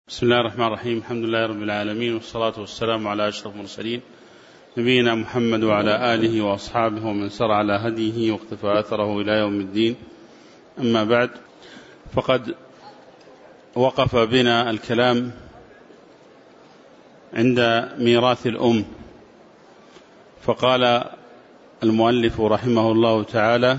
بسم الله الرحمن الرحيم. الحمد لله رب العالمين، والصلاة والسلام على أشرف المرسلين نبينا محمد وعلى آله وأصحابه ومن سر على هديه واقتفى أثره إلى يوم الدين. أما بعد، فقد وقف بنا الكلام عند ميراث الأم، فقال المؤلف رحمه الله تعالى: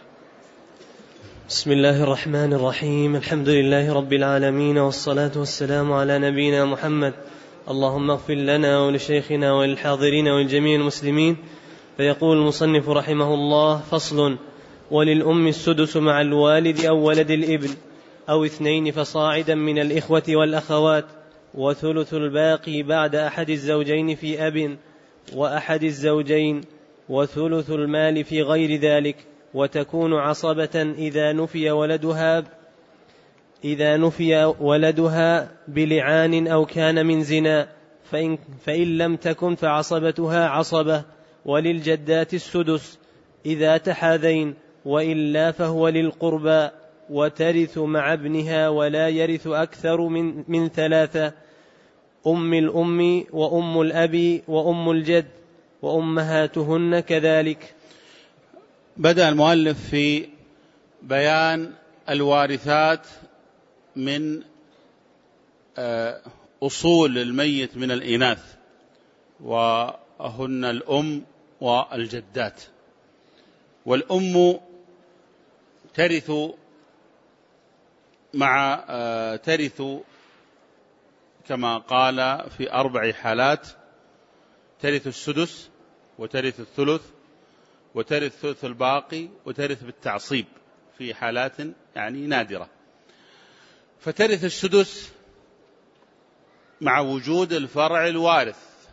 بسم الله الرحمن الرحيم. الحمد لله رب العالمين، والصلاة والسلام على نبينا محمد. اللهم اغفر لنا ولشيخنا وللحاضرين ولجميع المسلمين. فيقول المصنف رحمه الله: فصل: وللأم السدس مع الوالد أو ولد الابن أو 2 فصاعدا من الإخوة والأخوات، وثلث الباقي بعد أحد الزوجين في أب وأحد الزوجين، وثلث المال في غير ذلك. وتكون عصبة إذا نفي ولدها بلعان أو كان من زنا، فإن لم تكن فعصبتها عصبة. وللجدات السدس إذا تحاذين، وإلا فهو للقربى. وترث مع ابنها ولا يرث أكثر من 3: أم الأم وأم الأب وأم الجد، وأمهاتهن كذلك. بدأ المؤلف في بيان الوارثات من أصول الميت من الإناث، وهن الأم والجدات. والأم ترث كما قال في 4 حالات: ترث السدس، وترث الثلث، وترث ثلث الباقي، وترث بالتعصيب في حالات نادرة. فترث السدس مع وجود الفرع الوارث،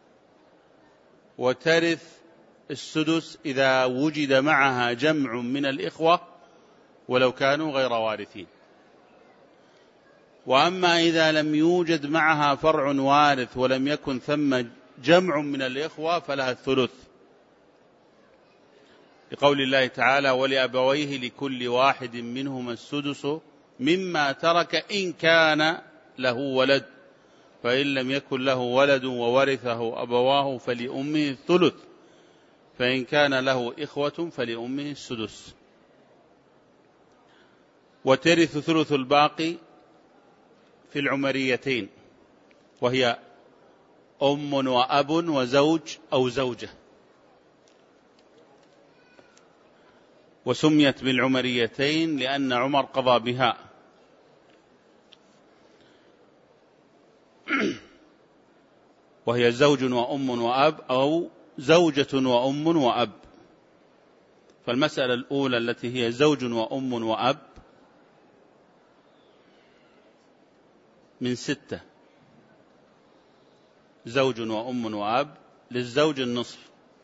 وترث السدس إذا وجد معها جمع من الإخوة ولو كانوا غير وارثين. وأما إذا لم يوجد معها فرع وارث ولم يكن ثم جمع من الإخوة فلها الثلث، لقول الله تعالى: ولأبويه لكل واحد منهما السدس مما ترك إن كان له ولد، فإن لم يكن له ولد وورثه أبواه فلأمه الثلث، فإن كان له إخوة فلأمه السدس. وترث ثلث الباقي في العمريتين، وهي أم وأب وزوج أو زوجة. وسميت بالعمريتين لأن عمر قضى بها، وهي زوج وأم وأب أو زوجة وأم وأب. فالمسألة الأولى التي هي زوج وأم وأب من 6، زوج وأم وأب، للزوج النصف،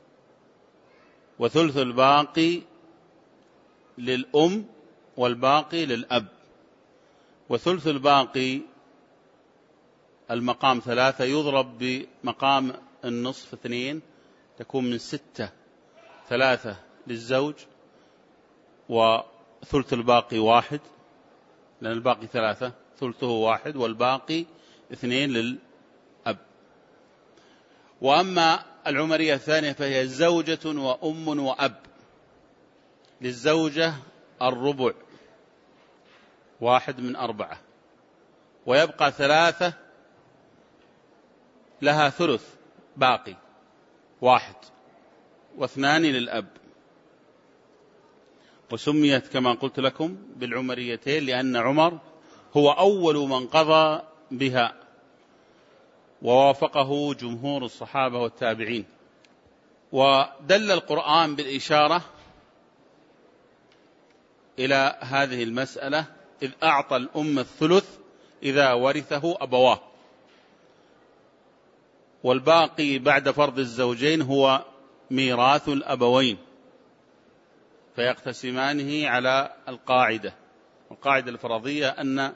وثلث الباقي للأم والباقي للأب. وثلث الباقي المقام 3 يضرب بمقام النصف 2، تكون من 6 3 للزوج، وثلث الباقي 1، لأن الباقي 3 ثلثه 1 والباقي 2 للأب. وأما العمرية الثانية فهي زوجة وأم وأب، للزوجة الربع 1 من 4، ويبقى 3 لها ثلث باقي 1 و2 للأب. وسميت كما قلت لكم بالعمريتين لأن عمر هو أول من قضى بها، ووافقه جمهور الصحابة والتابعين. ودل القرآن بالإشارة إلى هذه المسألة، إذ أعطى الأم الثلث إذا ورثه أبواه، والباقي بعد فرض الزوجين هو ميراث الأبوين، فيقتسمانه على القاعدة الفرضية أن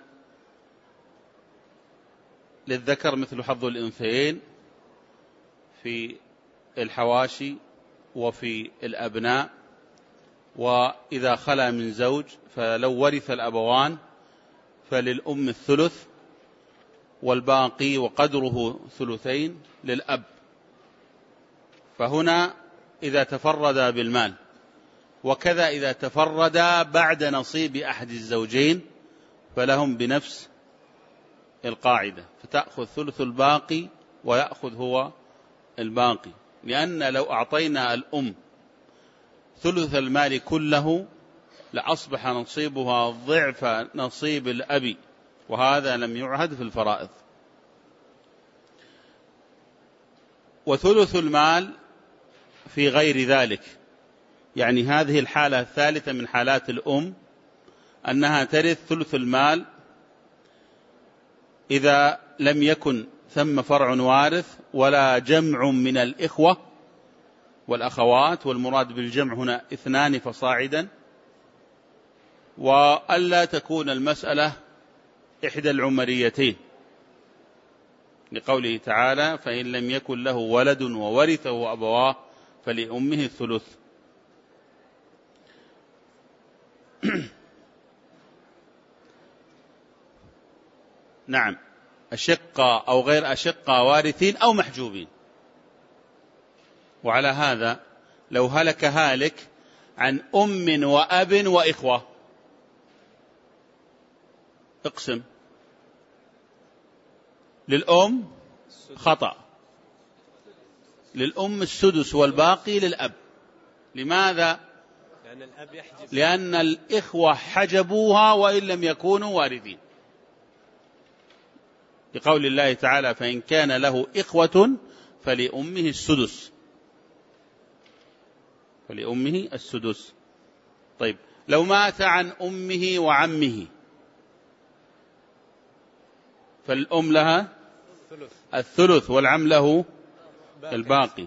للذكر مثل حظ الأنثيين في الحواشي وفي الأبناء. وإذا خلا من زوج فلو ورث الأبوان فللأم الثلث، والباقي وقدره ثلثين للأب. فهنا إذا تفرد بالمال، وكذا إذا تفرد بعد نصيب أحد الزوجين فلهم بنفس القاعدة، فتأخذ ثلث الباقي ويأخذ هو الباقي. لأن لو أعطينا الأم ثلث المال كله لأصبح نصيبها ضعف نصيب الأب، وهذا لم يعهد في الفرائض. وثلث المال في غير ذلك، يعني هذه الحالة الثالثة من حالات الأم، أنها ترث ثلث المال إذا لم يكن ثم فرع وارث ولا جمع من الإخوة والأخوات، والمراد بالجمع هنا 2 فصاعدا، وألا تكون المسألة إحدى العمريتين، لقوله تعالى: فإن لم يكن له ولد وورثه أبواه فلأمه الثلث. نعم، أشقة أو غير أشقة وارثين أو محجوبين. وعلى هذا لو هلك هالك عن أم وأب وإخوة، اقسم. للأم خطأ، للأم السدس والباقي للأب. لماذا؟ لأن الإخوة حجبوها وإن لم يكونوا وارثين، لقول الله تعالى: فإن كان له إخوة فلأمه السدس، فلأمه السدس. طيب، لو مات عن أمه وعمه فالأم لها الثلث والعم له الباقي.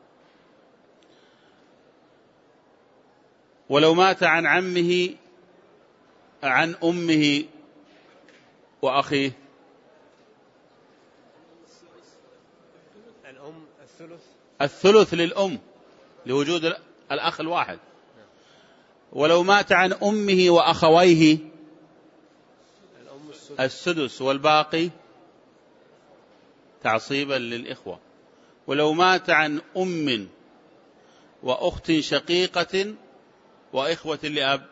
ولو مات عن عمه عن أمه وأخيه، الثلث للأم لوجود الأخ الواحد. ولو مات عن أمه وأخويه السدس والباقي تعصيبا للإخوة. ولو مات عن أم وأخت شقيقة وإخوة لأب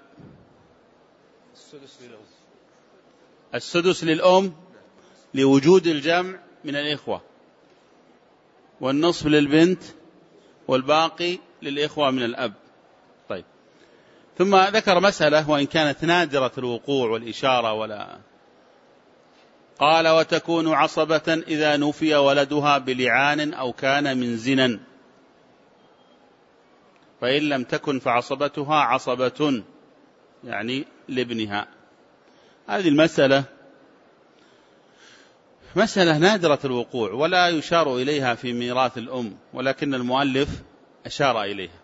السدس للأم لوجود الجمع من الإخوة، والنصف للبنت والباقي للإخوة من الأب. طيب، ثم ذكر مسألة وإن كانت نادرة الوقوع والإشارة ولا، قال: وتكون عصبة إذا نفي ولدها بلعان أو كان من زنا، فإن لم تكن فعصبتها عصبة يعني لابنها. هذه المسألة مسألة نادرة الوقوع ولا يشار إليها في ميراث الأم، ولكن المؤلف أشار إليها.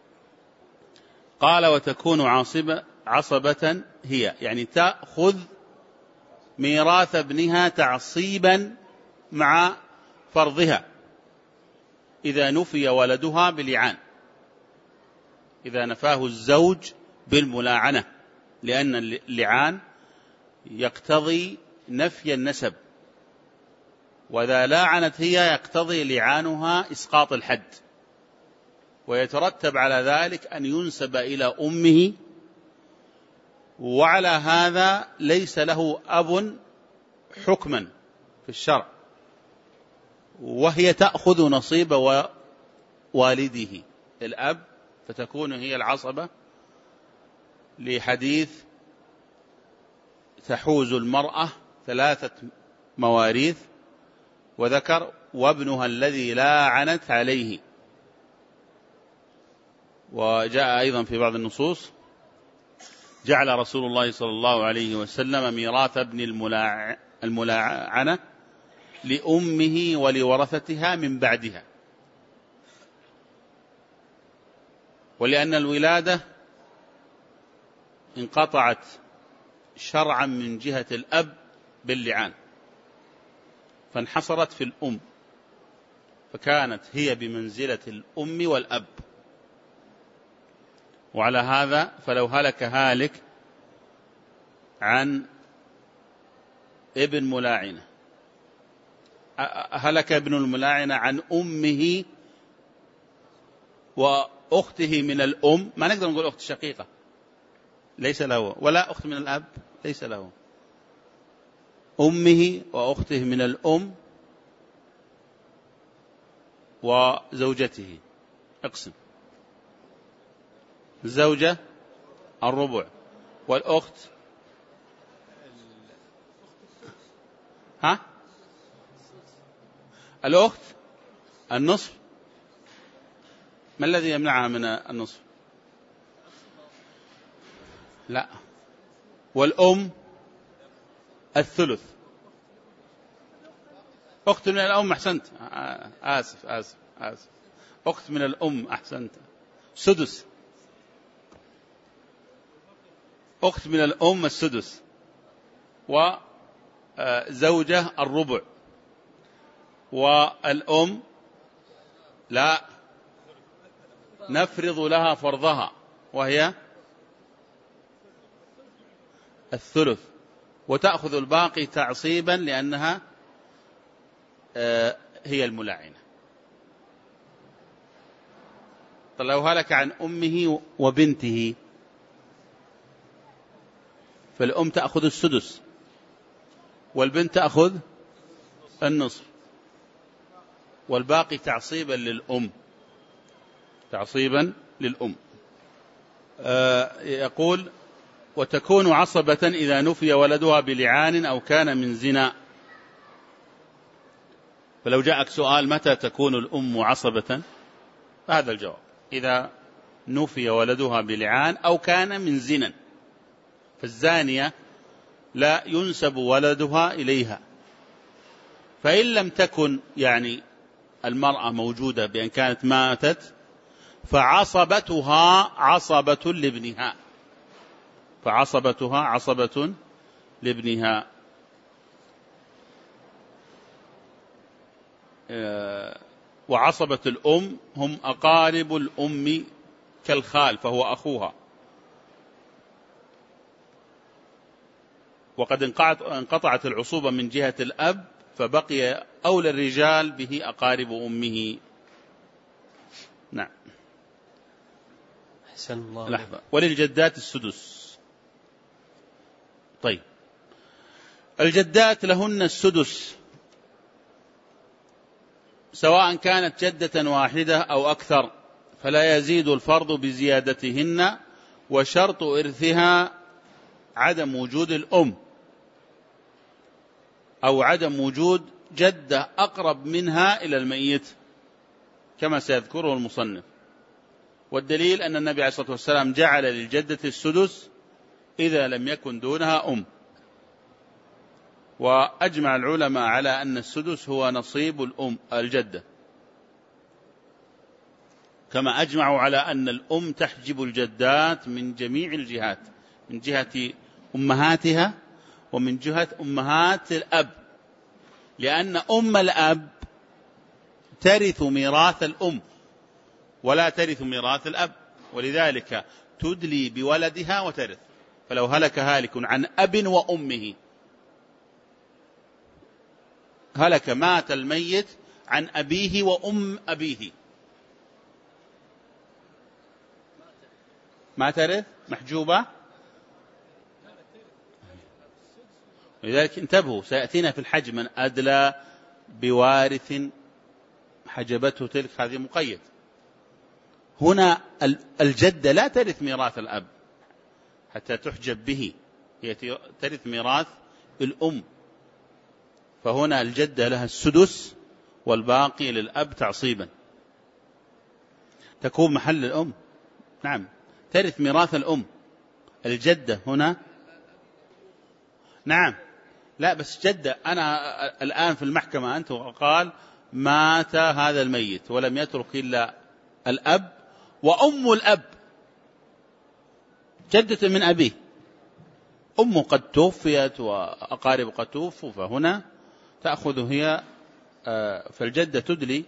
قال: وتكون عصبة هي، يعني تأخذ ميراث ابنها تعصيبا مع فرضها إذا نفي ولدها بلعان، إذا نفاه الزوج بالملاعنة، لأن اللعان يقتضي نفي النسب، وإذا لاعنت هي يقتضي لعانها إسقاط الحد، ويترتب على ذلك أن ينسب إلى أمه، وعلى هذا ليس له أب حكما في الشرع، وهي تأخذ نصيب والده الأب، فتكون هي العصبة، لحديث: تحوز المرأة 3 مواريث، وذكر: وابنها الذي لاعنت عليه. وجاء أيضا في بعض النصوص: جعل رسول الله صلى الله عليه وسلم ميراث ابن الملاعنة لأمه ولورثتها من بعدها. ولأن الولادة انقطعت شرعا من جهة الأب باللعان، فانحصرت في الأم، فكانت هي بمنزلة الأم والأب. وعلى هذا فلو هلك هالك عن ابن ملاعنة هلك ابن الملاعنة عن أمه وأخته من الأم، ما نقدر نقول أخت شقيقة ليس له، ولا أخت من الأب ليس له، أمه وأخته من الأم وزوجته. اقسم. الزوجة الربع، والأخت الأخت النصف. ما الذي يمنعها من النصف؟ لا. والأم الثلث. أخت من الأم، أحسنت. آسف. أخت من الأم، أحسنت. سدس. أخت من الأم السدس، وزوجة الربع، والأم لا، نفرض لها فرضها وهي الثلث، وتأخذ الباقي تعصيبا لأنها هي الملاعنة. لو هلك عن أمه وبنته فالأم تأخذ السدس والبنت تأخذ النصف، والباقي تعصيبا للأم. يقول: وتكون عصبة إذا نفي ولدها بلعان أو كان من زنا. فلو جاءك سؤال متى تكون الأم عصبة، فهذا الجواب: إذا نفي ولدها بلعان أو كان من زنا. فالزانية لا ينسب ولدها إليها، فإن لم تكن يعني المرأة موجودة بأن كانت ماتت فعصبتها عصبة لابنها. وعصبة الأم هم أقارب الأم كالخال فهو أخوها. وقد انقطعت العصوبة من جهة الأب، فبقي أولى الرجال به أقارب أمه. نعم. أحسن الله. لحظة. وللجدات السدس. طيب، الجدات لهن السدس سواء كانت جدة واحدة أو أكثر، فلا يزيد الفرض بزيادتهن، وشرط إرثها عدم وجود الأم أو عدم وجود جدة أقرب منها إلى الميت كما سيذكره المصنف. والدليل أن النبي عليه الصلاة والسلام جعل للجدة السدس إذا لم يكن دونها أم. وأجمع العلماء على أن السدس هو نصيب الأم الجدة، كما أجمعوا على أن الأم تحجب الجدات من جميع الجهات، من جهة أمهاتها ومن جهة أمهات الأب، لأن أم الأب ترث ميراث الأم ولا ترث ميراث الأب، ولذلك تدلي بولدها وترث. فلو هلك هالك عن أب وأمه، هلك مات الميت عن أبيه وأم أبيه، ما ترث، محجوبة. لذلك انتبهوا، سيأتينا في الحج من أدلى بوارث حجبته تلك، هذه مقيد. هنا الجدة لا ترث ميراث الأب حتى تحجب به، هي ترث ميراث الأم. فهنا الجدة لها السدس والباقي للأب تعصيبا، تكون محل الأم. نعم، ترث ميراث الأم الجدة هنا. نعم، لا بس جدة. أنا الآن في المحكمة أنت قال مات هذا الميت ولم يترك إلا الأب وأم الأب، جدة من أبيه، أمه قد توفيت وأقارب قد توفوا، فهنا تأخذ هي، فالجدة تدلي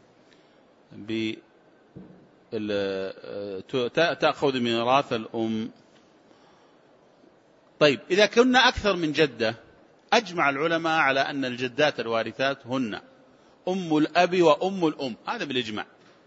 تأخذ ميراث الأم. طيب، إذا كنا أكثر من جدة أجمع العلماء على أن الجدات الوارثات هن أم الأب وأم الأم، هذا بالإجماع.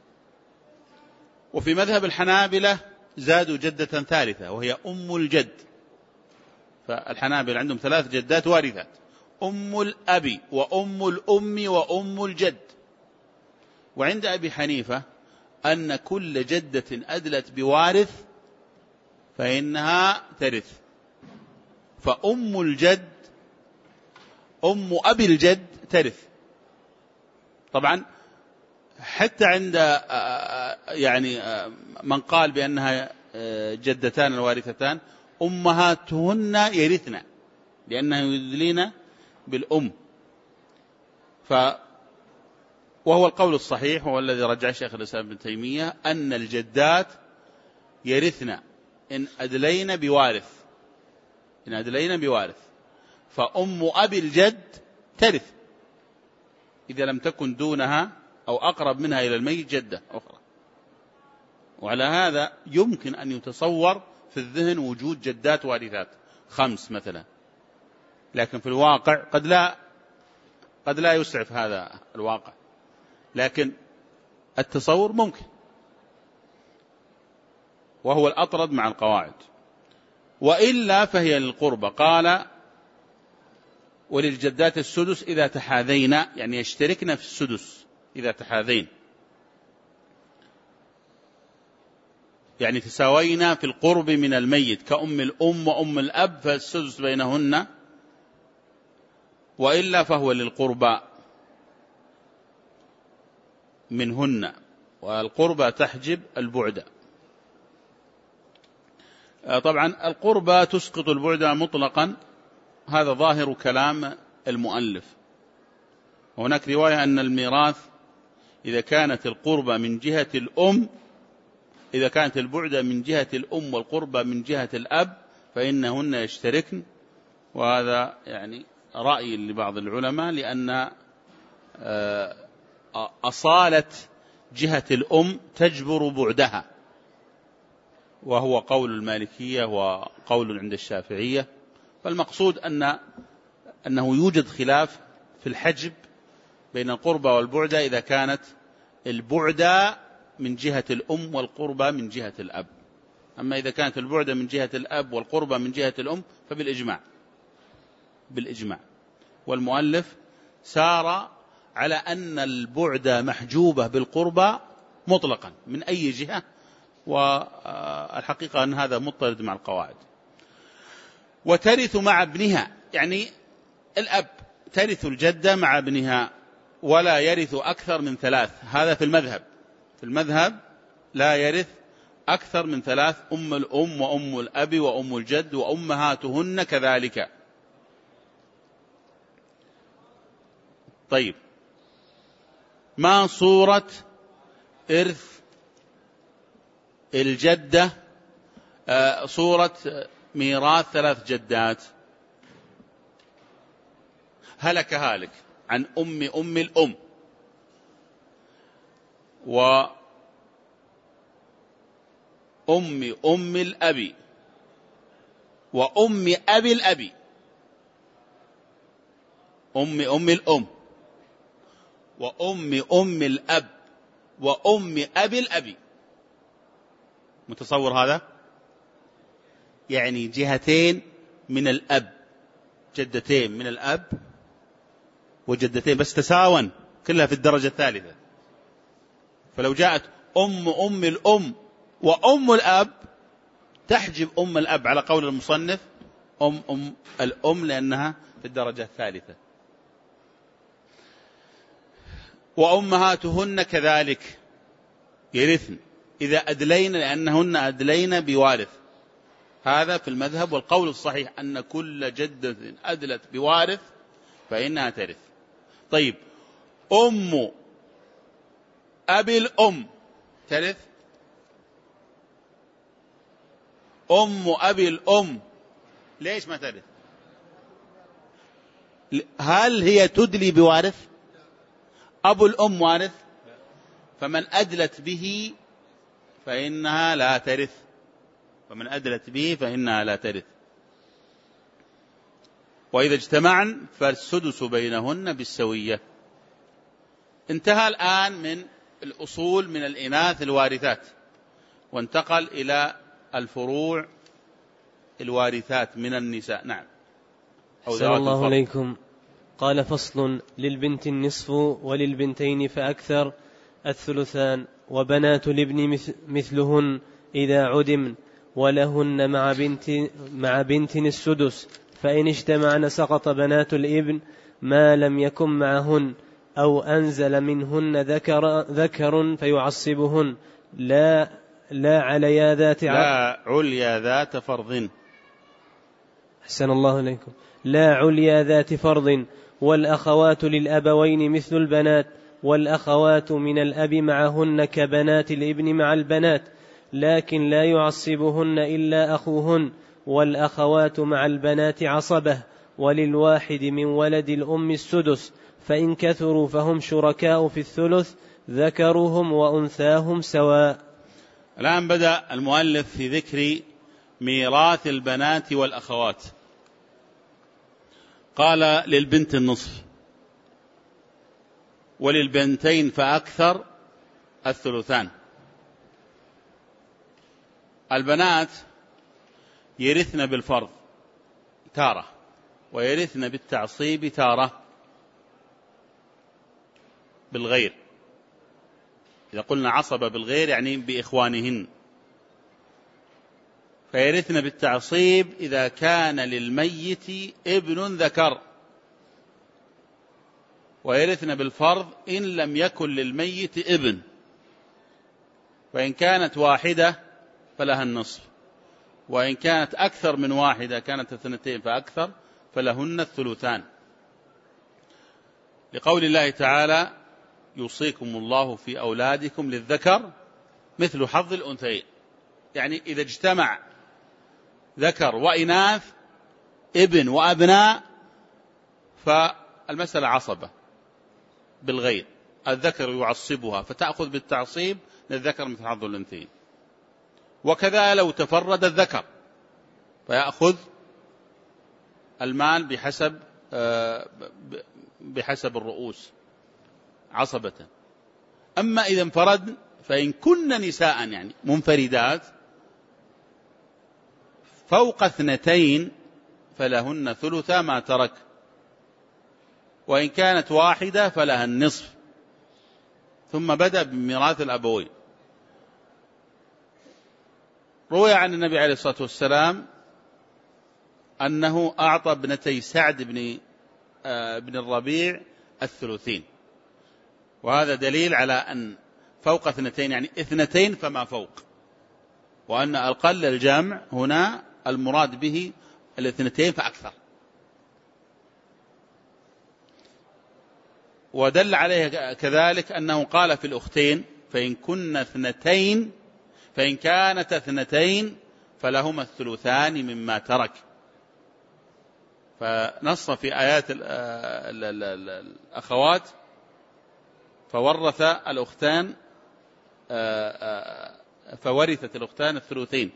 وفي مذهب الحنابلة زادوا جدة ثالثة وهي أم الجد، فالحنابلة عندهم 3 جدات وارثات: أم الأب وأم الأم وأم الجد. وعند أبي حنيفة أن كل جدة أدلت بوارث فإنها ترث، فأم الجد أم أبي الجد ترث. طبعا حتى عند يعني من قال بأنها جدتان الوارثتان أمهاتهن يرثن لأنها يدلين بالأم. وهو القول الصحيح وهو الذي رجع الشيخ الإسلام ابن تيمية أن الجدات يرثن إن أدلين بوارث، إن أدلين بوارث، فأم أبي الجد ترث إذا لم تكن دونها أو أقرب منها إلى الميت جدة أخرى. وعلى هذا يمكن أن يتصور في الذهن وجود جدات وارثات 5 مثلا، لكن في الواقع قد لا يسعف هذا الواقع، لكن التصور ممكن، وهو الأطرد مع القواعد. وإلا فهي للقربى. قال وللجدات السدس إذا تحاذين، يعني يشتركن في السدس إذا تحاذين، يعني تساوينا في القرب من الميت كأم الأم وأم الأب، فالسدس بينهن. وإلا فهو للقربى منهن، والقربى تحجب البعد. طبعا القربى تسقط البعد مطلقا، هذا ظاهر كلام المؤلف. وهناك رواية أن الميراث إذا كانت القربى من جهة الأم، إذا كانت البعد من جهة الأم والقربى من جهة الأب فإنهن يشتركن، وهذا يعني رأي لبعض العلماء، لأن أصالة جهة الأم تجبر بعدها، وهو قول المالكية وقول عند الشافعية. فالمقصود أنه يوجد خلاف في الحجب بين القربى والبعدة إذا كانت البعدة من جهة الأم والقربى من جهة الأب. أما إذا كانت البعدة من جهة الأب والقربى من جهة الأم بالإجماع. والمؤلف سار على أن البعدة محجوبة بالقربى مطلقا من أي جهة، والحقيقة أن هذا مضطرد مع القواعد. وترث مع ابنها، يعني الأب ترث الجدة مع ابنها ولا يرث أكثر من 3. هذا في المذهب لا يرث أكثر من 3: أم الأم وأم الأب وأم الجد وأمهاتهن كذلك. طيب، ما صورة إرث الجدة، صورة ميراث 3 جدات؟ هلك عن أم الأم وأم الأب وأم أبي الأب، أم الأم وأم الأب وأم أبي الأب. متصور هذا؟ يعني جهتين من الأب، جدتين من الأب وجدتين بس تساون كلها في الدرجة الثالثة. فلو جاءت أم الأم وأم الأب تحجب أم الأب على قول المصنف أم الأم لأنها في الدرجة الثالثة. وأمهاتهن كذلك يرثن إذا أدلين، لأنهن أدلين بوارث. هذا في المذهب، والقول الصحيح أن كل جدة أدلت بوارث فإنها ترث. طيب، أم أبي الأم ترث؟ أم أبي الأم ليش ما ترث؟ هل هي تدلي بوارث؟ أبو الأم وارث، فمن أدلت به فإنها لا ترث، وإذا اجتمعن فالسدس بينهن بالسوية. انتهى الآن من الأصول من الإناث الوارثات، وانتقل إلى الفروع الوارثات من النساء. نعم. أحسن الله عليكم. قال: فصل: للبنت النصف وللبنتين فأكثر الثلثان، وبنات الابن مثلهن إذا عدمن، ولهن مع بنت السدس، فإن اجتمعن سقط بنات الابن ما لم يكن معهن، أو أنزل منهن ذكر فيعصبهن، لا عليا ذات فرض. أحسن الله عليكم. لا عليا ذات فرض. والأخوات للأبوين مثل البنات، والأخوات من الأب معهن كبنات الابن مع البنات، لكن لا يعصبهن إلا أخوهن. والأخوات مع البنات عصبة. وللواحد من ولد الأم السدس، فإن كثروا فهم شركاء في الثلث، ذكرهم وأنثاهم سواء. الآن بدأ المؤلف في ذكر ميراث البنات والأخوات. قال: للبنت النصف، وللبنتين فأكثر الثلثان. البنات يرثن بالفرض تارة، ويرثن بالتعصيب تارة، بالغير. إذا قلنا عصب بالغير يعني بإخوانهن. فيرثن بالتعصيب إذا كان للميت ابن ذكر، ويرثن بالفرض إن لم يكن للميت ابن. فإن كانت واحدة فلها النصف، وإن كانت أكثر من واحدة، كانت 2 فأكثر، فلهن الثلثان، لقول الله تعالى: يوصيكم الله في أولادكم للذكر مثل حظ الأنثيين. يعني إذا اجتمع ذكر وإناث، ابن وأبناء، فالمسألة عصبة بالغير، الذكر يعصبها فتأخذ بالتعصيب للذكر مثل حظ الأنثيين. وكذا لو تفرد الذكر فيأخذ المال بحسب الرؤوس عصبة. أما إذا انفرد فإن كن نساء يعني منفردات فوق 2 فلهن ثلثا ما ترك، وإن كانت واحدة فلها النصف. ثم بدأ بميراث الأبوين. روي عن النبي عليه الصلاة والسلام أنه أعطى ابنتي سعد بن الربيع الثلثين، وهذا دليل على أن فوق 2 يعني 2 فما فوق، وأن أقل الجمع هنا المراد به 2 فأكثر. ودل عليه كذلك أنه قال في الأختين: فإن كانت 2 فلهما الثلثان مما ترك. فنص في آيات الأخوات: فورثت الأختان الثلثين،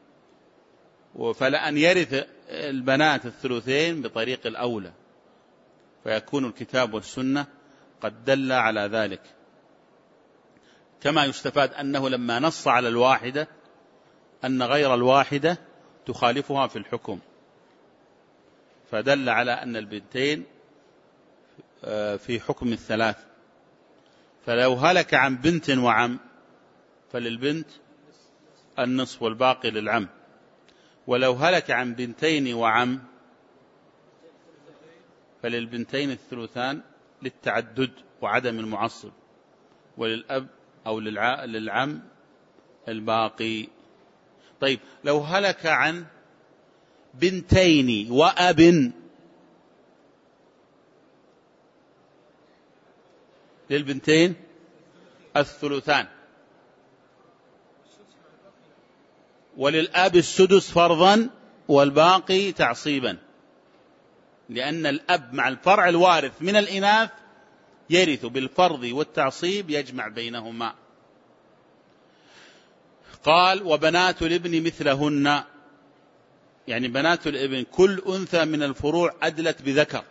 فلأن يرث البنات الثلثين بطريق الأولى، فيكون الكتاب والسنة قد دل على ذلك. كما يستفاد أنه لما نص على الواحدة أن غير الواحدة تخالفها في الحكم، فدل على أن البنتين في حكم 3. فلو هلك عن بنت وعم فللبنت النصف والباقي للعم، ولو هلك عن 2 وعم فللبنتين الثلثان للتعدد وعدم المعصب، وللأب أو للعم الباقي. طيب، لو هلك عن 2 وأب للبنتين الثلثان، وللأب السدس فرضا والباقي تعصيبا، لأن الأب مع الفرع الوارث من الإناث يرث بالفرض والتعصيب، يجمع بينهما. قال: وبنات الابن مثلهن. يعني بنات الابن كل أنثى من الفروع أدلت بذكر،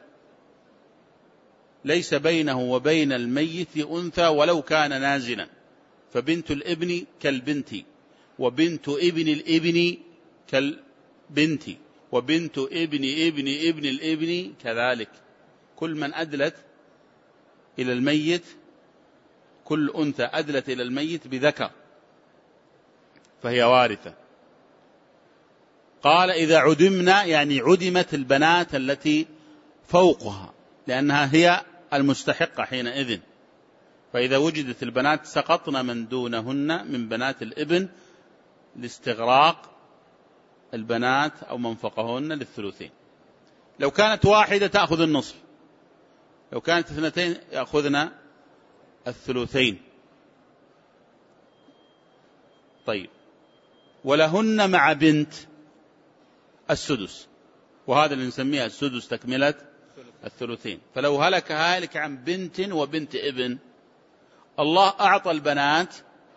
ليس بينه وبين الميت أنثى ولو كان نازلا، فبنت الابن كالبنت، وبنت ابن الابن كالبنت، وبنت ابن ابن ابن الابن كذلك. كل من أدلت إلى الميت، كل أنثى أدلت إلى الميت بذكر فهي وارثة. قال إذا عدمنا، يعني عدمت البنات التي فوقها، لأنها هي المستحقة حينئذ، فإذا وجدت البنات سقطن من دونهن من بنات الابن لاستغراق البنات أو منفقهن للثلثين. لو كانت واحدة تأخذ النصف، لو كانت اثنتين يأخذن الثلثين. طيب، ولهن مع بنت السدس، وهذا اللي نسميها السدس تكملة الثلثين. فلو هلك هالك عن بنت وبنت ابن، الله أعطى البنات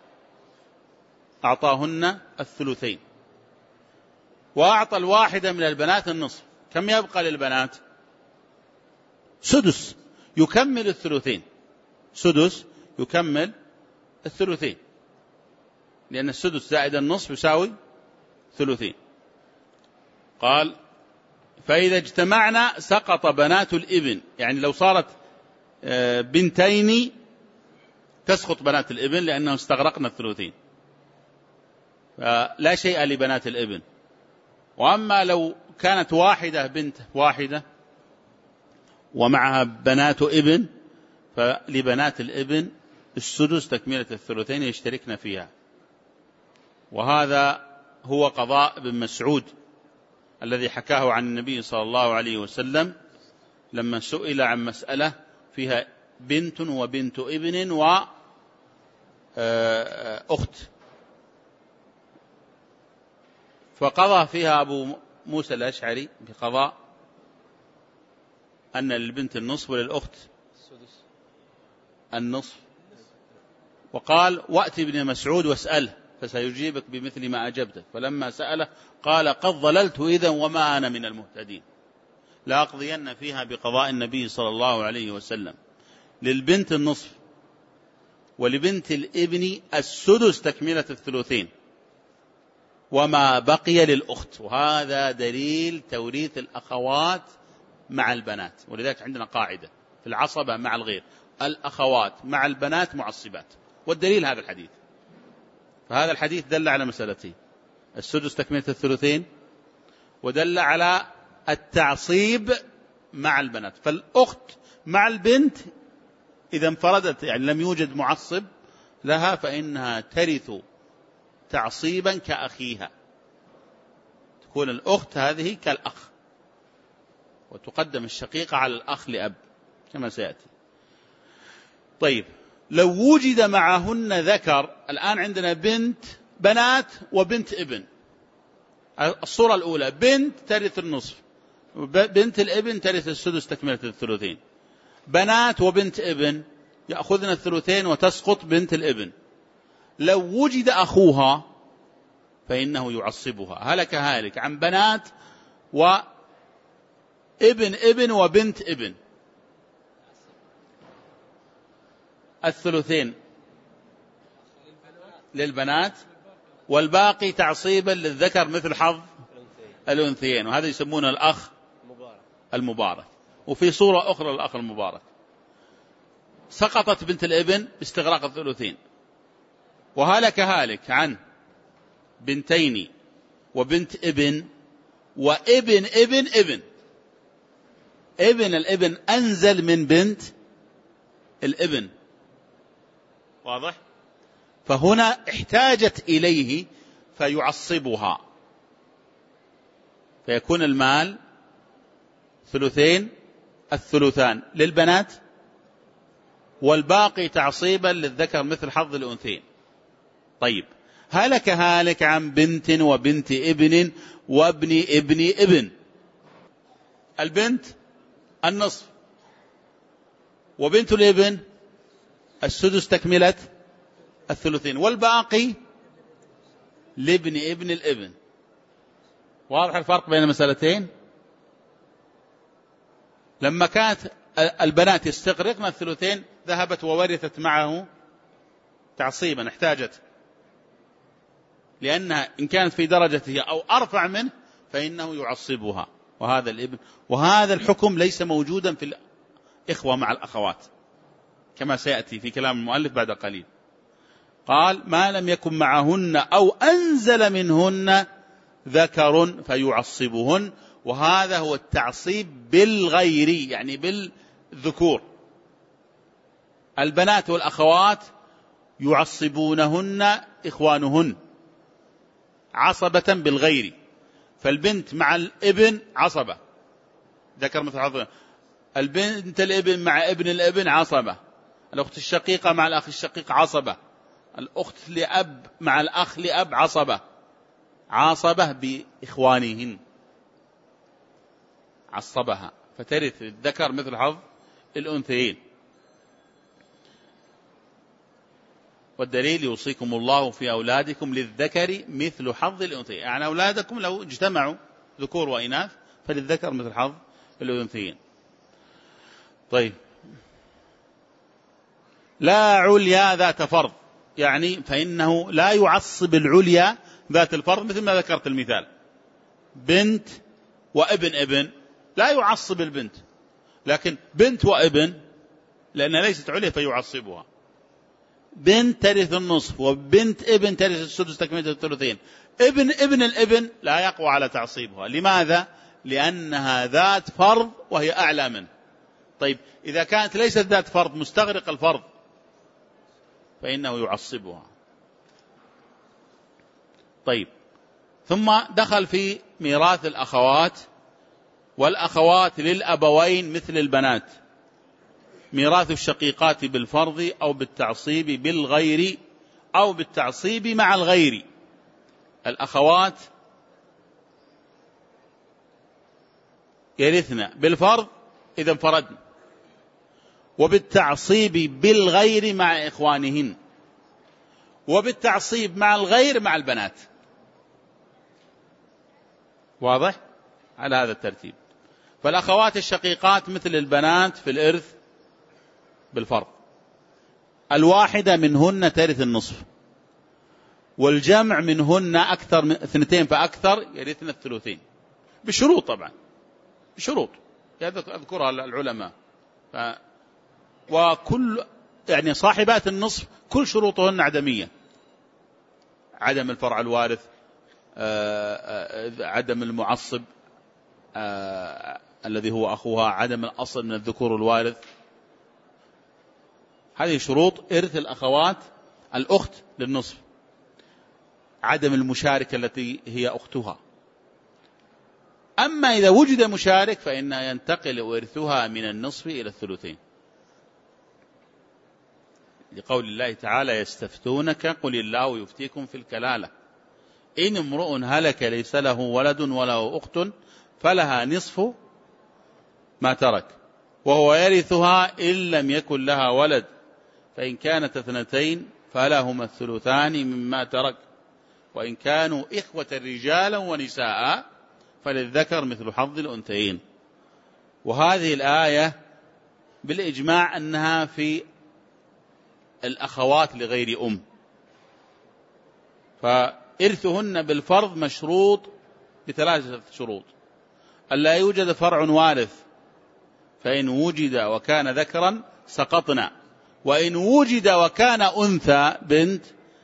أعطاهن الثلثين، وأعطى الواحدة من البنات النصف، كم يبقى للبنات؟ سدس يكمل الثلثين، سدس يكمل الثلثين، لأن السدس زائد النصف يساوي ثلثين. قال فإذا اجتمعنا سقط بنات الابن، يعني لو صارت بنتين تسقط بنات الابن لأنه استغرقنا الثلثين، فلا شيء لبنات الابن. وأما لو كانت واحدة بنت واحدة ومعها بنات ابن، فلبنات الابن السدس تكملة الثلثين يشتركن فيها. وهذا هو قضاء ابن مسعود الذي حكاه عن النبي صلى الله عليه وسلم لما سئل عن مسألة فيها بنت وبنت ابن وأخت، فقضى فيها أبو موسى الأشعري بقضاء أن للبنت النصف وللأخت النصف، وقال وأتي ابن مسعود واسأله فسيجيبك بمثل ما أجبته. فلما سأله قال قد ضللت إذن وما أنا من المهتدين، لا أقضين فيها بقضاء النبي صلى الله عليه وسلم. للبنت النصف ولبنت الابن السدس تكملة الثلثين، وما بقي للأخت. وهذا دليل توريث الأخوات مع البنات، ولذلك عندنا قاعدة في العصبة مع الغير: الأخوات مع البنات معصبات، والدليل هذا الحديث. فهذا الحديث دل على مسألتين: السدس تكملة الثلثين، ودل على التعصيب مع البنات. فالأخت مع البنت إذا انفردت، يعني لم يوجد معصب لها، فإنها ترث تعصيبا كأخيها، تكون الأخت هذه كالأخ، وتقدم الشقيقة على الأخ لأب كما سيأتي. طيب، لو وجد معهن ذكر، الآن عندنا بنات وبنت ابن. الصورة الأولى بنت ترث النصف، بنت الابن ترث السدس تكملة الثلثين. بنات وبنت ابن يأخذن الثلثين وتسقط بنت الابن. لو وجد أخوها فإنه يعصبها. هلك هالك عن بنات وابن ابن وبنت ابن، الثلثين للبنات والباقي تعصيبا للذكر مثل حظ الأنثيين، وهذا يسمونه الأخ المبارك. وفي صورة أخرى الأخ المبارك: سقطت بنت الابن باستغراق الثلثين، وهلك هالك عن بنتين وبنت ابن وابن ابن ابن. ابن الابن أنزل من بنت الابن، واضح؟ فهنا احتاجت إليه فيعصبها، فيكون المال ثلثين، الثلثان للبنات والباقي تعصيبا للذكر مثل حظ الأنثيين. طيب، هلك هالك عن بنت وبنت ابن وابن ابن ابن. البنت النصف، وبنت الابن السدس تكملة الثلثين، والباقي لابن ابن الابن. واضح الفرق بين المسألتين؟ لما كانت البنات يستغرقن الثلثين ذهبت وورثت معه تعصيبا، احتاجت، لأنها إن كانت في درجته أو أرفع منه فإنه يعصبها، وهذا الابن. وهذا الحكم ليس موجودا في الإخوة مع الأخوات كما سيأتي في كلام المؤلف بعد قليل. قال ما لم يكن معهن أو أنزل منهن ذكر فيعصبهن، وهذا هو التعصيب بالغير، يعني بالذكور. البنات والأخوات يعصبونهن إخوانهن عصبة بالغير، فالبنت مع الابن عصبة، ذكر مثل حظ البنت الابن مع ابن الابن عصبة، الأخت الشقيقة مع الأخ الشقيق عصبة، الأخت لأب مع الأخ لأب عصبة، عصبة بإخوانهن عصبها، فترث الذكر مثل حظ الأنثيين. والدليل يوصيكم الله في أولادكم للذكر مثل حظ الأنثيين، يعني أولادكم لو اجتمعوا ذكور وإناث فللذكر مثل حظ الأنثيين. طيب، لا عليا ذات فرض، يعني فإنه لا يعصب العليا ذات الفرض، مثل ما ذكرت المثال، بنت وابن ابن لا يعصب البنت، لكن بنت وابن لأنها ليست عليا فيعصبها. بنت ترث النصف وبنت ابن ترث السدس تكملة الثلثين، ابن ابن الابن لا يقوى على تعصيبها. لماذا؟ لأنها ذات فرض وهي أعلى منه. طيب، إذا كانت ليست ذات فرض مستغرق الفرض فإنه يعصبها. طيب، ثم دخل في ميراث الأخوات، والأخوات للأبوين مثل البنات، ميراث الشقيقات بالفرض أو بالتعصيب بالغير أو بالتعصيب مع الغير. الأخوات يرثن بالفرض إذا انفردن، وبالتعصيب بالغير مع إخوانهن، وبالتعصيب مع الغير مع البنات. واضح؟ على هذا الترتيب. فالأخوات الشقيقات مثل البنات في الإرث بالفرض، الواحدة منهن ترث النصف، والجمع منهن أكثر من 2 فأكثر يرثن الثلثين، بشروط طبعا، بشروط يذكرها العلماء. وكل يعني صاحبات النصف كل شروطهن عدمية، عدم الفرع الوارث، عدم المعصب الذي هو أخوها، عدم الأصل من الذكور الوارث. هذه شروط إرث الأخوات الأخت للنصف. عدم المشاركة التي هي أختها. أما إذا وجد مشارك فإنها ينتقل إرثها من النصف إلى الثلثين، لقول الله تعالى يستفتونك قل الله يفتيكم في الكلالة إن امرؤ هلك ليس له ولد وله أخت فلها نصف ما ترك وهو يرثها إن لم يكن لها ولد، فإن كانت 2 فلهما الثلثان مما ترك، وإن كانوا إخوة رجالا ونساء فللذكر مثل حظ الأنثيين. وهذه الآية بالإجماع أنها في الأخوات لغير أم، فإرثهن بالفرض مشروط ب3 شروط: ألا يوجد فرع وارث، فإن وجد وكان ذكرا سقطنا، وإن وجد وكان أنثى بنت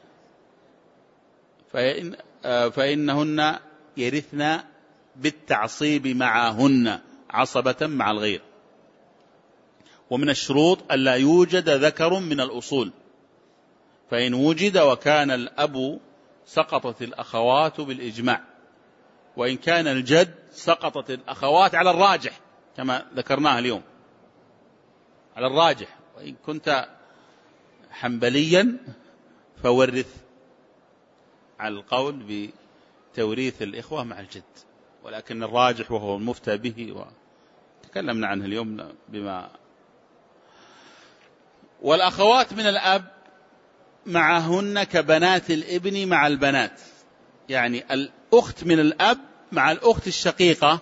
فإنهن يرثن بالتعصيب معهن عصبة مع الغير. ومن الشروط ألا يوجد ذكر من الأصول، فإن وجد وكان الأب سقطت الأخوات بالإجماع، وإن كان الجد سقطت الأخوات على الراجح كما ذكرناها اليوم، على الراجح. وإن كنت حنبليا فورث على القول بتوريث الإخوة مع الجد، ولكن الراجح وهو المفتى به وتكلمنا عنه اليوم بما. والأخوات من الأب معهن كبنات الابن مع البنات، يعني الأخت من الأب مع الأخت الشقيقة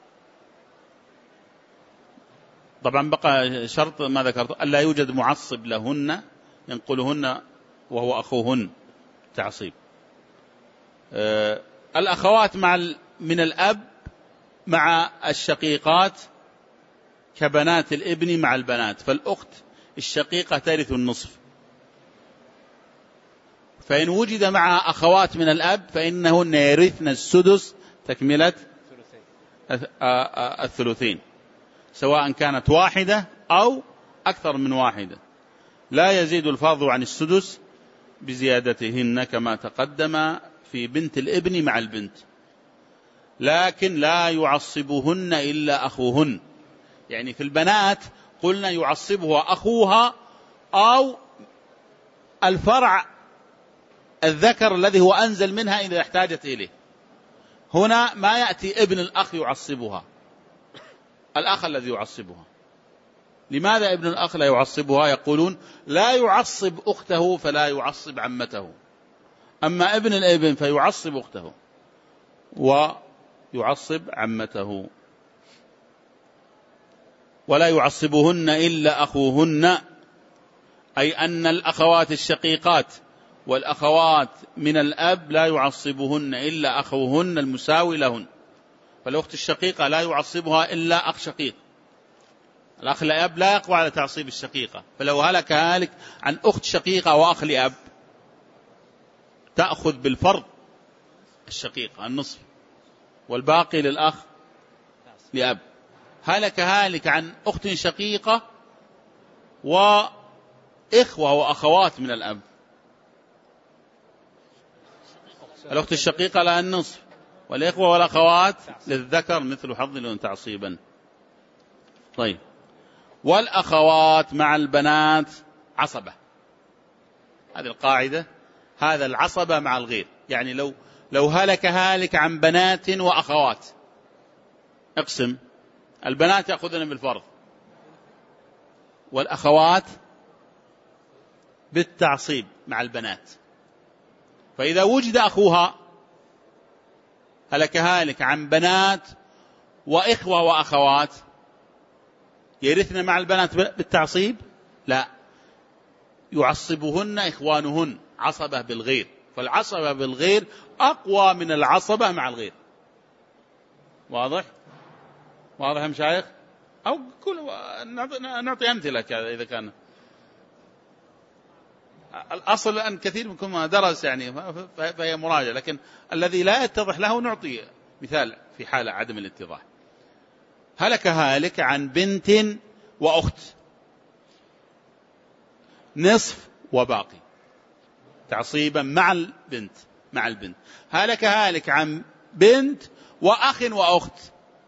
طبعا بقى شرط ما ذكرت ألا يوجد معصب لهن ينقلهن وهو أخوهن تعصيب. الأخوات من الأب مع الشقيقات كبنات الابن مع البنات، فالأخت الشقيقة ترث النصف، فإن وجد مع أخوات من الأب فإنهن يرثن السدس تكملة الثلثين، سواء كانت واحدة أو أكثر من واحدة، لا يزيد الفرض عن السدس بزيادتهن كما تقدم في بنت الابن مع البنت، لكن لا يعصبهن إلا أخوهن. يعني في البنات قلنا يعصبها أخوها أو الفرع الذكر الذي هو أنزل منها إذا احتاجت إليه. هنا ما يأتي ابن الأخ يعصبها، الأخ الذي يعصبها. لماذا ابن الأخ لا يعصبها؟ يقولون لا يعصب أخته فلا يعصب عمته، أما ابن الابن فيعصب أخته ويعصب عمته. ولا يعصبهن إلا أخوهن، أي أن الأخوات الشقيقات والأخوات من الأب لا يعصبهن إلا أخوهن المساوي لهن، فالأخت الشقيقة لا يعصبها إلا أخ شقيق، الأخ لأب لا يقوى على تعصيب الشقيقة، فلو هلك هالك عن أخت شقيقة وأخ لأب تأخذ بالفرض الشقيقة النصف والباقي للأخ لأب. هلك هالك عن أخت شقيقة وإخوة وأخوات من الأب، الأخت الشقيقة لها النصف والإخوة والأخوات للذكر مثل حظ الأنثيين تعصيبا. طيب، والأخوات مع البنات عصبة، هذه القاعدة، هذا العصبة مع الغير. يعني لو هلك هالك عن بنات وأخوات اقسم، البنات يأخذن بالفرض والأخوات بالتعصيب مع البنات، فإذا وجد أخوها هلك هالك عن بنات وإخوة وأخوات يرثن مع البنات بالتعصيب؟ لا، يعصبهن إخوانهن، عصبة بالغير، فالعصبة بالغير أقوى من العصبة مع الغير. واضح؟ واضح يا مشايخ؟ أو نعطي أمثلة إذا كان الأصل أن كثير منكم ما درس يعني فهي مراجعة، لكن الذي لا يتضح له نعطي مثال في حال عدم الاتضاح. هلك هالك عن بنت وأخت نصف وباقي تعصيبا مع البنت. هلك هالك عن بنت وأخ وأخت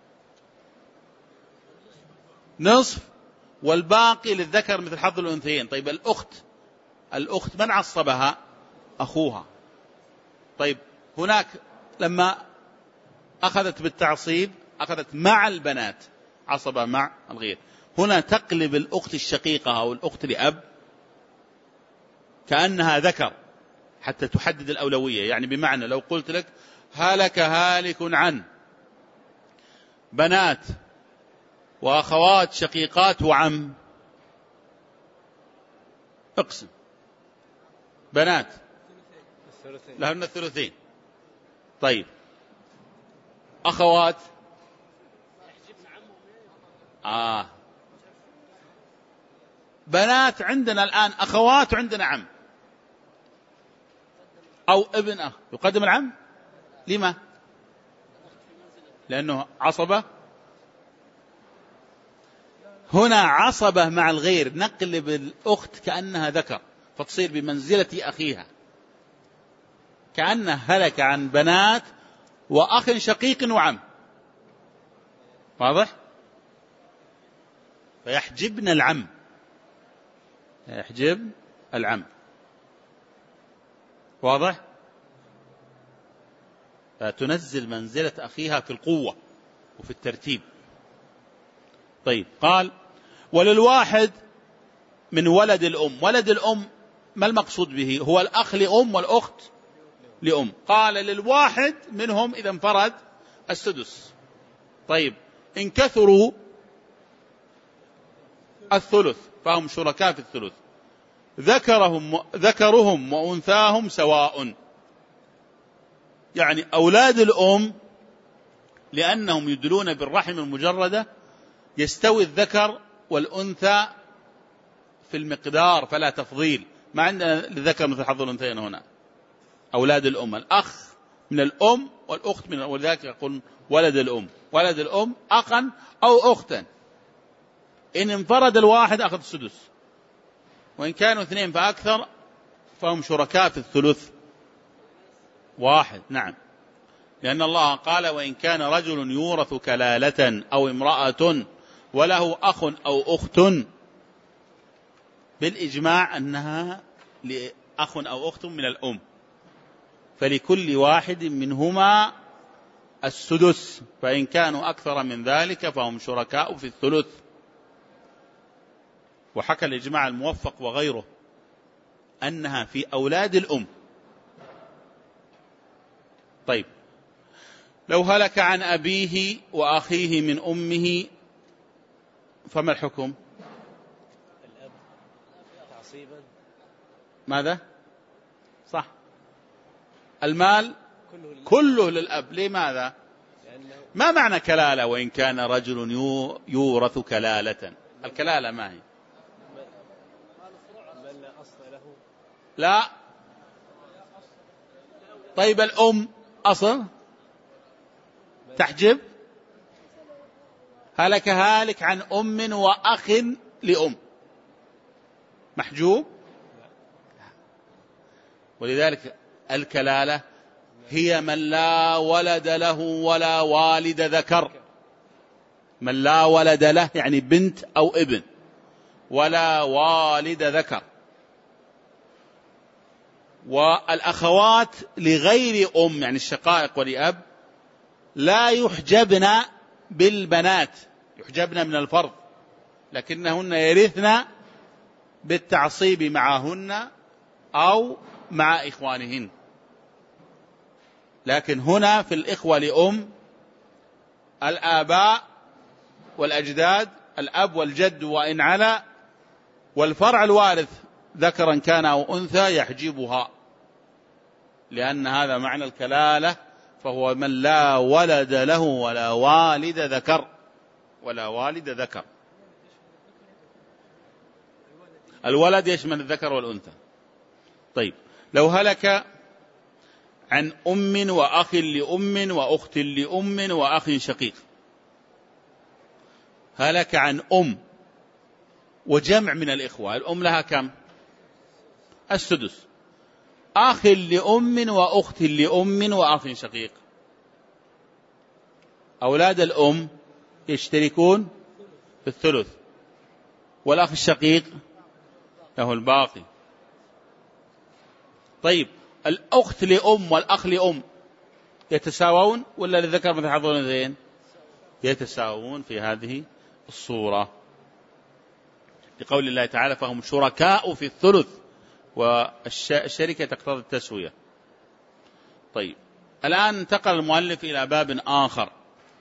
نصف والباقي للذكر مثل حظ الأنثيين. طيب الأخت من عصبها؟ أخوها. طيب هناك لما أخذت بالتعصيب أخذت مع البنات، عصبة مع الغير. هنا تقلب الأخت الشقيقة أو الأخت لأب كأنها ذكر حتى تحدد الأولوية. يعني بمعنى لو قلت لك هلك هالك عن بنات وأخوات شقيقات وعم، اقسم، بنات لهن الثلثين. طيب أخوات بنات عندنا الآن أخوات وعندنا عم أو ابن أخ، يقدم العم. لما؟ لأنه عصبة. هنا عصبة مع الغير، نقلب الأخت كأنها ذكر فتصير بمنزلة أخيها، كأنه هلك عن بنات وأخ شقيق وعم. واضح؟ فيحجبن العم، يحجب العم. واضح؟ فتنزل منزلة أخيها في القوة وفي الترتيب. طيب، قال وللواحد من ولد الأم. ولد الأم ما المقصود به؟ هو الأخ لأم والأخت لأم. قال للواحد منهم إذا انفرد السدس. طيب إن كثروا الثلث فهم شركاء في الثلث. ذكرهم وأنثاهم سواء، يعني أولاد الأم لأنهم يدلون بالرحم المجردة يستوي الذكر والأنثى في المقدار فلا تفضيل، ما عندنا الذكر مثل حظ الأنثيين هنا. أولاد الأم الأخ من الأم والأخت من، ولذلك يقول ولد الأم، ولد الأم أخا أو أختا، إن انفرد الواحد أخذ السدس، وإن كانوا اثنين فأكثر فهم شركاء في الثلث واحد. نعم، لأن الله قال وإن كان رجل يورث كلالة أو امرأة وله أخ أو أخت، بالإجماع أنها لأخ أو أخت من الأم، فلكل واحد منهما السدس، فإن كانوا أكثر من ذلك فهم شركاء في الثلث. وحكى الإجماع الموفق وغيره أنها في أولاد الأم. طيب لو هلك عن أبيه وأخيه من أمه فما الحكم؟ الأب تعصيبا. ماذا؟ صح، المال كله للأب. لماذا؟ ما معنى كلالة وإن كان رجل يورث كلالة؟ الكلالة ما هي؟ لا. طيب الأم أصل تحجب، هلك هالك عن أم وأخ لأم محجوب. ولذلك الكلالة هي من لا ولد له ولا والد ذكر، من لا ولد له يعني بنت أو ابن، ولا والد ذكر. والأخوات لغير أم يعني الشقائق ولأب لا يحجبن بالبنات، يحجبن من الفرض، لكنهن يرثن بالتعصيب معهن أو مع إخوانهن. لكن هنا في الإخوة لأم الآباء والأجداد، الأب والجد وإن علا، والفرع الوارث ذكرا كان أو أنثى يحجبها، لأن هذا معنى الكلالة، فهو من لا ولد له ولا والد ذكر، ولا والد ذكر. الولد يشمل الذكر والأنثى. طيب لو هلك عن أم وأخ لأم وأخت لأم وأخ شقيق، هلك عن أم وجمع من الإخوة، الأم لها كم؟ السدس. أخ لأم وأخت لأم وأخ شقيق، أولاد الأم يشتركون في الثلث، والأخ الشقيق له الباقي. طيب الأخت لأم والأخ لأم يتساوون ولا للذكر مثل حظ الأنثيين؟ يتساوون في هذه الصورة، لقول الله تعالى فهم شركاء في الثلث، والشركة تقتضي التسوية. طيب الآن انتقل المؤلف إلى باب آخر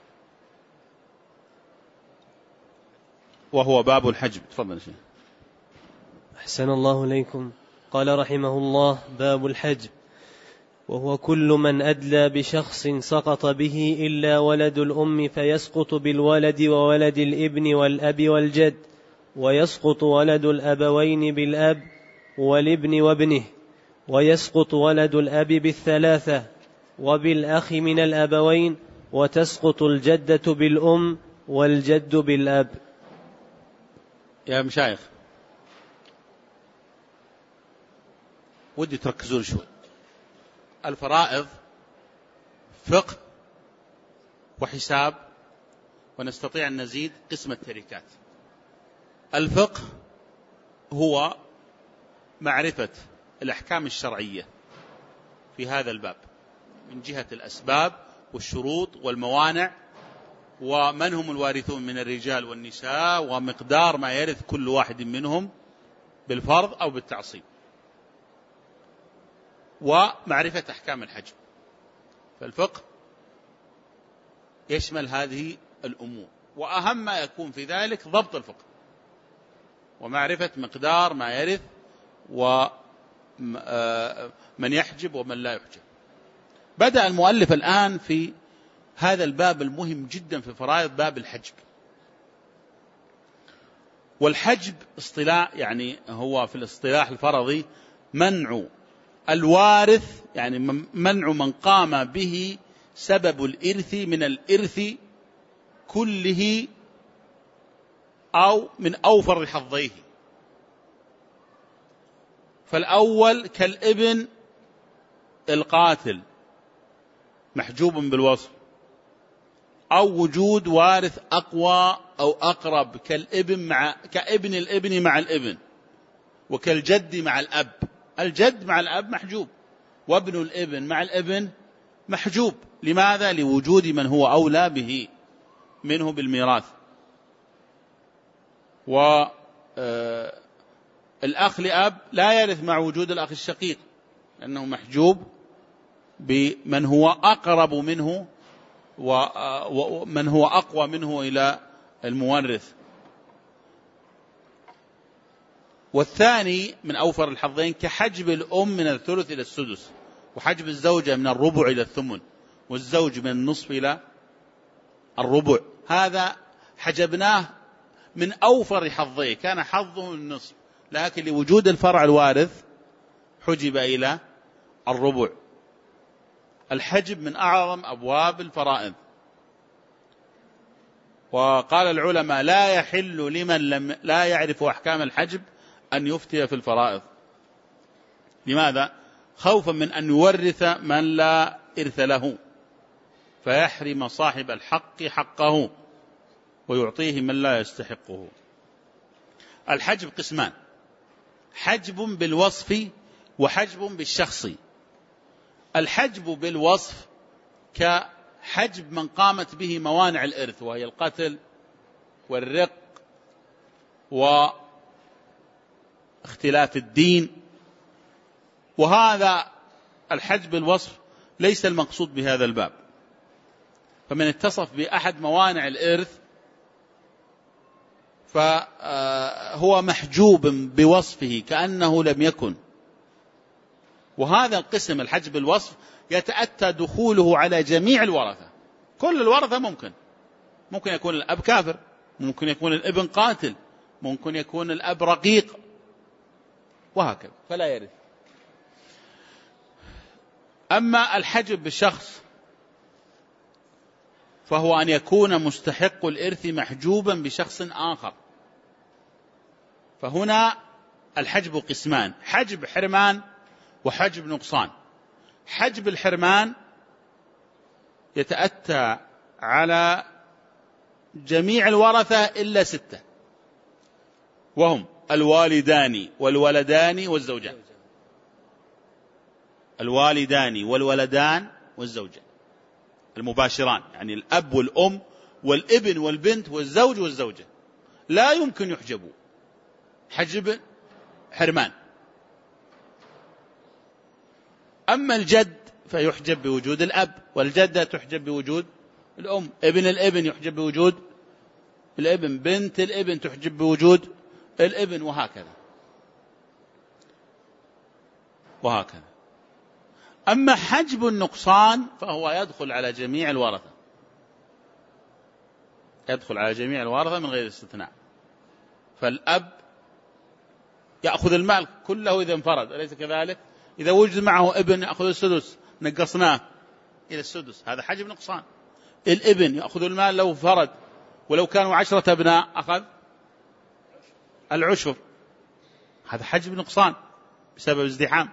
وهو باب الحجب. تفضل شيخ. أحسن الله إليكم. قال رحمه الله: باب الحجب، وهو كل من أدلى بشخص سقط به إلا ولد الأم، فيسقط بالولد وولد الابن والأب والجد، ويسقط ولد الأبوين بالأب والابن وابنه، ويسقط ولد الأب بالثلاثة وبالأخ من الأبوين، وتسقط الجدة بالأم والجد بالأب. يا مشايخ ودي تركزون شوي. الفرائض فقه وحساب، ونستطيع أن نزيد قسم التركات. الفقه هو معرفة الأحكام الشرعية في هذا الباب من جهة الأسباب والشروط والموانع، ومن هم الوارثون من الرجال والنساء، ومقدار ما يرث كل واحد منهم بالفرض أو بالتعصيب، ومعرفة أحكام الحجب. فالفقه يشمل هذه الأمور، وأهم ما يكون في ذلك ضبط الفقه ومعرفة مقدار ما يرث ومن يحجب ومن لا يحجب. بدأ المؤلف الآن في هذا الباب المهم جدا في فرائض، باب الحجب. والحجب اصطلاح، يعني هو في الاصطلاح الفرضي منع الوارث، يعني منع من قام به سبب الإرث من الإرث كله أو من أوفر حظيه. فالأول كالابن القاتل محجوب بالوصف، أو وجود وارث أقوى أو أقرب كابن الابن مع الابن، وكالجد مع الأب. الجد مع الأب محجوب، وابن الابن مع الابن محجوب. لماذا؟ لوجود من هو أولى به منه بالميراث. والأخ لأب لا يرث مع وجود الأخ الشقيق، لأنه محجوب بمن هو أقرب منه ومن هو أقوى منه إلى المورث. والثاني من أوفر الحظين كحجب الأم من الثلث إلى السدس، وحجب الزوجة من الربع إلى الثمن، والزوج من النصف إلى الربع. هذا حجبناه من أوفر حظيه، كان حظه النصف، لكن لوجود الفرع الوارث حجب إلى الربع. الحجب من أعظم أبواب الفرائض. وقال العلماء لا يحل لمن لا يعرف أحكام الحجب أن يفتي في الفرائض. لماذا؟ خوفا من أن يورث من لا إرث له فيحرم صاحب الحق حقه ويعطيه من لا يستحقه. الحجب قسمان: حجب بالوصف وحجب بالشخص. الحجب بالوصف كحجب من قامت به موانع الإرث، وهي القتل والرق واختلاف الدين. وهذا الحجب بالوصف ليس المقصود بهذا الباب. فمن اتصف بأحد موانع الإرث فهو محجوب بوصفه كأنه لم يكن. وهذا القسم الحجب بالوصف يتأتى دخوله على جميع الورثة. كل الورثة ممكن يكون الأب كافر، ممكن يكون الابن قاتل، ممكن يكون الأب رقيق، وهكذا، فلا يرث. أما الحجب بالشخص فهو أن يكون مستحق الإرث محجوبا بشخص آخر. فهنا الحجب قسمان: حجب حرمان وحجب نقصان. حجب الحرمان يتأتى على جميع الورثة إلا 6، وهم الوالدان والولدان والزوجان. الوالدان والولدان والزوجان المباشران، يعني الأب والأم والابن والبنت والزوج والزوجة، لا يمكن يحجبوا حجب حرمان. أما الجد فيحجب بوجود الأب، والجدة تحجب بوجود الأم، ابن الابن يحجب بوجود الابن، بنت الابن تحجب بوجود الابن، وهكذا. أما حجب النقصان فهو يدخل على جميع الورثة، من غير استثناء. فالأب يأخذ المال كله إذا انفرد، أليس كذلك؟ إذا وجد معه ابن يأخذ السدس، نقصناه إلى السدس، هذا حجب نقصان. الابن يأخذ المال لو فرد، ولو كانوا 10 أبناء أخذ العشر، هذا حجب نقصان بسبب ازدحام.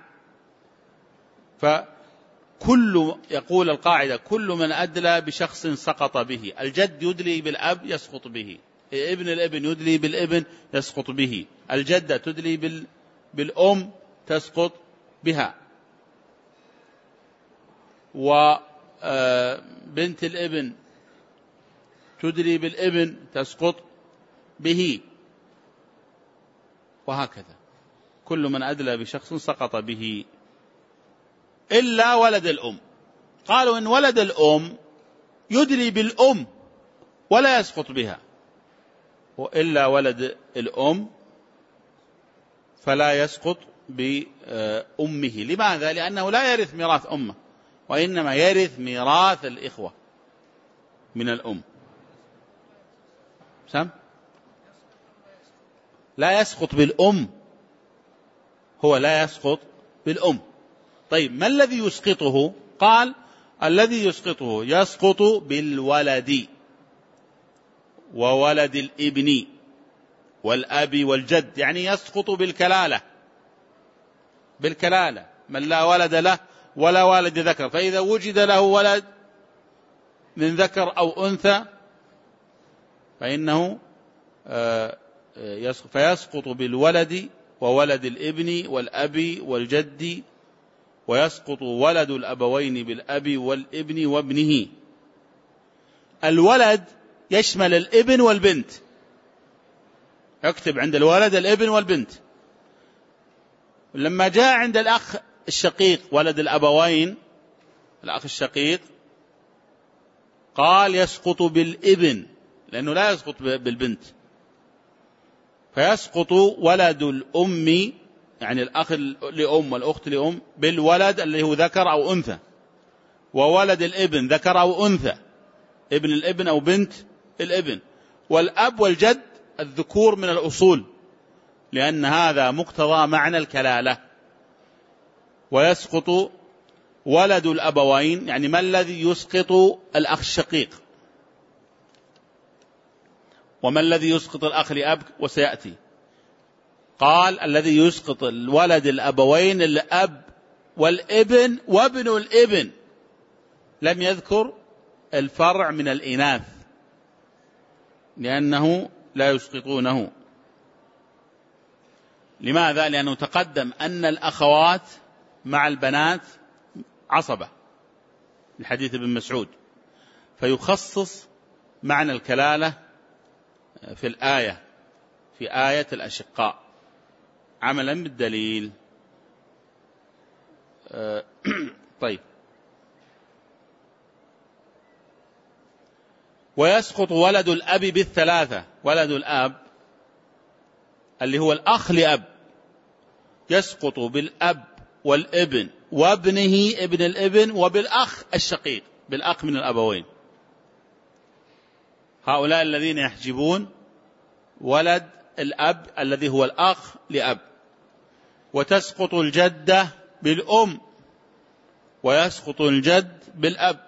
يقول القاعدة: كل من أدلى بشخص سقط به. الجد يدلي بالأب يسقط به، ابن الابن يدلي بالابن يسقط به، الجدة تدلي بالأم تسقط بها، وبنت الابن تدلي بالابن تسقط به، وهكذا. كل من أدلى بشخص سقط به إلا ولد الأم. قالوا إن ولد الأم يدلي بالأم ولا يسقط بها، وإلا ولد الأم فلا يسقط بأمه. لماذا؟ لأنه لا يرث ميراث أمه، وإنما يرث ميراث الإخوة من الأم. سم؟ لا يسقط بالأم، هو لا يسقط بالأم. طيب ما الذي يسقطه؟ قال الذي يسقطه يسقط بالولد وولد الابن والأب والجد، يعني يسقط بالكلالة. بالكلالة من لا ولد له ولا والد ذكر، فإذا وجد له ولد من ذكر أو أنثى فإنه فيسقط بالولد وولد الابن والأب والجد، ويسقط ولد الأبوين بالأب والابن وابنه. الولد يشمل الابن والبنت، اكتب عند الولد الابن والبنت. لما جاء عند الأخ الشقيق ولد الأبوين، الأخ الشقيق قال يسقط بالابن لأنه لا يسقط بالبنت، فيسقط ولد الأم يعني الأخ لأم والأخت لأم بالولد اللي هو ذكر أو أنثى، وولد الابن ذكر أو أنثى، ابن الابن أو بنت الابن، والأب والجد الذكور من الأصول، لأن هذا مقتضى معنى الكلالة. ويسقط ولد الأبوين، يعني ما الذي يسقط الأخ الشقيق وما الذي يسقط الأخ لأب، وسيأتي. قال الذي يسقط الولد الأبوين الأب والابن وابن الابن، لم يذكر الفرع من الإناث لأنه لا يسقطونه. لماذا؟ لأنه تقدم أن الأخوات مع البنات عصبة الحديث ابن مسعود، فيخصص معنى الكلالة في الآية، في آية الأشقاء عملا بالدليل. طيب، ويسقط ولد الأب بالثلاثة. ولد الأب اللي هو الأخ لأب يسقط بالأب والابن وابنه ابن الابن وبالأخ الشقيق، بالأخ من الأبوين. هؤلاء الذين يحجبون ولد الأب الذي هو الأخ لأب. وتسقط الجدة بالأم ويسقط الجد بالأب،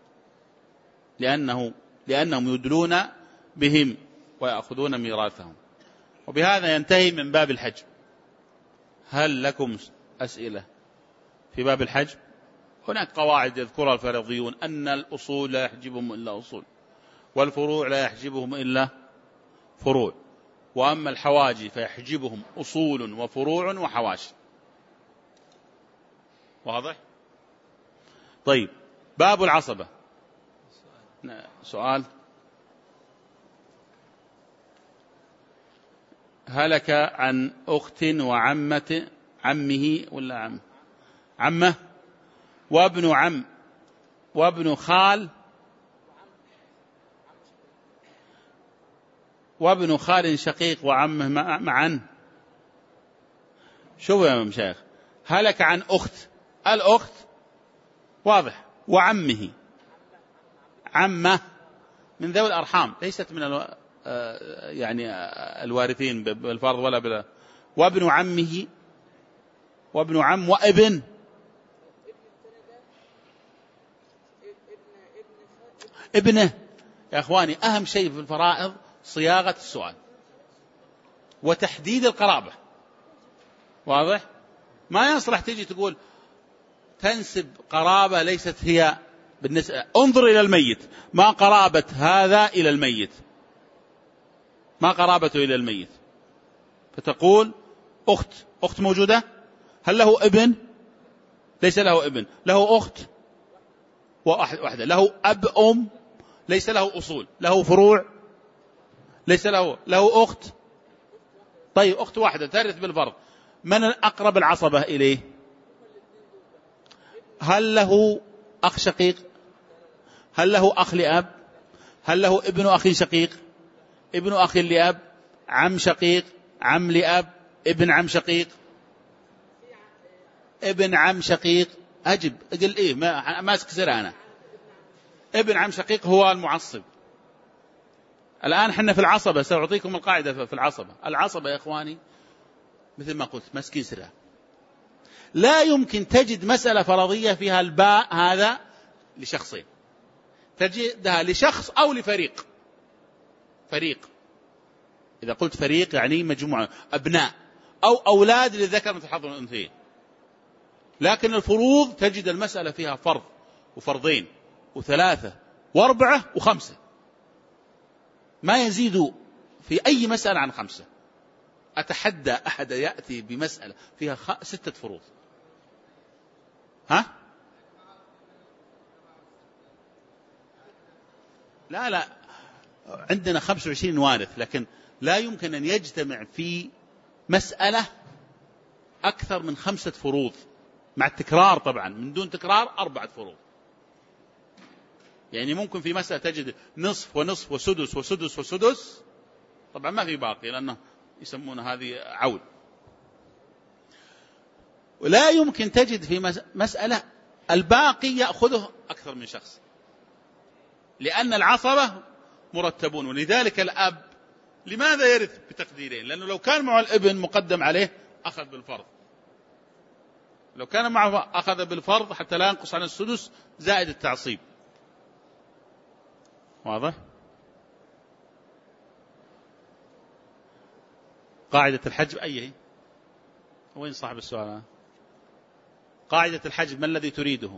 لأنهم يدلون بهم ويأخذون ميراثهم. وبهذا ينتهي من باب الحج. هل لكم أسئلة في باب الحج؟ هناك قواعد يذكرها الفرضيون أن الأصول لا يحجبهم إلا أصول، والفروع لا يحجبهم إلا فروع، وأما الحواجي فيحجبهم أصول وفروع وحواشي. واضح؟ طيب، باب العصبة. سؤال: هلك عن أخت عمه ولا عمه وابن عم وابن خال وابن خال شقيق وعمه معا. شوفوا يا مشايخ، هلك عن أخت، الأخت واضح، وعمه، عمه من ذوي الأرحام، ليست من يعني الوارثين بالفرض ولا بلا. وابن عمه وابن عم وابن ابنه. يا أخواني، أهم شيء في الفرائض صياغة السؤال وتحديد القرابة. واضح؟ ما يصلح تيجي تقول تنسب قرابة ليست هي بالنسبة. انظر إلى الميت، ما قرابة هذا إلى الميت، ما قرابته إلى الميت، فتقول أخت موجودة. هل له ابن؟ ليس له ابن. له أخت واحدة. له أب أم؟ ليس له أصول. له فروع؟ ليس له أخت. طيب، أخت واحدة ترث بالفرض، من أقرب العصبة إليه؟ هل له أخ شقيق؟ هل له أخ لأب؟ هل له ابن أخ شقيق؟ ابن أخ لأب؟ عم شقيق؟ عم لأب؟ ابن عم شقيق؟ ابن عم شقيق. أجب قل إيه ما ماسك سر أنا. ابن عم شقيق هو المعصب. الآن حنا في العصبة، سأعطيكم القاعدة في العصبة. العصبة يا إخواني مثل ما قلت مسكين سرها، لا يمكن تجد مسألة فرضية فيها الباء هذا لشخصين، تجدها لشخص أو لفريق. فريق، إذا قلت فريق يعني مجموعة أبناء أو أولاد للذكر مثل حظ الأنثيين. لكن الفروض تجد المسألة فيها فرض وفرضين وثلاثة واربعة وخمسة، ما يزيد في أي مسألة عن 5. أتحدى أحد يأتي بمسألة فيها 6 فروض. ها؟ لا عندنا 25 وارث، لكن لا يمكن أن يجتمع في مسألة أكثر من 5 فروض مع التكرار طبعا. من دون تكرار 4 فروض. يعني ممكن في مسألة تجد نصف ونصف وسدس وسدس وسدس، طبعا ما في باقي لأنه يسمون هذه عول. ولا يمكن تجد في مسألة الباقي يأخذه أكثر من شخص، لأن العصبة مرتبون. ولذلك الأب لماذا يرث بتقديرين؟ لأنه لو كان معه الابن مقدم عليه أخذ بالفرض، لو كان معه أخذ بالفرض حتى لا ينقص عن السدس زائد التعصيب. واضح؟ قاعدة الحجب أيه؟ وين صاحب السؤال؟ قاعدة الحجب ما الذي تريده؟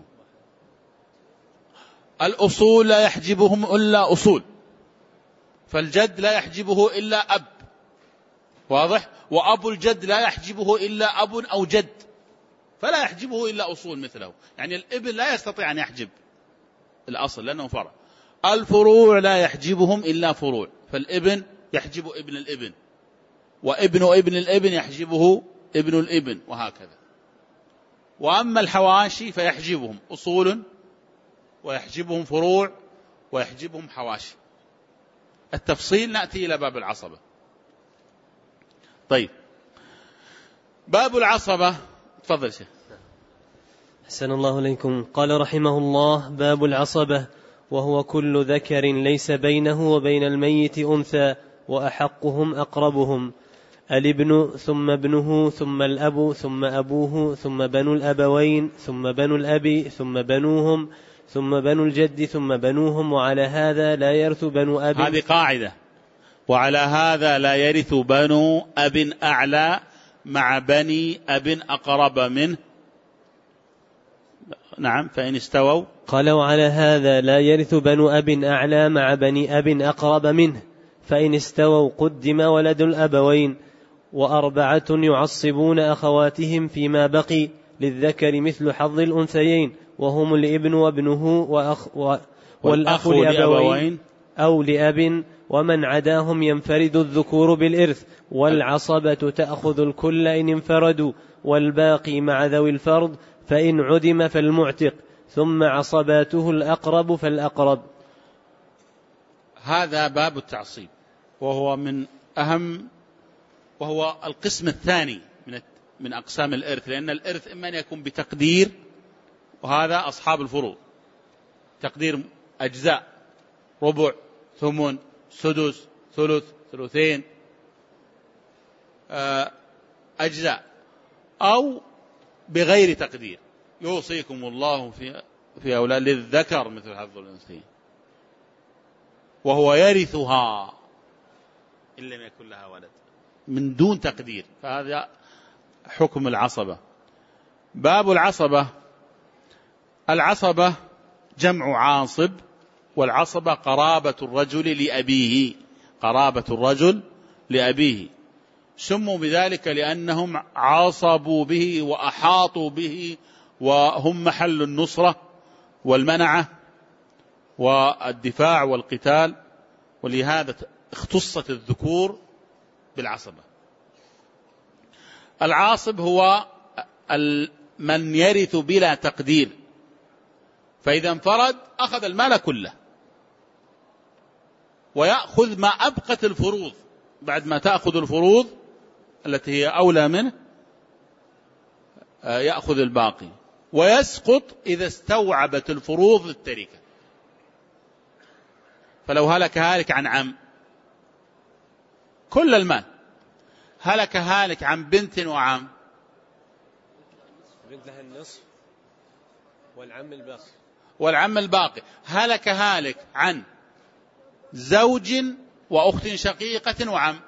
الأصول لا يحجبهم إلا أصول، فالجد لا يحجبه إلا أب. واضح؟ وأبو الجد لا يحجبه إلا أب أو جد، فلا يحجبه إلا أصول مثله. يعني الابن لا يستطيع أن يحجب الأصل لأنه فرع. الفروع لا يحجبهم إلا فروع، فالابن يحجب ابن الابن، وابن ابن الابن يحجبه ابن الابن، وهكذا. وأما الحواشي فيحجبهم أصول ويحجبهم فروع ويحجبهم حواشي. التفصيل نأتي إلى باب العصبة. طيب، باب العصبة، تفضل شيخ. أحسن الله إليكم. قال رحمه الله: باب العصبة، وهو كل ذكر ليس بينه وبين الميت أنثى، وأحقهم أقربهم: الابن ثم ابنه ثم الأب ثم أبوه ثم بنو الأبوين ثم بنو الأب ثم بنوهم ثم بنو الجد ثم بنوهم، وعلى هذا لا يرث بنو أب. هذه قاعدة. وعلى هذا لا يرث بنو أب أعلى مع بني أب أقرب منه. نعم، فإن استووا. قال: وعلى هذا لا يرث بنو أب أعلى مع بني أب أقرب منه، فإن استووا قدم ولد الأبوين. وأربعة يعصبون أخواتهم فيما بقي، للذكر مثل حظ الأنثيين، وهم الابن وابنه والأخ لأبوين أو لأب، ومن عداهم ينفرد الذكور بالإرث. والعصبة تأخذ الكل إن انفردوا، والباقي مع ذوي الفرض، فإن عدم فالمعتق، ثم عصباته الأقرب فالأقرب. هذا باب التعصيب، وهو من أهم، وهو القسم الثاني من أقسام الإرث، لأن الإرث إما أن يكون بتقدير، وهذا أصحاب الفروض تقدير أجزاء: ربع، ثمن، سدس، ثلث، ثلثين، أجزاء، أو بغير تقدير: يوصيكم الله في أولاد للذكر مثل حظ الأنثيين، وهو يرثها إن لم يكن لها ولد، من دون تقدير. فهذا حكم العصبة. باب العصبة. العصبة جمع عاصب، والعصبة قرابة الرجل لأبيه، قرابة الرجل لأبيه. سموا بذلك لأنهم عاصبوا به وأحاطوا به، وهم محل النصرة والمنعة والدفاع والقتال، ولهذا اختصت الذكور بالعصبة. العاصب هو من يرث بلا تقدير، فإذا انفرد أخذ المال كله، ويأخذ ما أبقت الفروض. بعد ما تأخذ الفروض التي هي أولى منه يأخذ الباقي، ويسقط إذا استوعبت الفروض التركة. فلو هلك هالك عن عم كل المال، هلك هالك عن بنت وعم، بنت لها النصف والعم الباقي. هلك هالك عن زوج وأخت شقيقة وعم،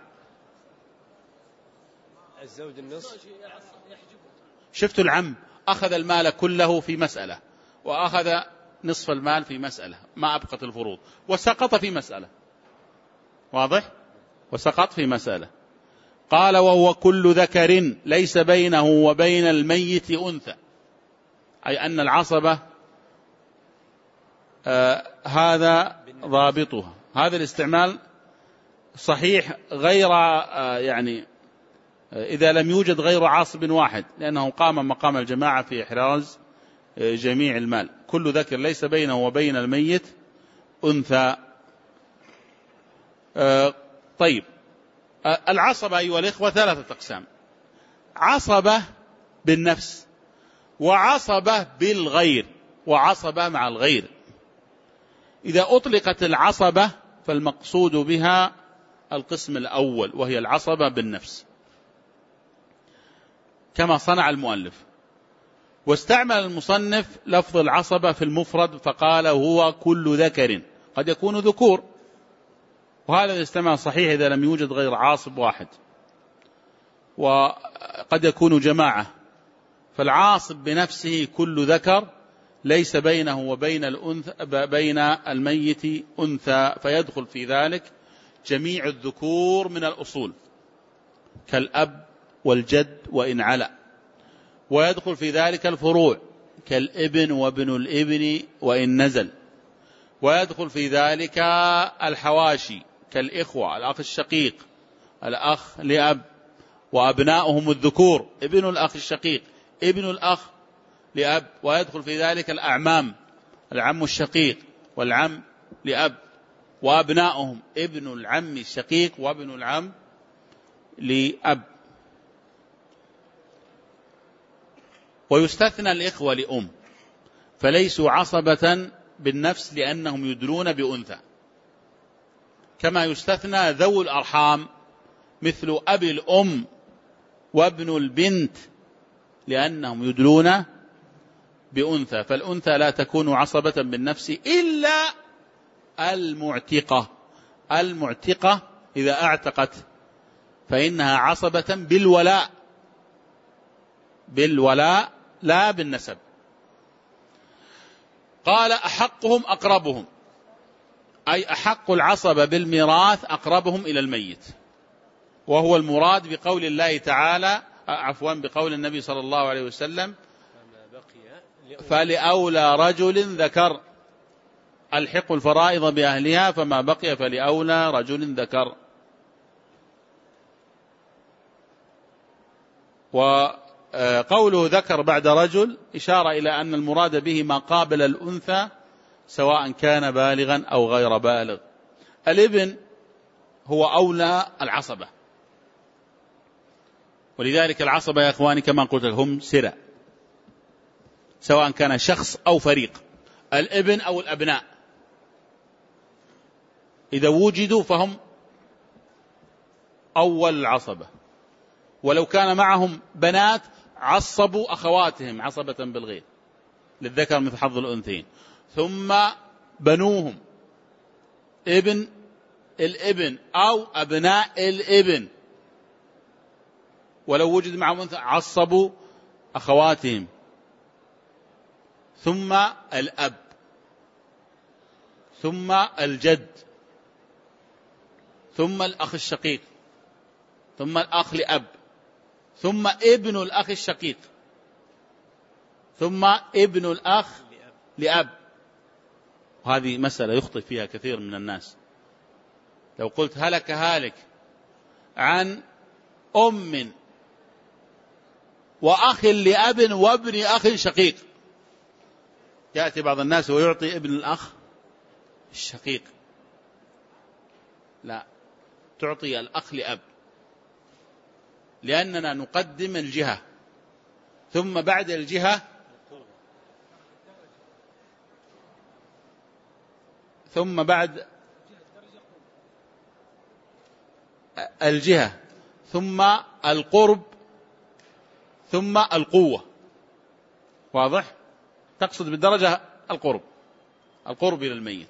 الزوج النصف. شفت العم أخذ المال كله في مسألة، وأخذ نصف المال في مسألة ما أبقت الفروض، وسقط في مسألة. واضح؟ وسقط في مسألة. قال وهو كل ذكر ليس بينه وبين الميت أنثى، أي أن العصبة هذا ضابطها. هذا الاستعمال صحيح غير يعني إذا لم يوجد غير عاصب واحد، لأنه قام مقام الجماعة في إحراز جميع المال. كل ذكر ليس بينه وبين الميت أنثى. طيب، العصبة أيها الإخوة ثلاثة أقسام: عصبة بالنفس، وعصبة بالغير، وعصبة مع الغير. إذا أطلقت العصبة فالمقصود بها القسم الأول، وهي العصبة بالنفس كما صنع المؤلف. واستعمل المصنف لفظ العصبة في المفرد فقال هو كل ذكر، قد يكون ذكور، وهذا الاستعمال صحيح إذا لم يوجد غير عاصب واحد، وقد يكون جماعة. فالعاصب بنفسه كل ذكر ليس بينه وبين بين الميت أنثى، فيدخل في ذلك جميع الذكور من الأصول كالأب والجد وإن علا، ويدخل في ذلك الفروع كالابن وابن الابن وإن نزل، ويدخل في ذلك الحواشي كالإخوة، الأخ الشقيق، الأخ لأب وأبناؤهم الذكور، ابن الأخ الشقيق، ابن الأخ لأب، ويدخل في ذلك الأعمام، العم الشقيق والعم لأب وأبناؤهم، ابن العم الشقيق وابن العم لأب. ويستثنى الإخوة لأم، فليسوا عصبة بالنفس لأنهم يدلون بأنثى، كما يستثنى ذوي الأرحام مثل أبي الأم وابن البنت لأنهم يدلون بأنثى. فالأنثى لا تكون عصبة بالنفس إلا المعتقة. المعتقة إذا اعتقت فإنها عصبة بالولاء، بالولاء لا بالنسب. قال أحقهم أقربهم، أي أحق العصبة بالميراث أقربهم إلى الميت، وهو المراد بقول الله تعالى بقول النبي صلى الله عليه وسلم فلأولى رجل ذكر، الحق الفرائض بأهلها فما بقي فلأولى رجل ذكر. وقوله ذكر بعد رجل إشارة إلى أن المراد به ما قابل الأنثى سواء كان بالغا أو غير بالغ. الابن هو أولى العصبة، ولذلك العصبة يا إخواني كما قلت لهم سرة، سواء كان شخص أو فريق، الابن أو الأبناء إذا وجدوا فهم أول العصبة. ولو كان معهم بنات عصبوا أخواتهم عصبة بالغير، للذكر مثل حظ الأنثيين. ثم بنوهم، ابن الابن أو أبناء الابن، ولو وجد معهم أنثى عصبوا أخواتهم. ثم الأب، ثم الجد، ثم الأخ الشقيق، ثم الأخ لأب، ثم ابن الأخ الشقيق، ثم ابن الأخ لأب. وهذه مسألة يخطئ فيها كثير من الناس. لو قلت هلك هالك عن أم وأخ لأب وابن أخ شقيق، يأتي بعض الناس ويعطي ابن الأخ الشقيق، لا، تعطي الأخ لأب، لأننا نقدم الجهة، ثم بعد الجهة ثم بعد الجهة ثم القرب ثم القوة. واضح؟ تقصد بالدرجة القرب إلى الميت.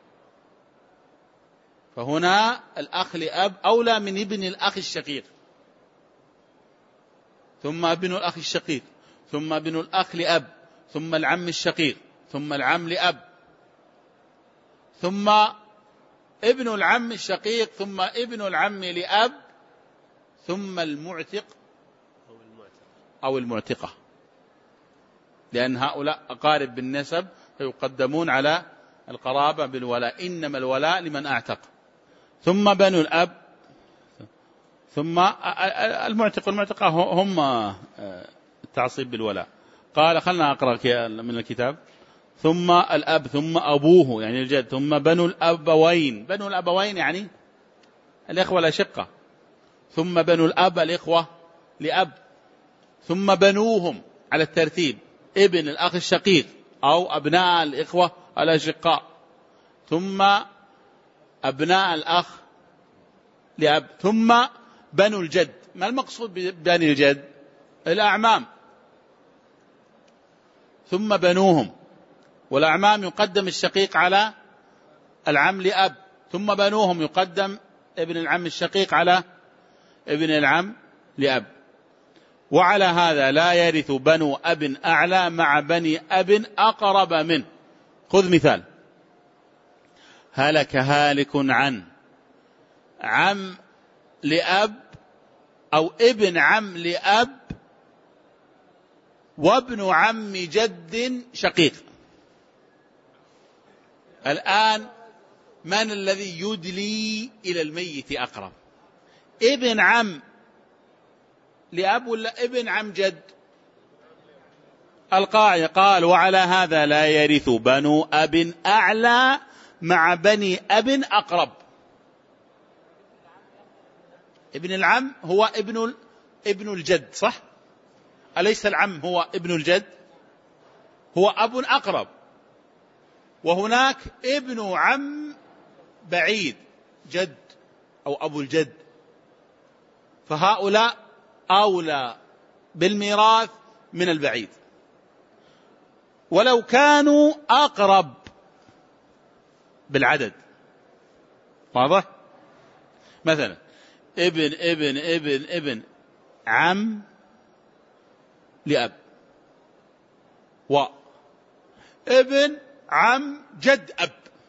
فهنا الأخ لأب أولى من ابن الأخ الشقيق، ثم ابن الأخ الشقيق، ثم ابن الأخ لأب، ثم العم الشقيق، ثم العم لأب، ثم ابن العم الشقيق، ثم ابن العم لأب، ثم المعتق أو المعتقة، لأن هؤلاء أقارب بالنسب فيقدمون على القرابة بالولاء، إنما الولاء لمن أعتق، ثم بنو الأب، ثم المعتق والمعتقة هم التعصيب بالولاء. قال خلنا أقرأ من الكتاب: ثم الأب، ثم أبوه يعني الجد، ثم بنو الأبوين، بنو الأبوين يعني الإخوة الأشقة، ثم بنو الأب الإخوة لأب، ثم بنوهم على الترتيب ابن الأخ الشقيق أو أبناء الإخوة الأشقاء، ثم أبناء الأخ لأب، ثم بنو الجد. ما المقصود ببني الجد؟ الأعمام، ثم بنوهم، والأعمام يقدم الشقيق على العم لأب، ثم بنوهم يقدم ابن العم الشقيق على ابن العم لأب. وعلى هذا لا يرث بنو أب أعلى مع بني أب أقرب منه. خذ مثال: هلك هالك عن عم لأب أو ابن عم لأب وابن عم جد شقيق. الآن من الذي يدلي إلى الميت أقرب؟ ابن عم لأب ولا ابن عم جد؟ القاعدة قال: وعلى هذا لا يرث بنو أب أعلى مع بني أب أقرب. ابن العم هو ابن الجد، صح؟ أليس العم هو ابن الجد؟ هو أب أقرب، وهناك ابن عم بعيد، جد أو أبو الجد، فهؤلاء أولى بالميراث من البعيد ولو كانوا أقرب بالعدد. واضح؟ مثلا ابن عم لأب وابن عم جد أب.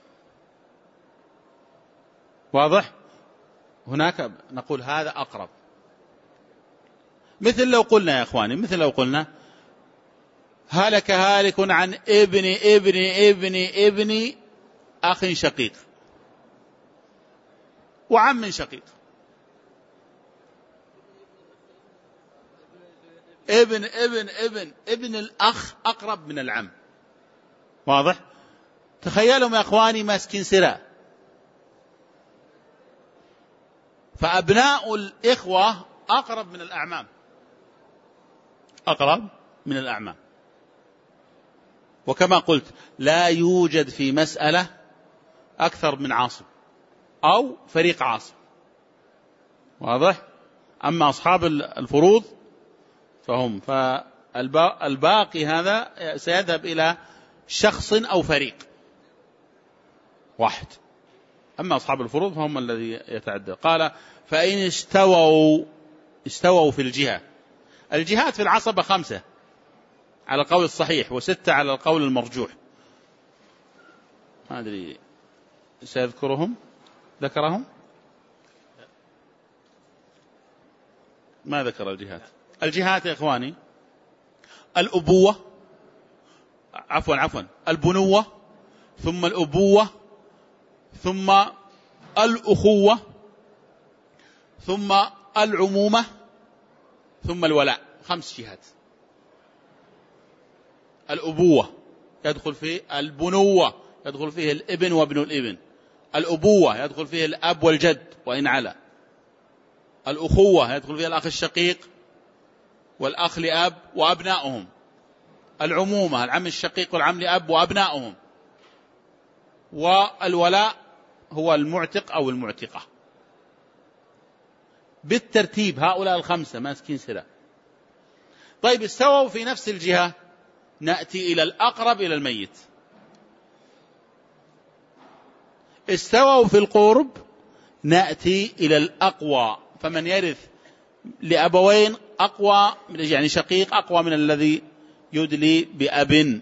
واضح؟ هناك نقول هذا أقرب. مثل لو قلنا يا إخواني، مثل لو قلنا هلك هالك عن ابن أخ شقيق وعم شقيق. ابن الأخ أقرب من العم. واضح؟ تخيلوا يا إخواني ماسكين سراء، فأبناء الإخوة أقرب من الأعمام، أقرب من الأعمام. وكما قلت لا يوجد في مسألة أكثر من عاصب أو فريق عاصب. واضح؟ أما أصحاب الفروض فهم، فالباقي هذا سيذهب إلى شخص أو فريق واحد. أما أصحاب الفروض فهم الذي يتعدى. قال: فإن استووا في الجهة. الجهات في العصبة 5 على القول الصحيح و6 على القول المرجوح. ما أدري سيذكرهم، ذكرهم؟ ما ذكر الجهات. الجهات يا إخواني: الأبوة، عفوا البنوة، ثم الأبوة، ثم الأخوة، ثم العمومة، ثم الولاء. 5 جهات: الأبوة يدخل فيه البنوة، يدخل فيه الابن وابن الابن. الأبوة يدخل فيه الأب والجد وإن علا. الأخوة يدخل فيها الأخ الشقيق والأخ لأب وأبنائهم. العمومة العم الشقيق والعم لأب وأبنائهم. والولاء هو المعتق أو المعتقة. بالترتيب هؤلاء الخمسة ماسكين سلة. طيب استووا في نفس الجهة، نأتي إلى الأقرب إلى الميت. استووا في القرب، نأتي إلى الأقوى. فمن يرث لأبوين أقوى، يعني شقيق أقوى من الذي يدلي بأب.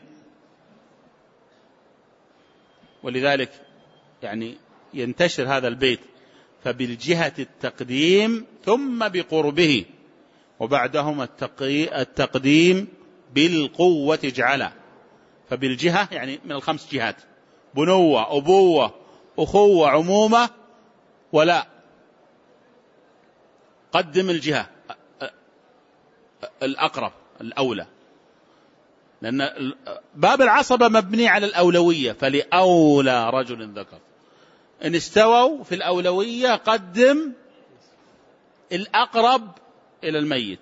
ولذلك يعني ينتشر هذا البيت: فبالجهة التقديم ثم بقربه، وبعدهم التقديم بالقوة اجعله. فبالجهة يعني من الخمس جهات: بنوة، أبوة، أخوة، عمومة، ولا. قدم الجهة الأقرب الأولى، لأن باب العصبة مبني على الأولوية، فلأولى رجل ذكر. إن استووا في الأولوية قدم الأقرب إلى الميت،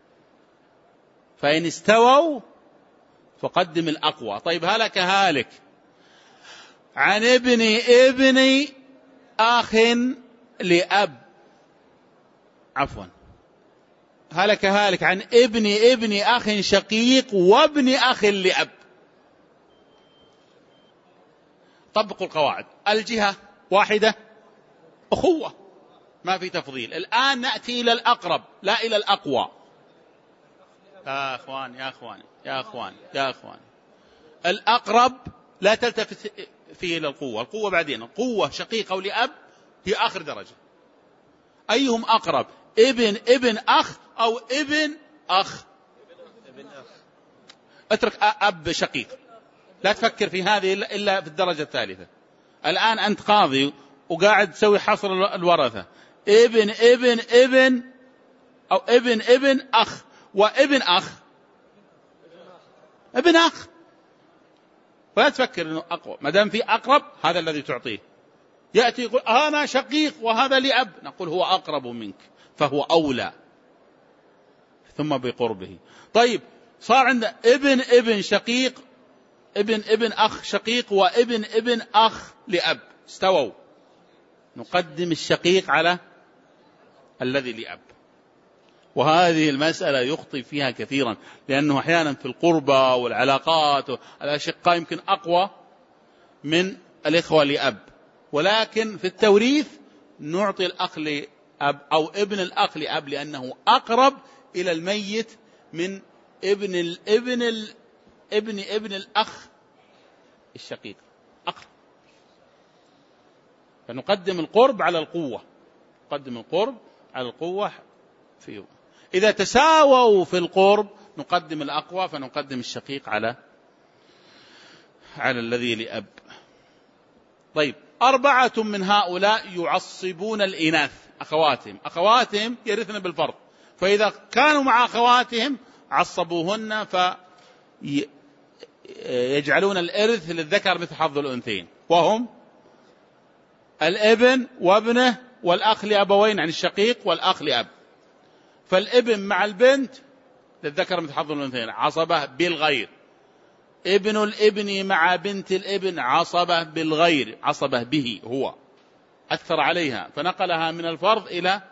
فإن استووا فقدم الأقوى. طيب هلك هالك عن ابن أخ لأب، عفوا، هلك هالك عن ابن أخ شقيق وابن أخ لأب. طبقوا القواعد. الجهة واحدة، أخوة، ما في تفضيل. الآن نأتي إلى الأقرب لا إلى الأقوى. يا أخوان يا أخوان يا أخوان يا أخوان، الأقرب لا تلتفت فيه إلى القوة. القوة بعدين. القوة شقيقة ولأب هي آخر درجة. أيهم أقرب، ابن أخ أو ابن أخ؟ اترك أب شقيق، لا تفكر في هذه إلا في الدرجة الثالثة. الآن أنت قاضي وقاعد تسوي حصر الورثة: ابن أو ابن أخ وابن أخ، ابن أخ. ولا تفكر أنه أقوى، ما دام في أقرب هذا الذي تعطيه. يأتي يقول أنا شقيق وهذا لأب، نقول هو أقرب منك فهو أولى، ثم بقربه. طيب صار عندنا ابن شقيق، ابن أخ شقيق وابن أخ لأب، استووا، نقدم الشقيق على الذي لأب. وهذه المسألة يخطئ فيها كثيرا، لأنه أحيانا في القربة والعلاقات الأشقاء يمكن أقوى من الإخوة لأب، ولكن في التوريث نعطي الأخ لأب أو ابن الأخ لأب لأنه أقرب إلى الميت من ابن الأخ الشقيق، أقرب. فنقدم القرب على القوة، نقدم القرب على القوة فيه. إذا تساووا في القرب نقدم الأقوى، فنقدم الشقيق على الذي لأب. طيب 4 من هؤلاء يعصبون الإناث، أخواتهم يرثن بالفرض، فإذا كانوا مع أخواتهم عصبوهن فيجعلون الإرث للذكر مثل حظ الأنثيين، وهم الابن وابنه والأخ لأبوين عن الشقيق والأخ لأب. فالابن مع البنت للذكر مثل حظ الأنثيين، عصبة بالغير. ابن الابن مع بنت الابن عصبة بالغير، عصبة به، هو أكثر عليها فنقلها من الفرض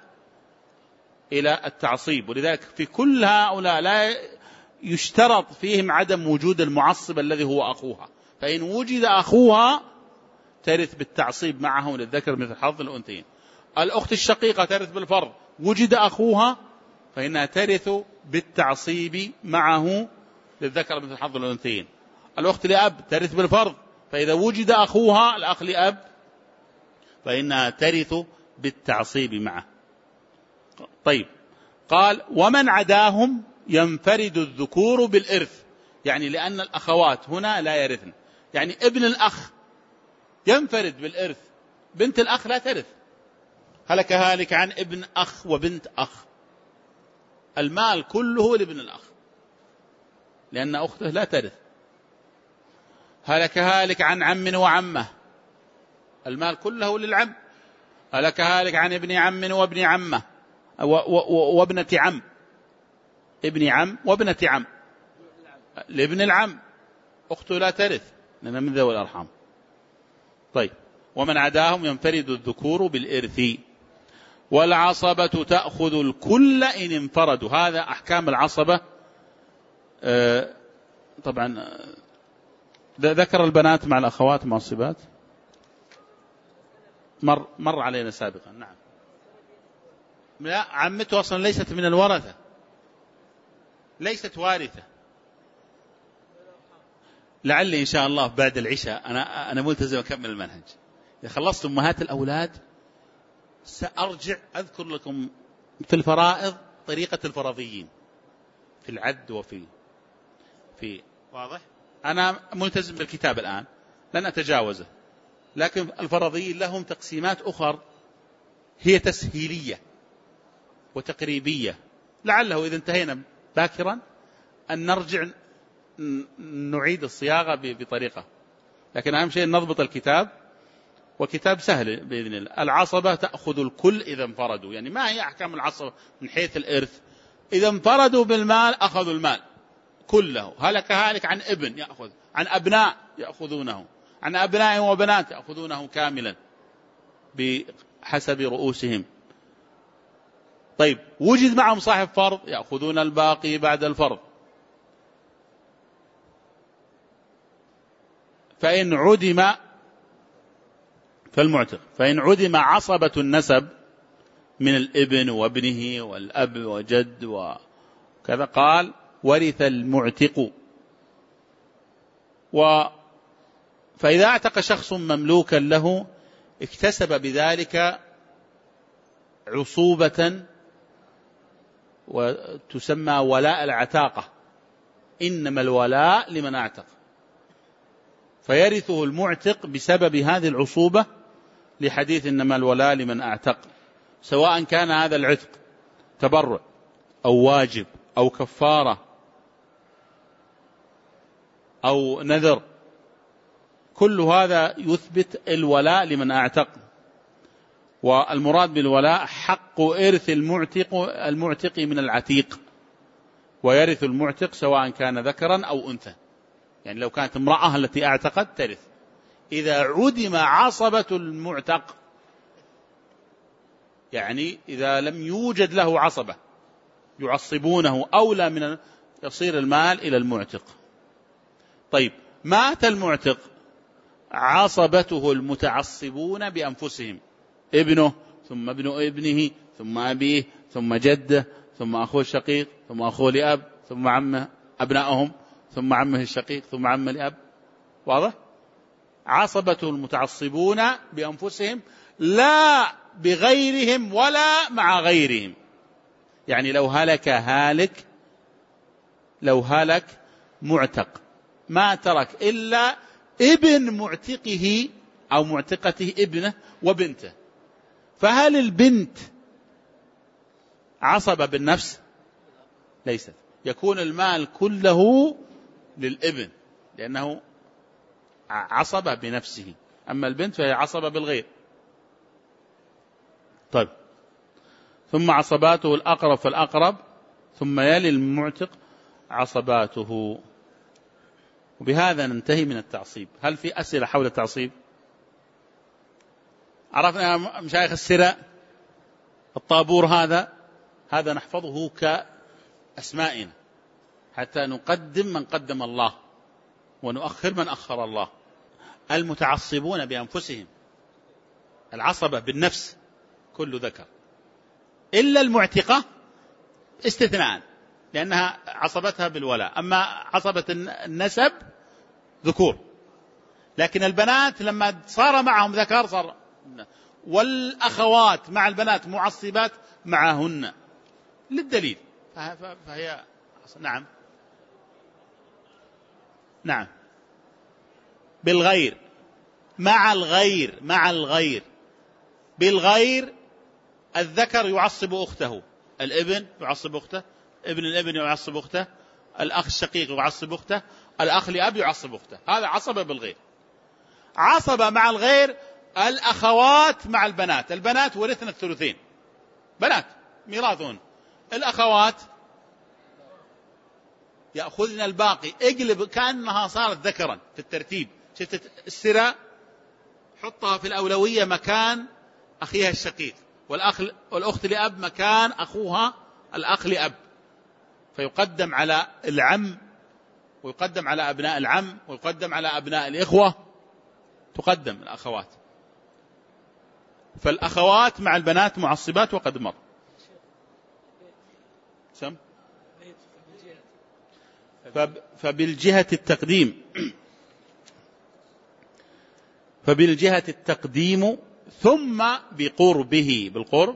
إلى التعصيب. ولذلك في كل هؤلاء لا يشترط فيهم عدم وجود المعصب الذي هو أخوها، فإن وجد أخوها ترث بالتعصيب معه للذكر مثل حظ الأنثيين. الأخت الشقيقة ترث بالفرض، وجد أخوها فإنها ترث بالتعصيب معه للذكر مثل حظ الأنثيين. الأخت لأب ترث بالفرض، فإذا وجد أخوها الأخ لأب فإنها ترث بالتعصيب معه. طيب قال ومن عداهم ينفرد الذكور بالإرث، يعني لأن الأخوات هنا لا يرثن، يعني ابن الأخ ينفرد بالإرث، بنت الأخ لا ترث. هلك هالك عن ابن أخ وبنت أخ، المال كله لابن الأخ لأن أخته لا ترث. هلك هالك عن عم وعمه، المال كله للعم. هلك هالك عن ابن عم وابن عمه وابنة عم، ابن عم وابنة عم، لابن العم أخته لا ترث لأنها من ذوي الأرحام. طيب، ومن عداهم ينفرد الذكور بالإرث. والعصبة تأخذ الكل إن انفردوا. هذا أحكام العصبة. طبعا ذكر البنات مع الأخوات معصبات، مر علينا سابقا. نعم، لا، عمته أصلا ليست من الورثة، ليست وارثة. لعلي إن شاء الله بعد العشاء، أنا ملتزم أكمل المنهج. إذا خلصت أمهات الأولاد سأرجع أذكر لكم في الفرائض طريقة الفرضيين في العد وفي واضح. أنا ملتزم بالكتاب الآن لن أتجاوزه، لكن الفرضيين لهم تقسيمات أخرى هي تسهيلية وتقريبية، لعله إذا انتهينا باكرا أن نرجع نعيد الصياغة بطريقة، لكن أهم شيء نضبط الكتاب، وكتاب سهل بإذن الله. العصبة تأخذ الكل إذا انفردوا. يعني ما هي أحكام العصبة من حيث الإرث؟ إذا انفردوا بالمال أخذوا المال كله. هلك هالك عن ابن يأخذ، عن أبناء يأخذونه، عن أبناء وبنات يأخذونه كاملا بحسب رؤوسهم. طيب، وجد معهم صاحب فرض يأخذون الباقي بعد الفرض. فإن عدم فالمعتق، فإن عدم عصبة النسب من الابن وابنه والأب وجد وكذا، قال ورث المعتق. فإذا اعتق شخص مملوكا له اكتسب بذلك عصوبة وتسمى ولاء العتاقة، إنما الولاء لمن اعتق، فيرثه المعتق بسبب هذه العصوبة لحديث إنما الولاء لمن اعتق، سواء كان هذا العتق تبرع أو واجب أو كفارة أو نذر، كل هذا يثبت الولاء لمن اعتق. والمراد بالولاء حق إرث المعتق من العتيق، ويرث المعتق سواء كان ذكرا أو أنثى. يعني لو كانت امرأة التي اعتقت ترث. إذا عدم عصبة المعتق، يعني إذا لم يوجد له عصبة يعصبونه، أولى من يصير المال إلى المعتق. طيب، مات المعتق، عصبته المتعصبون بأنفسهم، ابنه ثم ابن ابنه ثم أبيه ثم جده ثم أخوه الشقيق ثم أخوه لأب ثم عمه أبنائهم ثم عمه الشقيق ثم عمه لأب. واضح؟ عصبته المتعصبون بأنفسهم لا بغيرهم ولا مع غيرهم. يعني لو هلك معتق ما ترك إلا ابن معتقه أو معتقته ابنه وبنته، فهل البنت عصبة بالنفس؟ ليست. يكون المال كله للابن لأنه عصبة بنفسه، أما البنت فهي عصبة بالغير. طيب، ثم عصباته الأقرب فالأقرب، ثم يلي المعتق عصباته. وبهذا ننتهي من التعصيب. هل في أسئلة حول التعصيب؟ عرفنا مشايخ السراء الطابور هذا نحفظه كأسمائنا حتى نقدم من قدم الله ونؤخر من أخر الله. المتعصبون بأنفسهم، العصبة بالنفس كل ذكر إلا المعتقة استثناء لأنها عصبتها بالولاء، أما عصبة النسب ذكور. لكن البنات لما صار معهم ذكر صار، والأخوات مع البنات معصبات معهن للدليل، فهي نعم بالغير مع الغير بالغير. الذكر يعصب أخته، الابن يعصب أخته، ابن الابن يعصب أخته، الأخ الشقيق يعصب أخته، الأخ لأب يعصب أخته، هذا عصبة بالغير. عصبة مع الغير الأخوات مع البنات. البنات ورثن الثلثين، بنات ميراثون، الأخوات يأخذن الباقي. اقلب كأنها صارت ذكرا في الترتيب. شفت السرة، حطها في الأولوية مكان أخيها الشقيق، والأخت لأب مكان أخوها الأخ لأب، فيقدم على العم، ويقدم على أبناء العم، ويقدم على أبناء الإخوة، تقدم الأخوات. فالأخوات مع البنات معصبات وقد مر. فبالجهة التقديم ثم بقربه بالقرب،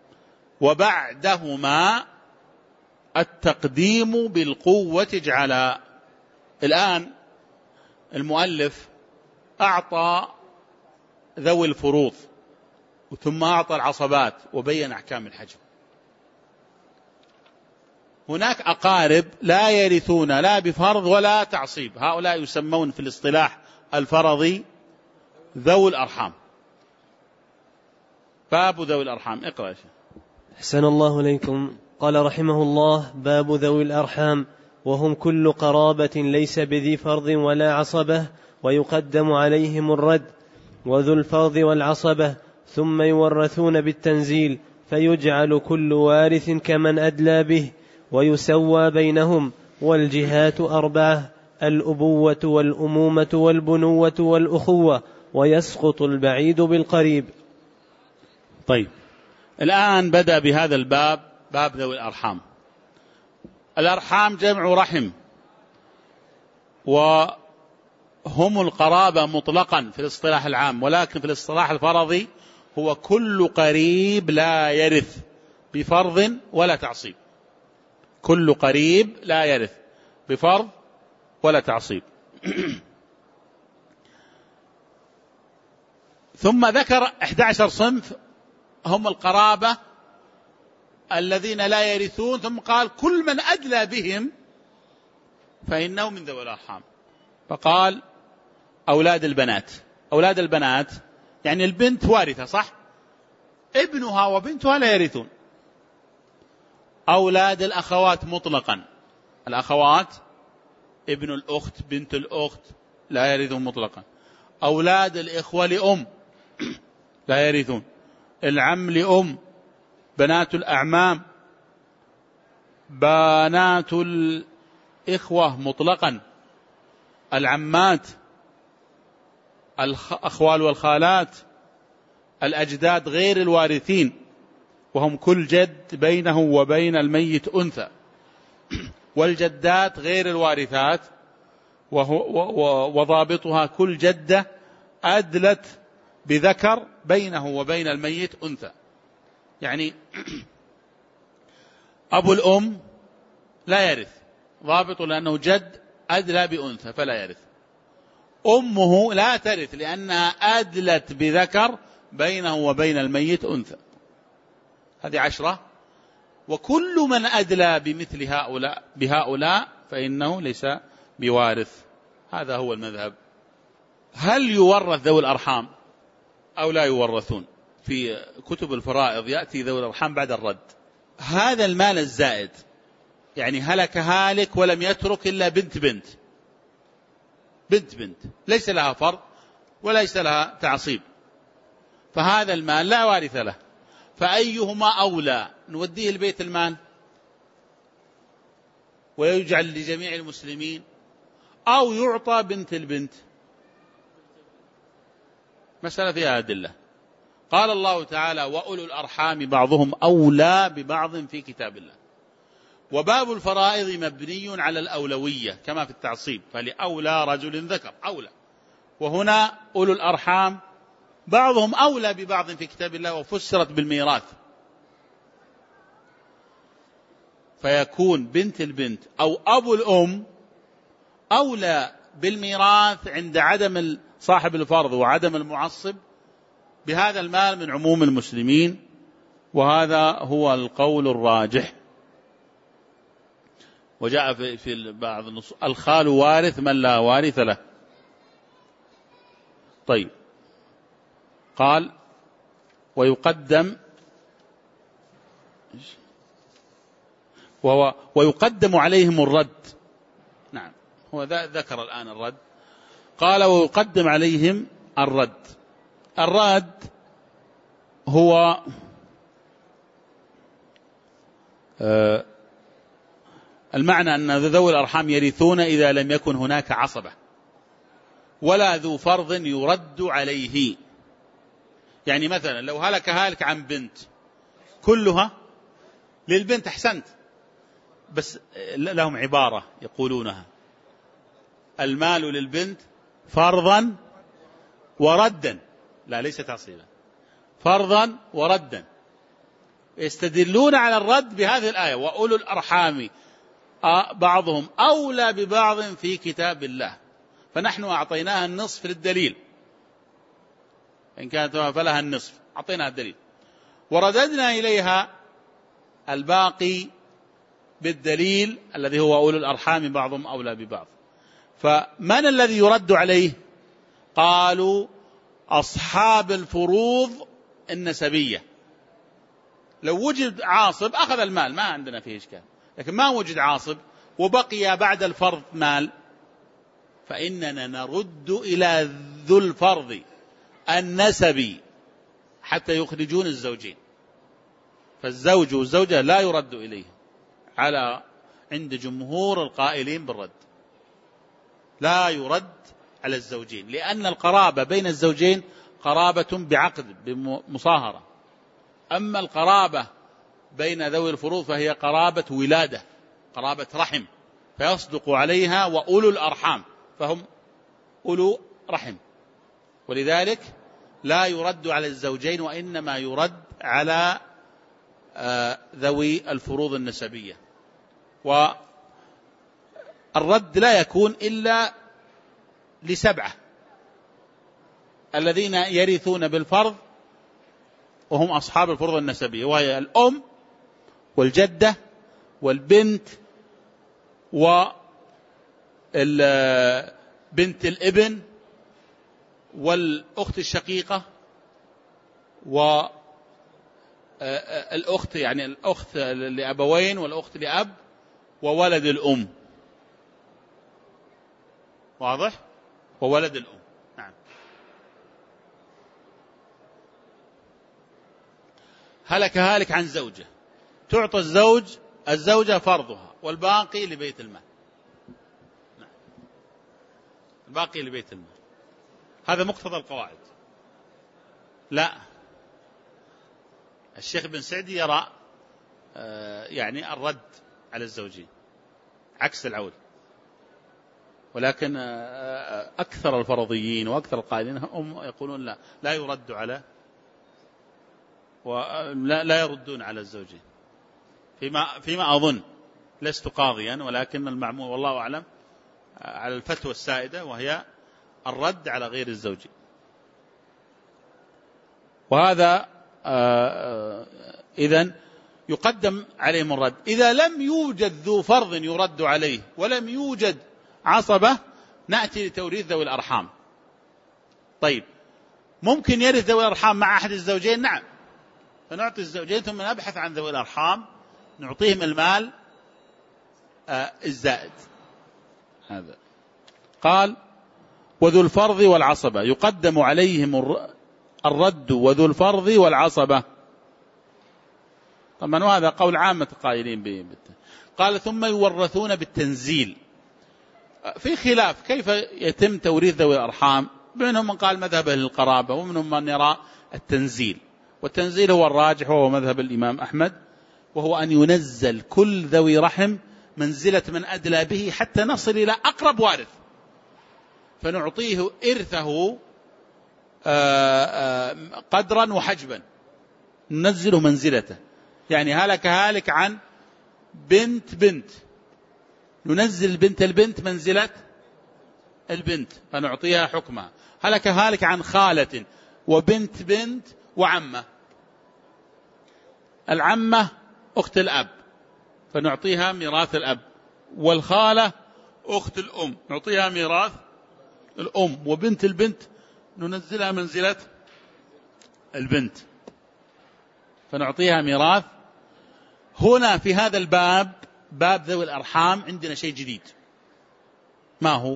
وبعدهما التقديم بالقوة اجعلا. الآن المؤلف أعطى ذوي الفروض ثم أعطى العصبات وبين أحكام الحجب. هناك أقارب لا يرثون لا بفرض ولا تعصيب، هؤلاء يسمون في الاصطلاح الفرضي ذوي الأرحام. باب ذوي الأرحام، اقرأ يا شيخ. أحسن الله إليكم. قال رحمه الله: باب ذوي الأرحام، وهم كل قرابة ليس بذي فرض ولا عصبة، ويقدم عليهم الرد، وذو الفرض والعصبة، ثم يورثون بالتنزيل، فيجعل كل وارث كمن أدلى به، ويسوى بينهم. والجهات 4: الأبوة والأمومة والبنوة والأخوة، ويسقط البعيد بالقريب. طيب، الآن بدأ بهذا الباب، باب ذوي الأرحام. الأرحام جمع رحم، وهم القرابة مطلقا في الاصطلاح العام، ولكن في الاصطلاح الفرضي هو كل قريب لا يرث بفرض ولا تعصيب. كل قريب لا يرث بفرض ولا تعصيب. ثم ذكر 11 صنف هم القرابة الذين لا يرثون، ثم قال كل من أدلى بهم فإنه من ذوي الأرحام. فقال أولاد البنات. أولاد البنات يعني البنت وارثة صح، ابنها وبنتها لا يرثون. أولاد الأخوات مطلقا، الأخوات ابن الأخت بنت الأخت لا يرثون مطلقا. أولاد الإخوة لأم لا يرثون. العم لأم، بنات الأعمام، بنات الإخوة مطلقا، العمات، الأخوال والخالات، الأجداد غير الوارثين، وهم كل جد بينه وبين الميت أنثى، والجدات غير الوارثات، وضابطها كل جدة أدلت بذكر بينه وبين الميت أنثى. يعني أبو الأم لا يرث، ضابط لأنه جد أدلى بأنثى فلا يرث. أمه لا ترث لأنها أدلت بذكر بينه وبين الميت أنثى. هذه 10. وكل من أدلى بمثل بهؤلاء فإنه ليس بوارث. هذا هو المذهب. هل يورث ذوي الأرحام أو لا يورثون؟ في كتب الفرائض يأتي ذوي الأرحام بعد الرد. هذا المال الزائد، يعني هلك هالك ولم يترك إلا بنت ليس لها فرض وليس لها تعصيب، فهذا المال لا وارث له. فأيهما أولى؟ نوديه البيت المال ويجعل لجميع المسلمين، أو يعطى بنت البنت؟ مسألة فيها أدلة. قال الله تعالى: وأولو الأرحام بعضهم أولى ببعض في كتاب الله. وباب الفرائض مبني على الأولوية كما في التعصيب، فلأولى رجل ذكر أولى. وهنا أولو الأرحام بعضهم أولى ببعض في كتاب الله، وفسرت بالميراث، فيكون بنت البنت أو أبو الأم أولى بالميراث عند عدم صاحب الفرض وعدم المعصب بهذا المال من عموم المسلمين، وهذا هو القول الراجح. وجاء في بعض النصوص الخال وارث من لا وارث له. طيب، قال ويقدم عليهم الرد. نعم، هو ذكر الآن الرد. قال ويقدم عليهم الرد. الرد هو المعنى أن ذوي الأرحام يرثون إذا لم يكن هناك عصبة ولا ذو فرض يرد عليه. يعني مثلا لو هلك هالك عن بنت كلها للبنت، أحسنت، بس لهم عبارة يقولونها: المال للبنت فرضا وردا. لا، ليس تعصيبا، فرضا وردا. يستدلون على الرد بهذه الآية: وأولو الأرحام بعضهم أولى ببعض في كتاب الله. فنحن أعطيناها النصف للدليل، إن كانت فلها النصف، أعطيناها الدليل ورددنا إليها الباقي بالدليل الذي هو أولو الأرحام بعضهم أولى ببعض. فمن الذي يرد عليه؟ قالوا أصحاب الفروض النسبية. لو وجد عاصب أخذ المال، ما عندنا فيه إشكال، لكن ما وجد عاصب وبقي بعد الفرض مال، فإننا نرد إلى ذو الفرض النسبي حتى يخرجون الزوجين. فالزوج والزوجة لا يرد إليه عند جمهور القائلين بالرد، لا يرد على الزوجين، لأن القرابة بين الزوجين قرابة بعقد بمصاهرة. أما القرابة بين ذوي الفروض فهي قرابة ولادة، قرابة رحم، فيصدق عليها وأولو الأرحام، فهم أولو رحم، ولذلك لا يرد على الزوجين، وإنما يرد على ذوي الفروض النسبية. والرد لا يكون إلا ل7 الذين يرثون بالفرض وهم أصحاب الفروض النسبية، وهي الأم والجدة والبنت وبنت الابن والأخت الشقيقة والأخت، يعني الأخت لأبوين والأخت لأب، وولد الأم. واضح؟ وولد الأم. نعم. هلك هالك عن زوجة، تعطى الزوجة فرضها والباقي لبيت المال. نعم. الباقي لبيت المال، هذا مقتضى القواعد. لا، الشيخ بن سعدي يرى يعني الرد على الزوجين عكس العول، ولكن أكثر الفرضيين وأكثر القائلين هم يقولون لا يرد على، ولا يردون على الزوجين، فيما أظن. لست قاضيا، ولكن المعمول والله أعلم على الفتوى السائدة، وهي الرد على غير الزوجين. وهذا إذن يقدم عليهم الرد. إذا لم يوجد ذو فرض يرد عليه ولم يوجد عصبة، نأتي لتوريث ذوي الأرحام. طيب، ممكن يرث ذوي الأرحام مع أحد الزوجين؟ نعم، فنعطي الزوجين ثم نبحث عن ذوي الأرحام نعطيهم المال الزائد. هذا قال وذو الفرض والعصبة يقدم عليهم الرد وذو الفرض والعصبة. طبعا وهذا قول عامة القائلين به. قال ثم يورثون بالتنزيل. في خلاف كيف يتم توريث ذوي الأرحام، منهم من قال مذهبه للقرابة، ومنهم من يرى التنزيل، والتنزيل هو الراجح وهو مذهب الإمام أحمد، وهو أن ينزل كل ذوي رحم منزلة من أدلى به حتى نصل إلى أقرب وارث، فنعطيه إرثه قدرا وحجبا، ننزله منزلته. يعني هالك عن بنت، ننزل البنت منزلة البنت فنعطيها حكمها. هالك عن خالة وبنت وعمة، العمة أخت الأب فنعطيها ميراث الأب والخالة أخت الأم نعطيها ميراث الأم، وبنت البنت ننزلها منزلة البنت فنعطيها ميراث. هنا في هذا الباب، باب ذوي الأرحام، عندنا شيء جديد. ما هو؟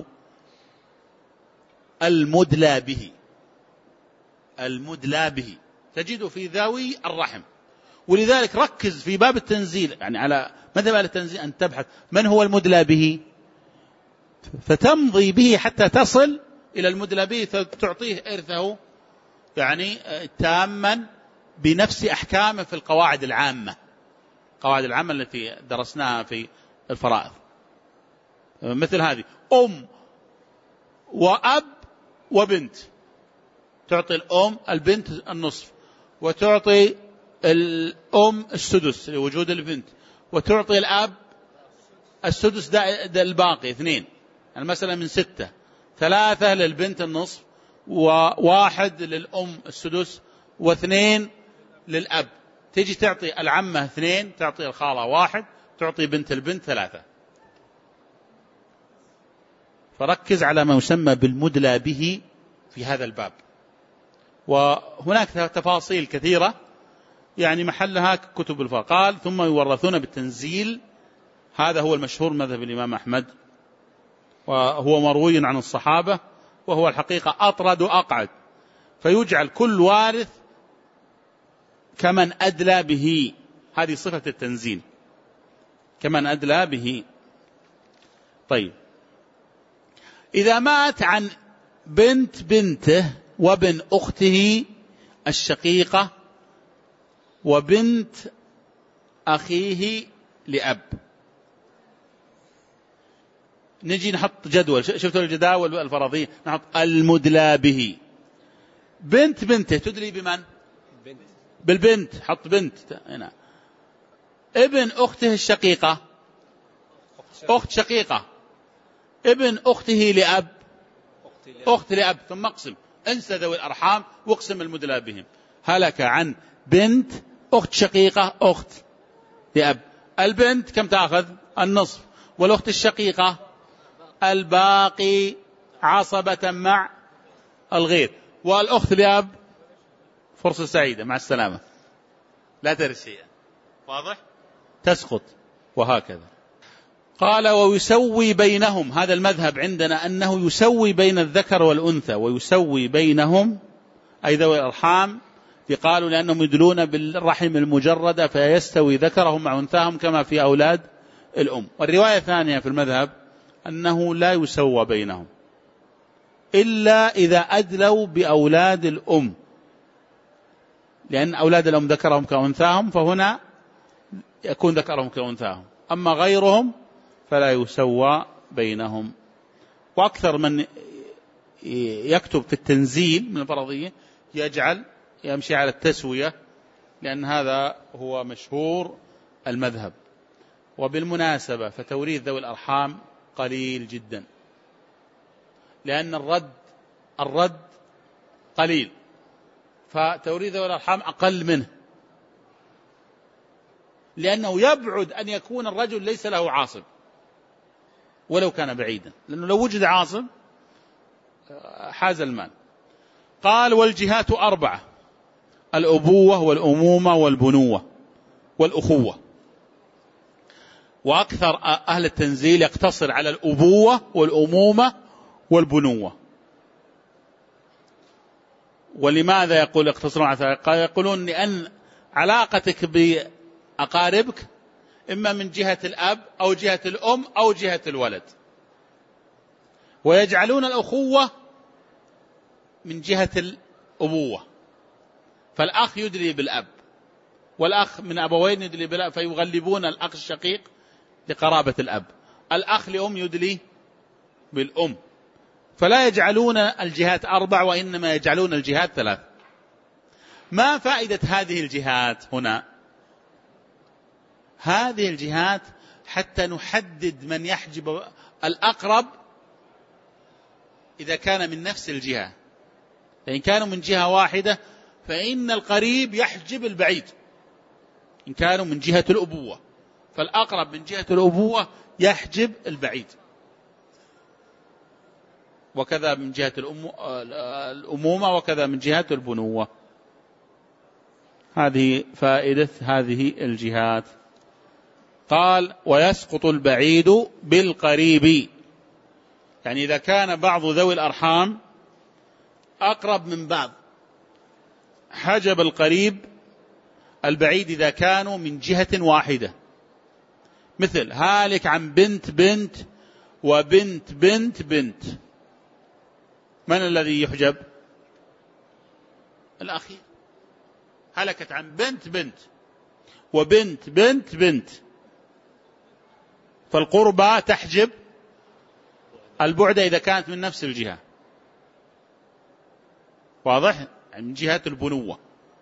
المدلى به. المدلى به تجد في ذوي الرحم، ولذلك ركز في باب التنزيل، يعني على مذهب التنزيل أن تبحث من هو المدلى به، فتمضي به حتى تصل إلى المدلى به، تعطيه إرثه يعني تاما بنفس أحكامه في القواعد العامة، القواعد العامة التي درسناها في الفرائض. مثل هذه أم وأب وبنت، تعطي الأم البنت النصف، وتعطي الأم السدس لوجود البنت، وتعطي الأب السدس ده الباقي 2. المسألة من 6، 3 للبنت النصف، و1 للأم السدس، و2 للأب. تيجي تعطي العمة 2، تعطي الخالة 1، تعطي بنت البنت 3. فركز على ما يسمى بالمدلى به في هذا الباب. وهناك تفاصيل كثيرة يعني محلها كتب الفقه. قال ثم يورثون بالتنزيل، هذا هو المشهور مذهب الإمام أحمد، وهو مروي عن الصحابة، وهو الحقيقة أطرد وأقعد، فيجعل كل وارث كمن أدلى به. هذه صفة التنزيل، كمن أدلى به. طيب، إذا مات عن بنت بنته وابن أخته الشقيقة وبنت أخيه لأب، نجي نحط جدول. شفتوا الجداول الفرضية؟ نحط المدلى به. بنت بنته تدلي بمن؟ بالبنت، حط بنت هنا. ابن أخته الشقيقة، أخت شقيقة. ابن أخته لأب، أخت لأب. ثم اقسم، انسى ذوي الأرحام واقسم المدلى بهم. هلك عن بنت أخت شقيقة أخت لأب. البنت كم تأخذ؟ النصف. والأخت الشقيقة الباقي عصبة مع الغير. والأخت لأب فرصة سعيدة، مع السلامة، لا ترث شيئا. واضح؟ تسقط. وهكذا قال ويسوي بينهم. هذا المذهب عندنا أنه يسوي بين الذكر والأنثى، ويسوي بينهم أي ذوي الأرحام. قالوا لأنهم يدلون بالرحم المجردة فيستوي ذكرهم مع أنثاهم كما في أولاد الأم. والرواية الثانية في المذهب أنه لا يسوى بينهم إلا إذا أدلوا بأولاد الأم، لأن أولاد الأم ذكرهم كأنثاهم، فهنا يكون ذكرهم كأنثاهم. أما غيرهم فلا يسوى بينهم. وأكثر من يكتب في التنزيل من الفرضية يمشي على التسوية، لأن هذا هو مشهور المذهب. وبالمناسبة فتوريث ذوي الأرحام قليل جدا، لأن الرد قليل، فتوريث ذوي الأرحام أقل منه، لأنه يبعد أن يكون الرجل ليس له عاصب ولو كان بعيدا، لأنه لو وجد عاصب حاز المال. قال والجهات 4: الأبوة والأمومة والبنوة والأخوة. وأكثر أهل التنزيل يقتصر على الأبوة والأمومة والبنوة. ولماذا يقول يقتصرون على ذلك؟ يقولون لأن علاقتك بأقاربك إما من جهة الأب أو جهة الأم أو جهة الولد، ويجعلون الأخوة من جهة الأبوة، فالأخ يدلي بالأب والأخ من أبوين يدلي بالأب، فيغلبون الأخ الشقيق لقرابة الأب. الأخ لأم يدلي بالأم، فلا يجعلون الجهات 4 وإنما يجعلون الجهات 3. ما فائدة هذه الجهات هنا؟ هذه الجهات حتى نحدد من يحجب الأقرب إذا كان من نفس الجهة، فإن كانوا من جهة واحدة فإن القريب يحجب البعيد إن كانوا من جهة الأبوة، فالأقرب من جهة الأبوة يحجب البعيد، وكذا من جهة الأمومة، وكذا من جهة البنوة. هذه فائدة هذه الجهات. قال ويسقط البعيد بالقريب، يعني إذا كان بعض ذوي الأرحام أقرب من بعض حجب القريب البعيد إذا كانوا من جهة واحدة، مثل هالك عن بنت بنت وبنت بنت بنت، من الذي يحجب؟ الأخير. هلكت عن بنت بنت وبنت بنت بنت، فالقربى تحجب البعد إذا كانت من نفس الجهة، واضح؟ من جهة البنوة.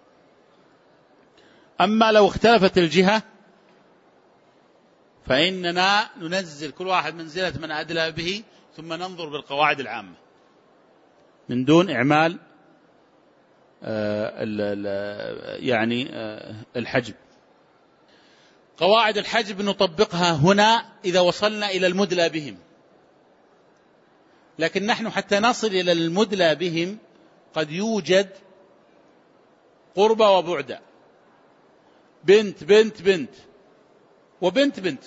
أما لو اختلفت الجهة فإننا ننزل كل واحد منزلة من أدلى به، ثم ننظر بالقواعد العامة من دون إعمال الحجب. قواعد الحجب نطبقها هنا إذا وصلنا إلى المدلى بهم، لكن نحن حتى نصل إلى المدلى بهم قد يوجد قربة وبعدة، بنت بنت بنت وبنت بنت،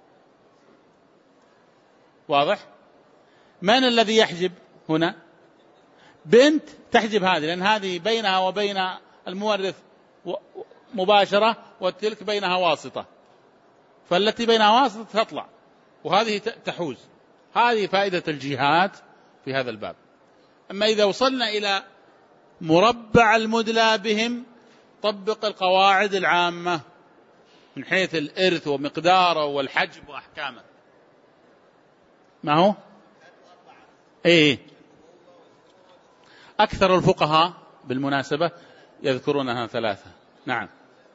واضح؟ من الذي يحجب هنا؟ بنت تحجب هذه، لأن هذه بينها وبين المورث مباشرة، وتلك بينها واسطة، فالتي بينها واسطة تطلع وهذه تحوز. هذه فائدة الجهات في هذا الباب. أما إذا وصلنا إلى مربع المدلى بهم طبق القواعد العامة من حيث الإرث ومقداره والحجب وأحكامه. ما هو؟ إيه، أكثر الفقهاء بالمناسبة يذكرونها ثلاثة. نعم.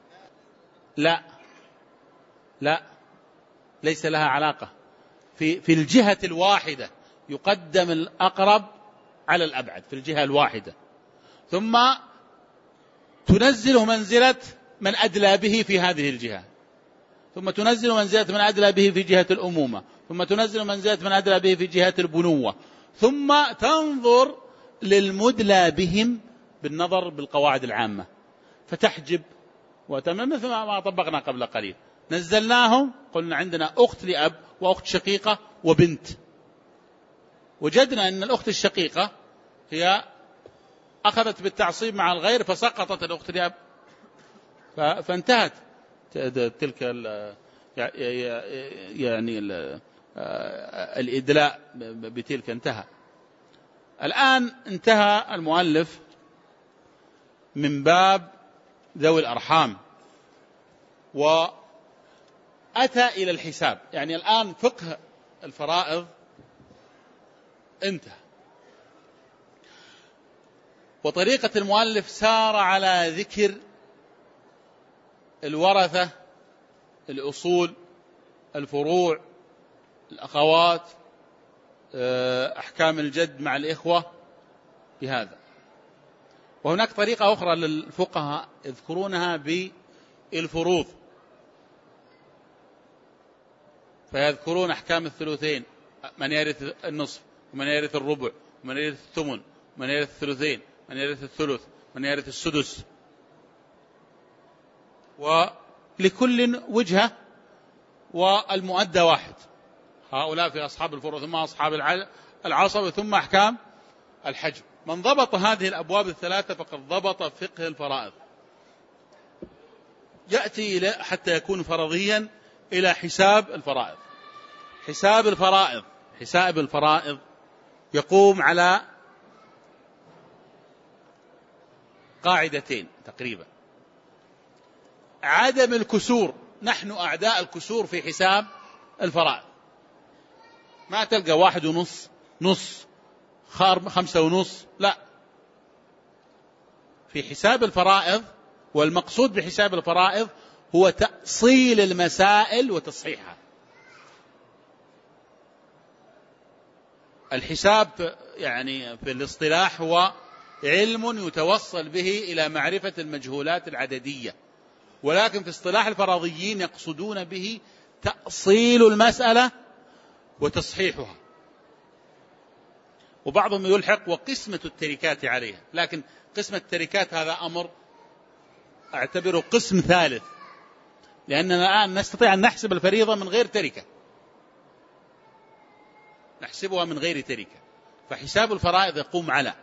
لا ليس لها علاقة. في الجهة الواحدة يقدم الأقرب على الأبعد في الجهة الواحدة، ثم تنزله منزلة من أدلى به في هذه الجهة، ثم تنزل منزلة من أدلى به في جهة الأمومة، ثم تنزل منزلة من أدلى به في جهة البنوة، ثم تنظر للمدلى بهم بالنظر بالقواعد العامة فتحجب وتمام، مثل ما طبقنا قبل قليل. نزلناهم قلنا عندنا أخت لأب وأخت شقيقة وبنت، وجدنا أن الأخت الشقيقة هي أخذت بالتعصيب مع الغير فسقطت الأخت لأب، فانتهت تلك الإدلاء بتلك انتهى. الآن انتهى المؤلف من باب ذوي الأرحام وأتى إلى الحساب، يعني الآن فقه الفرائض انتهى، وطريقة المؤلف سار على ذكر الورثة، الأصول، الفروع، الأخوات، أحكام الجد مع الإخوة بهذا. وهناك طريقة أخرى للفقهاء يذكرونها بالفروض، فيذكرون أحكام الثلثين، من يرث النصف ومن يرث الربع ومن يرث الثمن ومن يرث الثلثين من يرث الثلث من يرث السدس، ولكل وجهة والمؤدى واحد. هؤلاء في أصحاب الفروض، ثم أصحاب العصبة، ثم أحكام الحجب. من ضبط هذه الأبواب الثلاثة فقد ضبط فقه الفرائض. يأتي إلى حتى يكون فرضيا إلى حساب الفرائض. حساب الفرائض يقوم على قاعدتين تقريبا. عدم الكسور، نحن أعداء الكسور في حساب الفرائض. ما تلقى 1.5 نص 5.5، لا، في حساب الفرائض. والمقصود بحساب الفرائض هو تأصيل المسائل وتصحيحها. الحساب يعني في الاصطلاح هو علم يتوصل به إلى معرفة المجهولات العددية ولكن في اصطلاح الفرضيين يقصدون به تأصيل المسألة وتصحيحها. وبعضهم يلحق وقسمة التركات عليها، لكن قسمة التركات هذا أمر أعتبره قسم ثالث، لأننا الآن نستطيع أن نحسب الفريضة من غير تركة، نحسبها من غير تركة. فحساب الفرائض يقوم على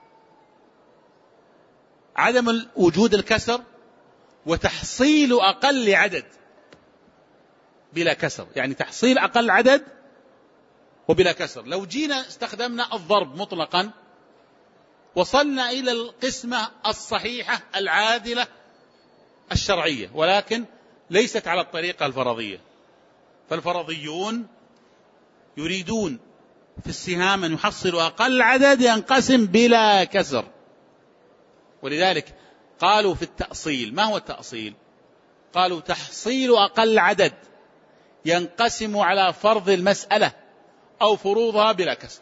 عدم وجود الكسر وتحصيل أقل عدد بلا كسر، يعني تحصيل أقل عدد وبلا كسر. لو جينا استخدمنا الضرب مطلقا وصلنا إلى القسمة الصحيحة العادلة الشرعية، ولكن ليست على الطريقة الفرضية. فالفرضيون يريدون في السهام أن يحصلوا أقل عدد ينقسم بلا كسر، ولذلك قالوا في التأصيل. ما هو التأصيل؟ قالوا تحصيل أقل عدد ينقسم على فرض المسألة أو فروضها بلا كسر.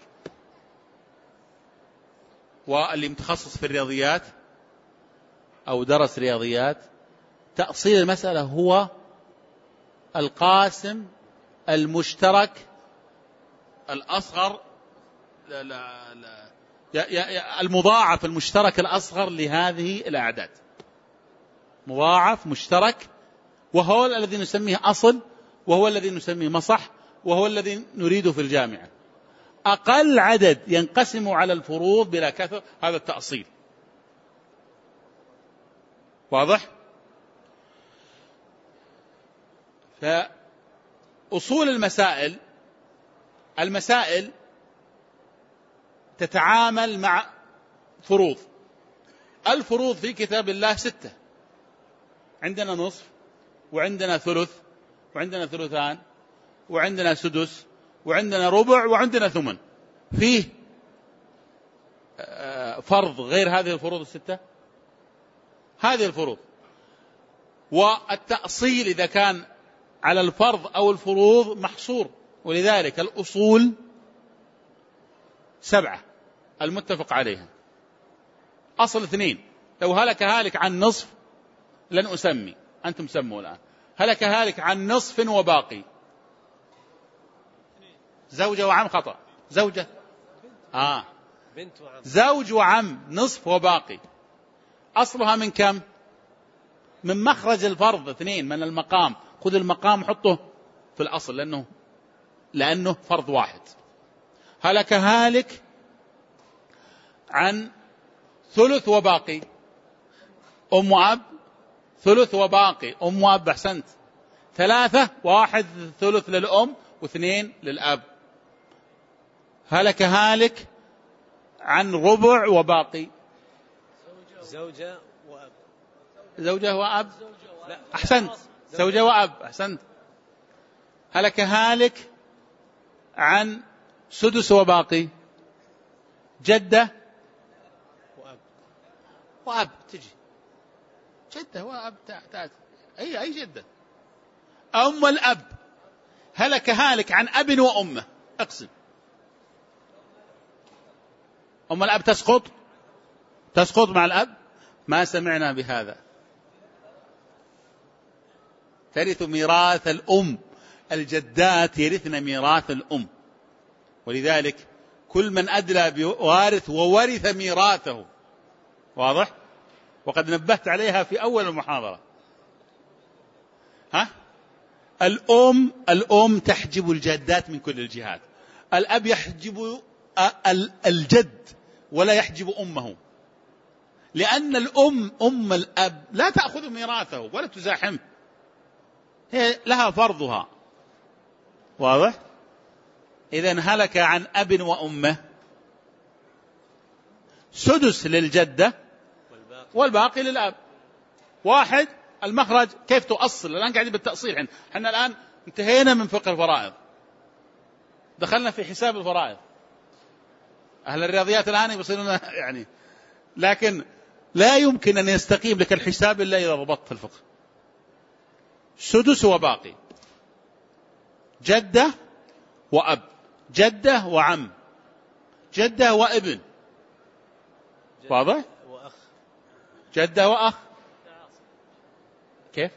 واللي متخصص في الرياضيات أو درس رياضيات، تأصيل المسألة هو القاسم المشترك الأصغر، المضاعف المشترك الأصغر لهذه الأعداد، مضاعف مشترك، وهو الذي نسميه أصل، وهو الذي نسميه مصح، وهو الذي نريده في الجامعة. أقل عدد ينقسم على الفروض بلا كثر، هذا التأصيل. واضح؟ فأصول المسائل تتعامل مع فروض. الفروض في كتاب الله 6، عندنا نصف، وعندنا ثلث، وعندنا ثلثان، وعندنا سدس، وعندنا ربع، وعندنا ثمن. فيه فرض غير هذه الفروض 6؟ هذه الفروض. والتأصيل إذا كان على الفرض أو الفروض محصور، ولذلك الأصول 7 المتفق عليها. أصل 2، لو هلك هالك عن نصف لن أسمي، أنتم سموا الآن. هلك هالك عن نصف وباقي، زوجة وعم، خطأ، زوجة بنت وعم، زوج وعم، نصف وباقي. أصلها من كم؟ من مخرج الفرض 2، من المقام. خذ المقام حطه في الأصل لأنه فرض واحد. هلك هالك عن ثلث وباقي، أم وأب، ثلث وباقي، أم وأب، أحسنت، 3، 1 ثلث للأم و2 للأب. هلك هالك عن ربع وباقي، زوجة وأب، زوجة وأب، لا أحسنت، زوجة وأب، أحسنت. هلك هالك عن سدس وباقي، جدة وأب تجي، جدة وأب تأتي، أي جدة. أم الأب، هلك هالك عن أب وأمه، اقسم. أم الأب تسقط مع الأب؟ ما سمعنا بهذا. ترث ميراث الأم، الجدات يرثن ميراث الأم، ولذلك كل من أدلى بوارث وورث ميراثه. واضح؟ وقد نبهت عليها في أول المحاضرة. الأم تحجب الجدات من كل الجهات، الأب يحجب الجد ولا يحجب أمه، لأن أم الأب لا تأخذ ميراثه ولا تزاحمه، هي لها فرضها. واضح؟ إذن هلك عن أب وأمه، سدس للجدة والباقي للأب. 1 المخرج. كيف تؤصل؟ الآن قاعدين بالتأصيل. احنا الآن انتهينا من فقه الفرائض، دخلنا في حساب الفرائض. أهل الرياضيات الآن يصيرون يعني، لكن لا يمكن أن يستقيم لك الحساب إلا إذا ضبطت الفقه. سدس وباقي، جدة وأب، جدة وعم، جدة وابن. واضح؟ جدة وأخ، كيف؟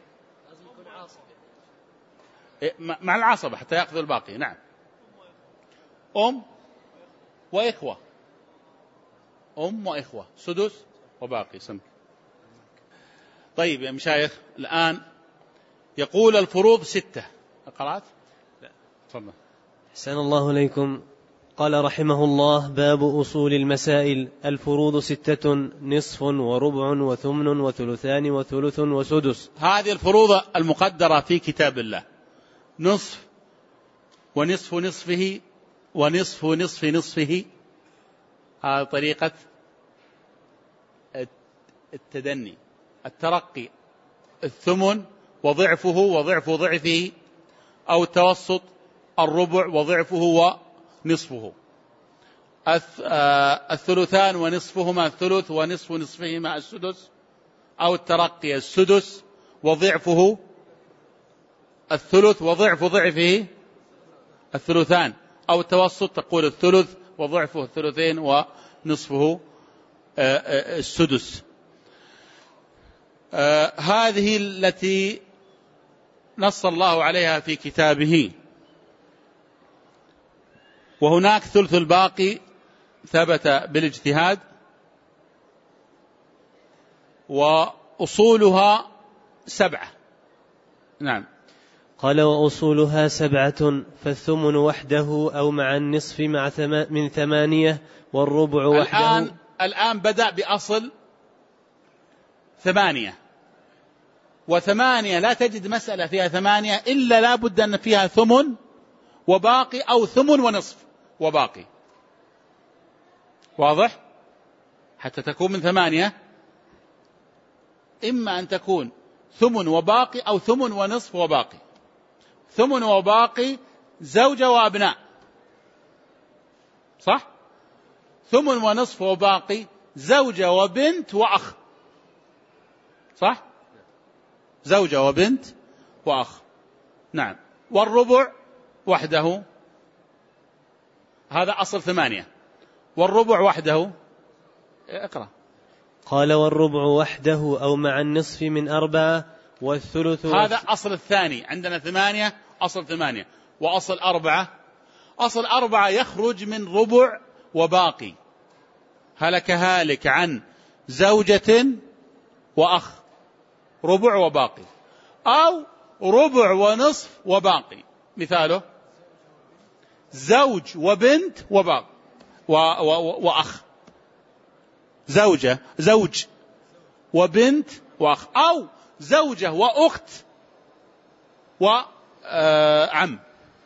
مع العصبة حتى يأخذ الباقي. نعم. أم وإخوة، أم وإخوة، سدس وباقي. سمك. طيب يا مشايخ، الآن يقول الفروض 6. قرأت؟ لا. تفضل. أحسن الله إليكم. قال رحمه الله: باب أصول المسائل. الفروض 6: نصف وربع وثمن وثلثان وثلث وسدس. هذه الفروض المقدرة في كتاب الله: نصف ونصف نصفه ونصف نصف نصفه. هذه طريقة التدني، الترقي. الثمن وضعفه وضعف ضعفه، أو التوسط الربع وضعفه ونصفه. الثلثان ونصفهما الثلث ونصف نصفهما السدس، أو الترقي السدس وضعفه الثلث وضعف ضعفه الثلثان، أو التوسط تقول الثلث وضعفه الثلثين ونصفه السدس. هذه التي نص الله عليها في كتابه. وهناك ثلث الباقي ثبت بالاجتهاد، وأصولها 7. نعم. قال: وأصولها 7: فالثمن وحده أو مع النصف من 8، والربع وحده. الآن بدأ بأصل 8، و8 لا تجد مسألة فيها 8 إلا لا بد أن فيها ثمن وباقي، أو ثمن ونصف وباقي. واضح؟ حتى تكون من 8 إما أن تكون ثمن وباقي أو ثمن ونصف وباقي. ثمن وباقي زوجة وأبناء، صح؟ ثمن ونصف وباقي زوجة وبنت وأخ، صح؟ زوجة وبنت وأخ. نعم. والربع وحده، هذا أصل 8. والربع وحده، اقرأ. قال: والربع وحده أو مع النصف من 4، والثلث. هذا أصل الثاني. عندنا 8، أصل 8. وأصل 4، أصل 4 يخرج من ربع وباقي. هلك هالك عن زوجة وأخ، ربع وباقي، أو ربع ونصف وباقي. مثاله زوج وبنت وباقي وأخ، زوج وبنت وأخ، أو زوجة وأخت وعم.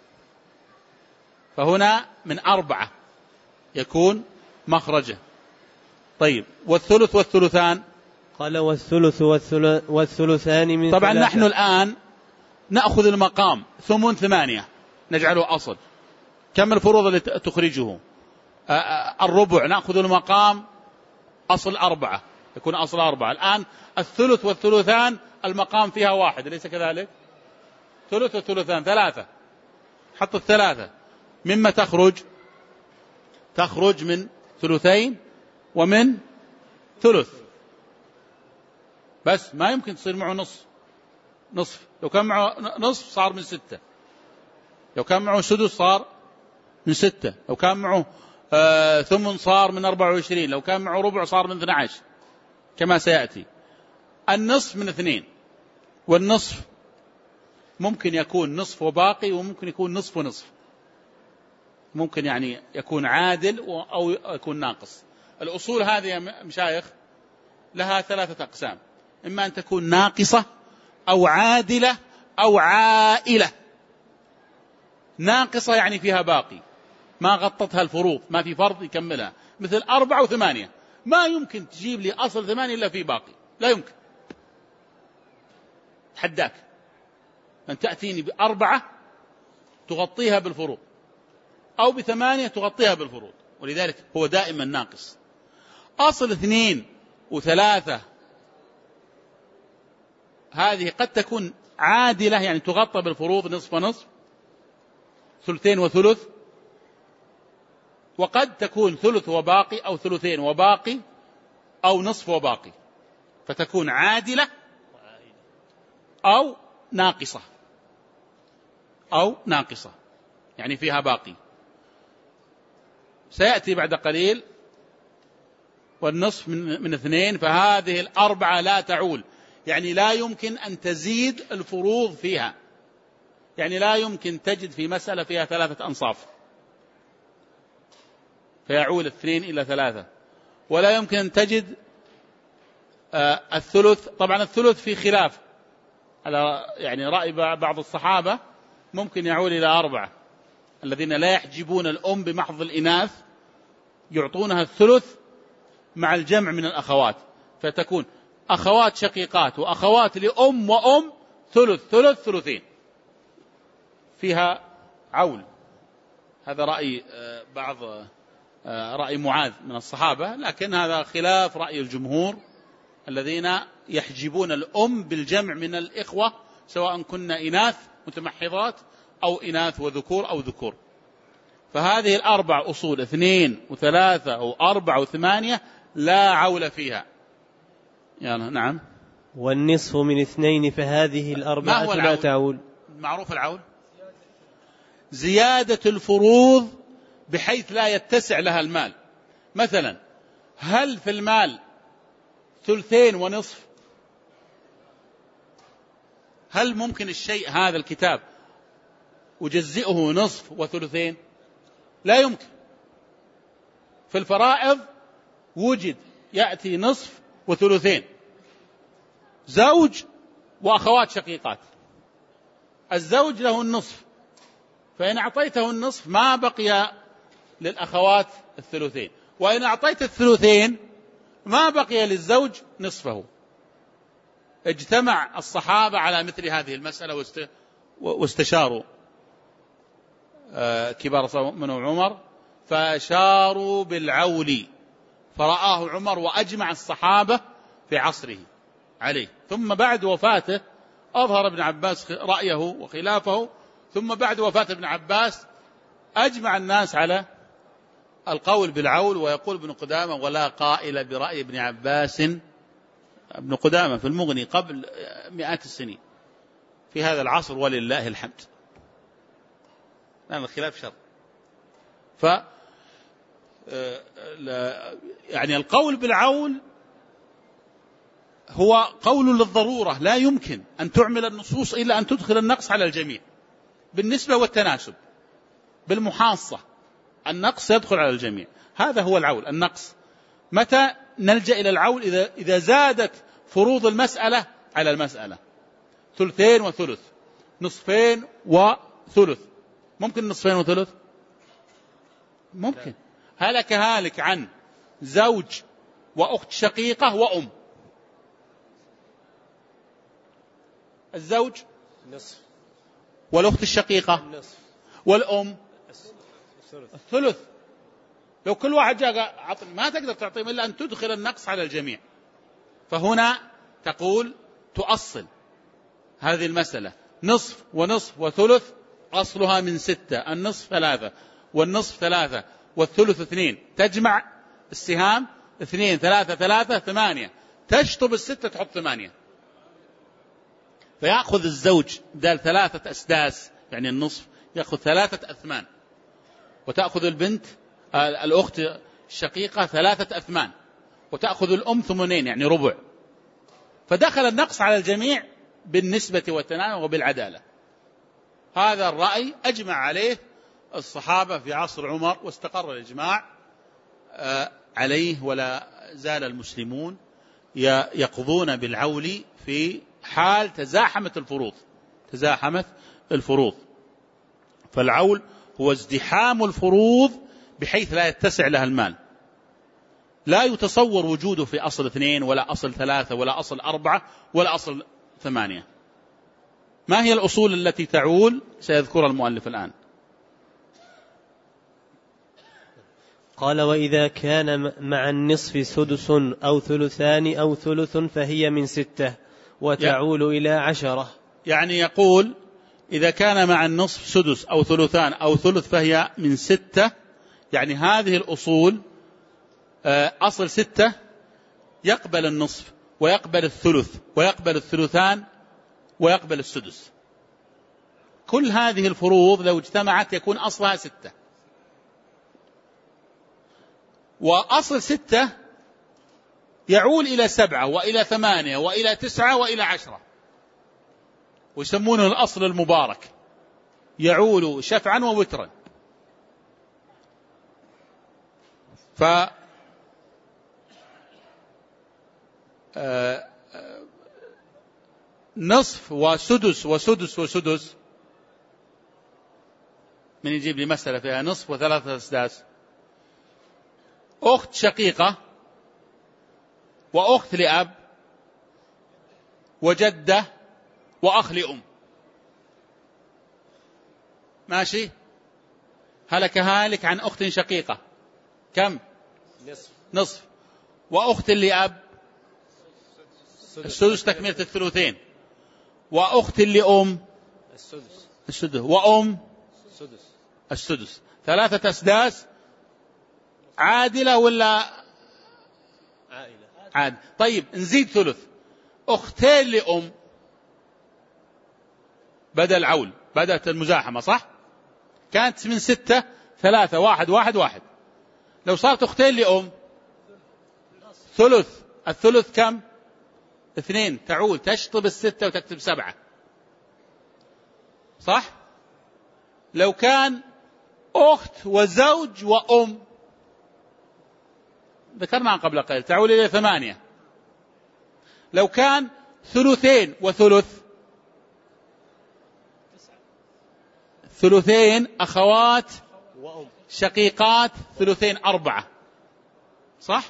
فهنا من 4 يكون مخرجه. طيب، والثلث والثلثان. قال: والثلث والثلثان من 3. طبعا نحن الآن نأخذ المقام ثمن 8 نجعله أصل. كم الفروض التي تخرجه؟ الربع نأخذ المقام أصل 4، يكون أصل 4. الآن الثلث والثلثان المقام فيها 1، ليس كذلك؟ ثلث والثلثان 3. حط 3 مما تخرج من ثلثين ومن ثلث. بس ما يمكن تصير معه نصف. لو كان معه نصف صار من 6، لو كان معه سدس صار من 6، لو كان معه ثمن صار من 24، لو كان معه ربع صار من 12، كما سيأتي. النصف من 2، والنصف ممكن يكون نصف وباقي، وممكن يكون نصف ونصف. ممكن يعني يكون عادل أو يكون ناقص. الأصول هذه يا مشايخ لها 3 أقسام: إما أن تكون ناقصة أو عادلة أو عائلة. ناقصة يعني فيها باقي، ما غطتها الفروض، ما في فرض يكملها، مثل 4 و8. ما يمكن تجيب لي أصل 8 إلا في باقي، لا يمكن. تحداك أن تأتيني ب4 تغطيها بالفروض، أو ب8 تغطيها بالفروض، ولذلك هو دائما ناقص. أصل 2 و3 هذه قد تكون عادلة، يعني تغطى بالفروض نصف ونصف، ثلثين وثلث، وقد تكون ثلث وباقي أو ثلثين وباقي أو نصف وباقي، فتكون عادلة أو ناقصة يعني فيها باقي. سيأتي بعد قليل والنصف من 2، فهذه الأربعة لا تعول، يعني لا يمكن أن تزيد الفروض فيها، يعني لا يمكن تجد في مسألة فيها 3 أنصاف فيعول 2 إلى 3، ولا يمكن أن تجد الثلث. طبعا الثلث في خلاف على يعني رأي بعض الصحابة، ممكن يعول إلى 4، الذين لا يحجبون الأم بمحض الإناث يعطونها الثلث مع الجمع من الأخوات، فتكون أخوات شقيقات وأخوات لأم وأم ثلثين فيها عول. هذا رأي رأي معاذ من الصحابة، لكن هذا خلاف رأي الجمهور الذين يحجبون الأم بالجمع من الإخوة، سواء كنا إناث متمحضات أو إناث وذكور أو ذكور. فهذه الأربع أصول 2 و3 أو 4 و8 لا عول فيها. يعني نعم. والنصف من 2 فهذه الأربعة لا تعول. معروف العول زيادة الفروض بحيث لا يتسع لها المال. مثلا هل في المال 2.5؟ هل ممكن الشيء هذا الكتاب أجزئه نصف و2؟ لا يمكن. في الفرائض وجد يأتي نصف و2، زوج وأخوات شقيقات، الزوج له النصف، فإن أعطيته النصف ما بقي للأخوات 2، وإن أعطيت 2 ما بقي للزوج نصفه. اجتمع الصحابة على مثل هذه المسألة واستشاروا كبار من عمر فأشاروا بالعول، فرآه عمر وأجمع الصحابة في عصره عليه. ثم بعد وفاته أظهر ابن عباس رأيه وخلافه، ثم بعد وفاة ابن عباس أجمع الناس على القول بالعول. ويقول ابن قدامة: ولا قائل برأي ابن عباس. ابن قدامة في المغني قبل 100 السنين، في هذا العصر ولله الحمد، لأن الخلاف شر. يعني القول بالعول هو قول للضرورة، لا يمكن أن تعمل النصوص إلا أن تدخل النقص على الجميع بالنسبة والتناسب. بالمحاصة النقص يدخل على الجميع، هذا هو العول. النقص متى نلجأ إلى العول؟ إذا زادت فروض المسألة على المسألة 2 وثلث، 2 وثلث. ممكن 2 وثلث؟ ممكن. هلك عن زوج وأخت شقيقة وأم. الزوج نصف، والأخت الشقيقة النصف، والأم الثلث. لو كل واحد جاء عطني ما تقدر تعطيهم إلا أن تدخل النقص على الجميع. فهنا تقول تؤصل هذه المسألة نصف ونصف وثلث، أصلها من 6، النصف 3 والنصف 3 والثلث 2، تجمع السهام 2 3 3 8، تشطب 6 تحط 8. فيأخذ الزوج بدال 3 أسداس يعني النصف يأخذ 3 أثمان، وتأخذ البنت الأخت الشقيقة 3 أثمان، وتأخذ الأم 8 يعني ربع. فدخل النقص على الجميع بالنسبة والتناوب وبالعدالة. هذا الرأي أجمع عليه الصحابة في عصر عمر، واستقر الإجماع عليه، ولا زال المسلمون يقضون بالعول في حال تزاحمت الفروض. فالعول هو ازدحام الفروض بحيث لا يتسع لها المال. لا يتصور وجوده في أصل 2 ولا أصل 3 ولا أصل 4 ولا أصل 8. ما هي الأصول التي تعول؟ سيذكرها المؤلف الآن. قال: وإذا كان مع النصف سدس أو ثلثان أو ثلث فهي من 6 وتعول إلى 10. يعني يقول إذا كان مع النصف سدس أو ثلثان أو ثلث فهي من 6. يعني هذه الأصول أصل 6 يقبل النصف ويقبل الثلث ويقبل الثلثان ويقبل السدس. كل هذه الفروض لو اجتمعت يكون أصلها 6، وأصل 6 يعول إلى 7 وإلى 8 وإلى 9 وإلى 10، ويسمونه الأصل المبارك، يعول شفعا ووترا. نصف وسدس وسدس وسدس، من يجيب لي مسألة فيها نصف وثلاثة أسداس؟ أخت شقيقة وأخت لأب وجدة وأخ لأم، ماشي؟ هلك هالك عن أخت شقيقة كم؟ نصف. وأخت لأب السدس تكملة الثلثين، وأخت لأم السدس، وأم السدس. 3 أسداس عادلة ولا عادل؟ طيب نزيد ثلث، أختين لأم بدل عول، بدأت المزاحمة صح؟ كانت من 6 3 1 1 1. لو صارت أختين لأم ثلث، الثلث كم؟ 2، تعول تشطب 6 وتكتب 7 صح؟ لو كان أخت وزوج وأم ذكرنا قبل قليل تعول إلى 8. لو كان ثلثين وثلث، ثلثين أخوات شقيقات، ثلثين 4 صح؟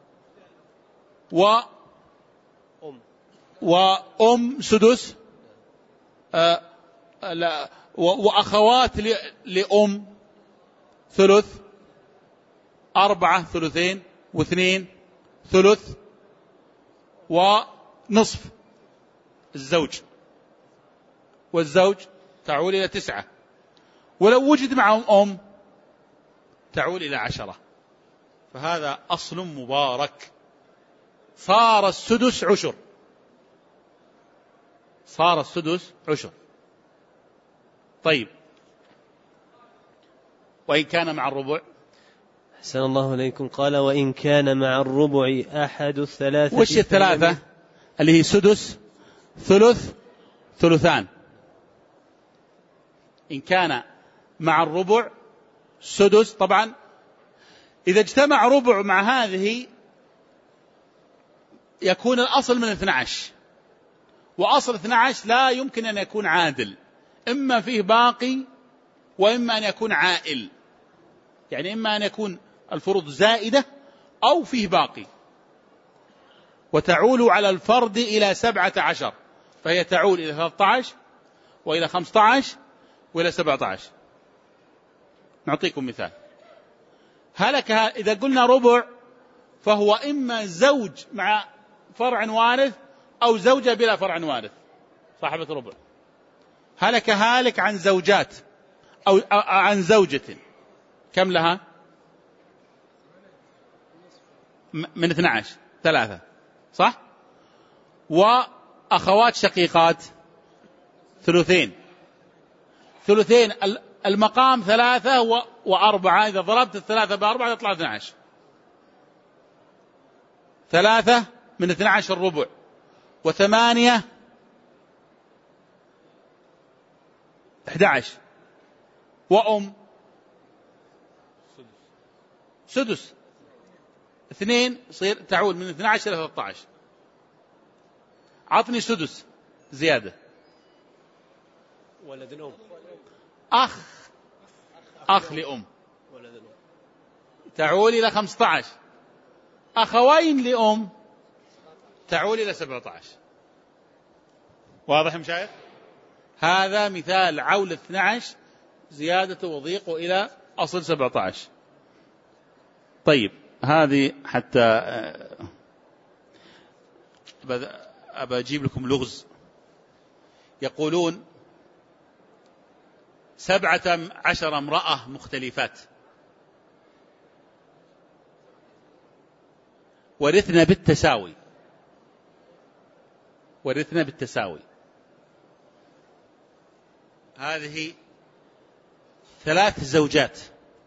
وأم سدس، وأخوات لأم ثلث، 4 ثلثين، و2 ثلث، ونصف الزوج، والزوج تعول إلى 9. ولو وجد معهم أم تعول إلى 10. فهذا أصل مبارك، صار السدس عشر، صار السدس عشر. طيب وإن كان مع الربع؟ أحسن الله إليكم. قال وإن كان مع الربع أحد الثلاثة. وش الثلاثة؟ اللي هي سدس ثلث ثلثان. إن كان مع الربع سدس، طبعا إذا اجتمع ربع مع هذه يكون الأصل من 12، وأصل 12 لا يمكن أن يكون عادل، إما فيه باقي وإما أن يكون عائل، يعني إما أن يكون الفروض زائدة أو فيه باقي. وتعول على الفرد إلى 17، فهي تعول إلى 13 وإلى 15 وإلى 17. نعطيكم مثال. هلك إذا قلنا ربع فهو إما زوج مع فرع وارث أو زوجة بلا فرع وارث، صاحبة ربع. هلك هالك عن زوجات أو عن زوجة، كم لها؟ من 12 3 صح؟ وأخوات شقيقات ثلثين، ثلثين المقام 3 و4، إذا ضربت 3 ب4 يطلع 12. 3 من 12 الربع، و8 11، وأم سدس 2 صير تعود من 12 إلى 13. عطني سدس زيادة. ولد الأم، أخ لأم تعول إلى 15. أخوين لأم تعول إلى 17. واضح مشايخ؟ هذا مثال عول 12 زيادة وضيق إلى أصل 17. طيب هذه حتى أبى أجيب لكم لغز. يقولون 17 امرأة مختلفات ورثنا بالتساوي، ورثنا بالتساوي. هذه 3 زوجات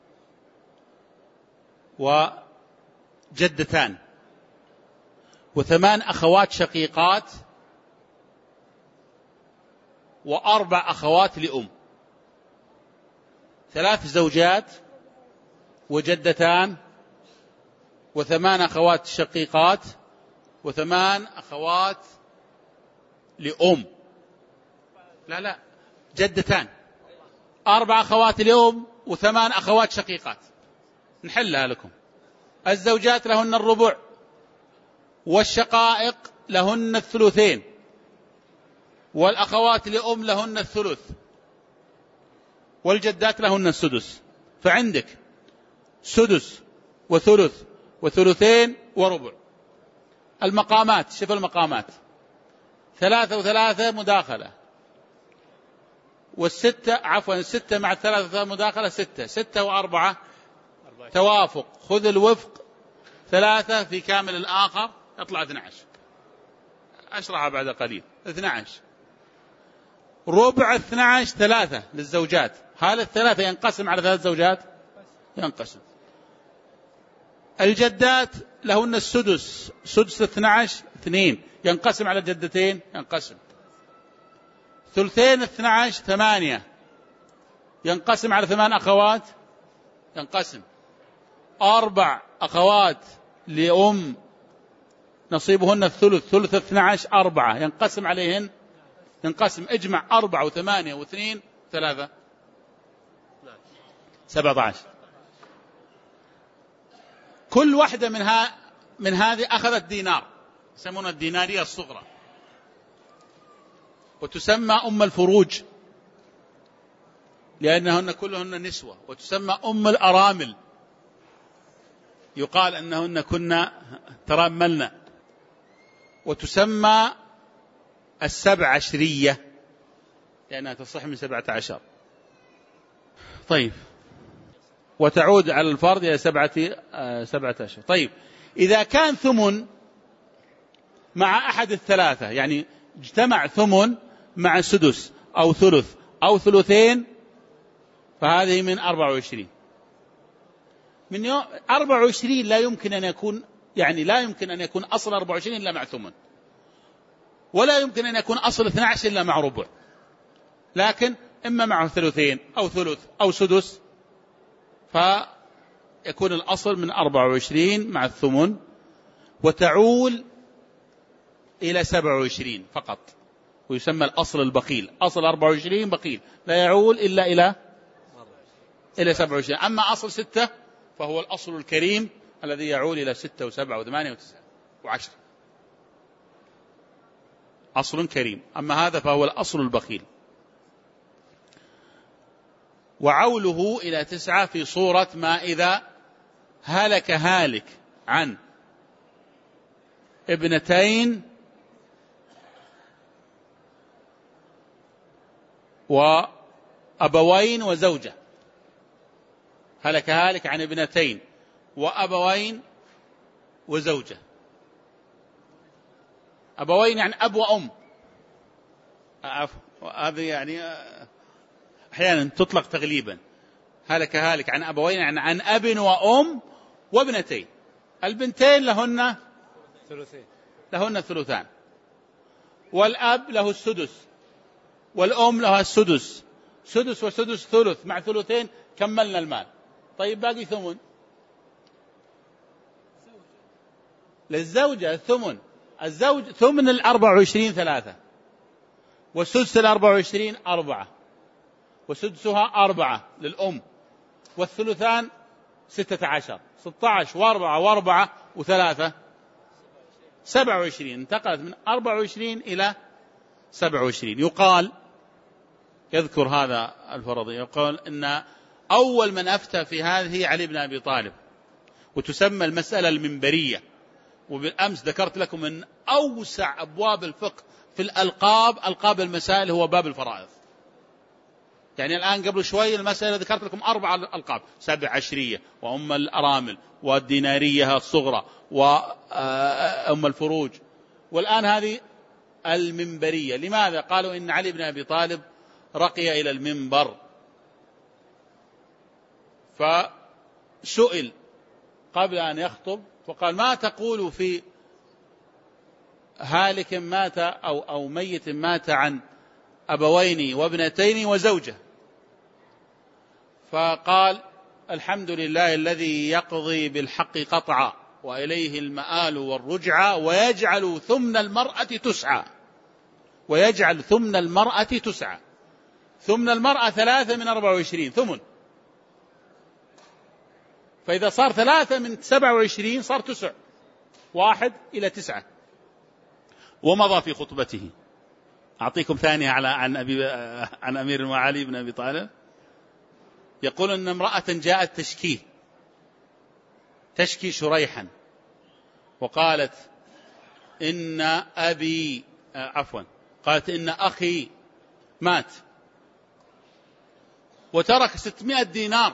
وجدتان و8 أخوات شقيقات و4 أخوات لأم. 3 زوجات وجدتان و8 أخوات شقيقات و8 أخوات لأم. لا جدتان، 4 أخوات لأم و8 أخوات شقيقات. نحلها لكم. الزوجات لهن الربع، والشقائق لهن الثلثين، والأخوات لأم لهن الثلث، والجدات لهن السدس. فعندك سدس وثلث وثلثين وربع. المقامات، شوف المقامات: 3 و3 مداخلة، والستة مع 3 مداخلة 6، 6 و4 توافق. خذ الوفق 3 في كامل الآخر يطلع 12. أشرحها بعد قليل. 12 ربع 12 3 للزوجات. هل 3 ينقسم على 3 زوجات؟ ينقسم. الجدات لهن السدس، سدس 12 2 ينقسم على الجدتين؟ ينقسم. ثلثين 12 8 ينقسم على 8 أخوات؟ ينقسم. 4 أخوات لأم نصيبهن الثلث، ثلث 12 4 ينقسم عليهن؟ ينقسم. اجمع 4 و8 و2 3 17. كل واحدة من هذه أخذت دينار، يسمونها الدينارية الصغرى، وتسمى أم الفروج لأنهن كلهن نسوة، وتسمى أم الأرامل، يقال أنهن كنا تراملن، وتسمى 17 لأنها تصح من 17. طيب، وتعود على الفرد إلى 17. طيب، إذا كان ثمن مع أحد الثلاثة، يعني اجتمع ثمن مع سدس أو ثلث أو ثلثين، فهذه من 24. من يوم 24 لا يمكن أن يكون، يعني لا يمكن أن يكون أصل 24 إلا مع ثمن، ولا يمكن أن يكون أصل 12 إلا مع ربع، لكن إما مع ثلثين أو ثلث أو سدس، فيكون الأصل من 24 مع الثمن، وتعول إلى 27 فقط، ويسمى الأصل البخيل. أصل 24 بخيل لا يعول إلا إلى 27. أما أصل 6 فهو الأصل الكريم الذي يعول إلى 6 و7 و8 و9 و10. أصل كريم. أما هذا فهو الأصل البخيل. وعوله إلى 9 في صورة ما إذا هلك هالك عن ابنتين وأبوين وزوجة. هلك هالك عن ابنتين وأبوين وزوجة. أبوين يعني أب وأم، هذا يعني أحيانا تطلق تغليبا. هلك هالك عن أبوين يعني عن أب وأم وابنتين. البنتين لهن ثلثان، والأب له السدس، والأم لها السدس. سدس وسدس ثلث مع ثلثين كملنا المال. طيب باقي ثمن للزوجة. الزوج ثمن 24 3، والسدس 24 4، وسدسها 4 للأم، والثلثان 16 16 و4 و3 27. انتقلت من 24 إلى 27. يقال، يذكر هذا الفرضي، يقول إن أول من أفتى في هذه علي بن أبي طالب، وتسمى المسألة المنبرية. وبالأمس ذكرت لكم أن أوسع أبواب الفقه في الألقاب ألقاب المسائل هو باب الفرائض. يعني الآن قبل شوي المسألة ذكرت لكم 4 ألقاب: 17 وأم الأرامل والدينارية الصغرى وأم الفروج، والآن هذه المنبرية. لماذا؟ قالوا إن علي بن أبي طالب رقي إلى المنبر فسئل قبل أن يخطب فقال: ما تقول في هالك مات أو ميت مات عن أبوين وابنتين وزوجة؟ فقال: الحمد لله الذي يقضي بالحق قطعا وإليه المآل والرجعى ويجعل ثمن المرأة تسعى. ويجعل ثمن المرأة تسعى. ثمن المرأة 3 من 24 ثمن، فإذا صار 3 من 27 صار 9، 1 إلى 9. ومضى في خطبته. أعطيكم ثانية عن أمير المعالي بن أبي طالب. يقول أن امرأة جاءت تشكي شريحا وقالت: قالت إن أخي مات وترك 600 دينار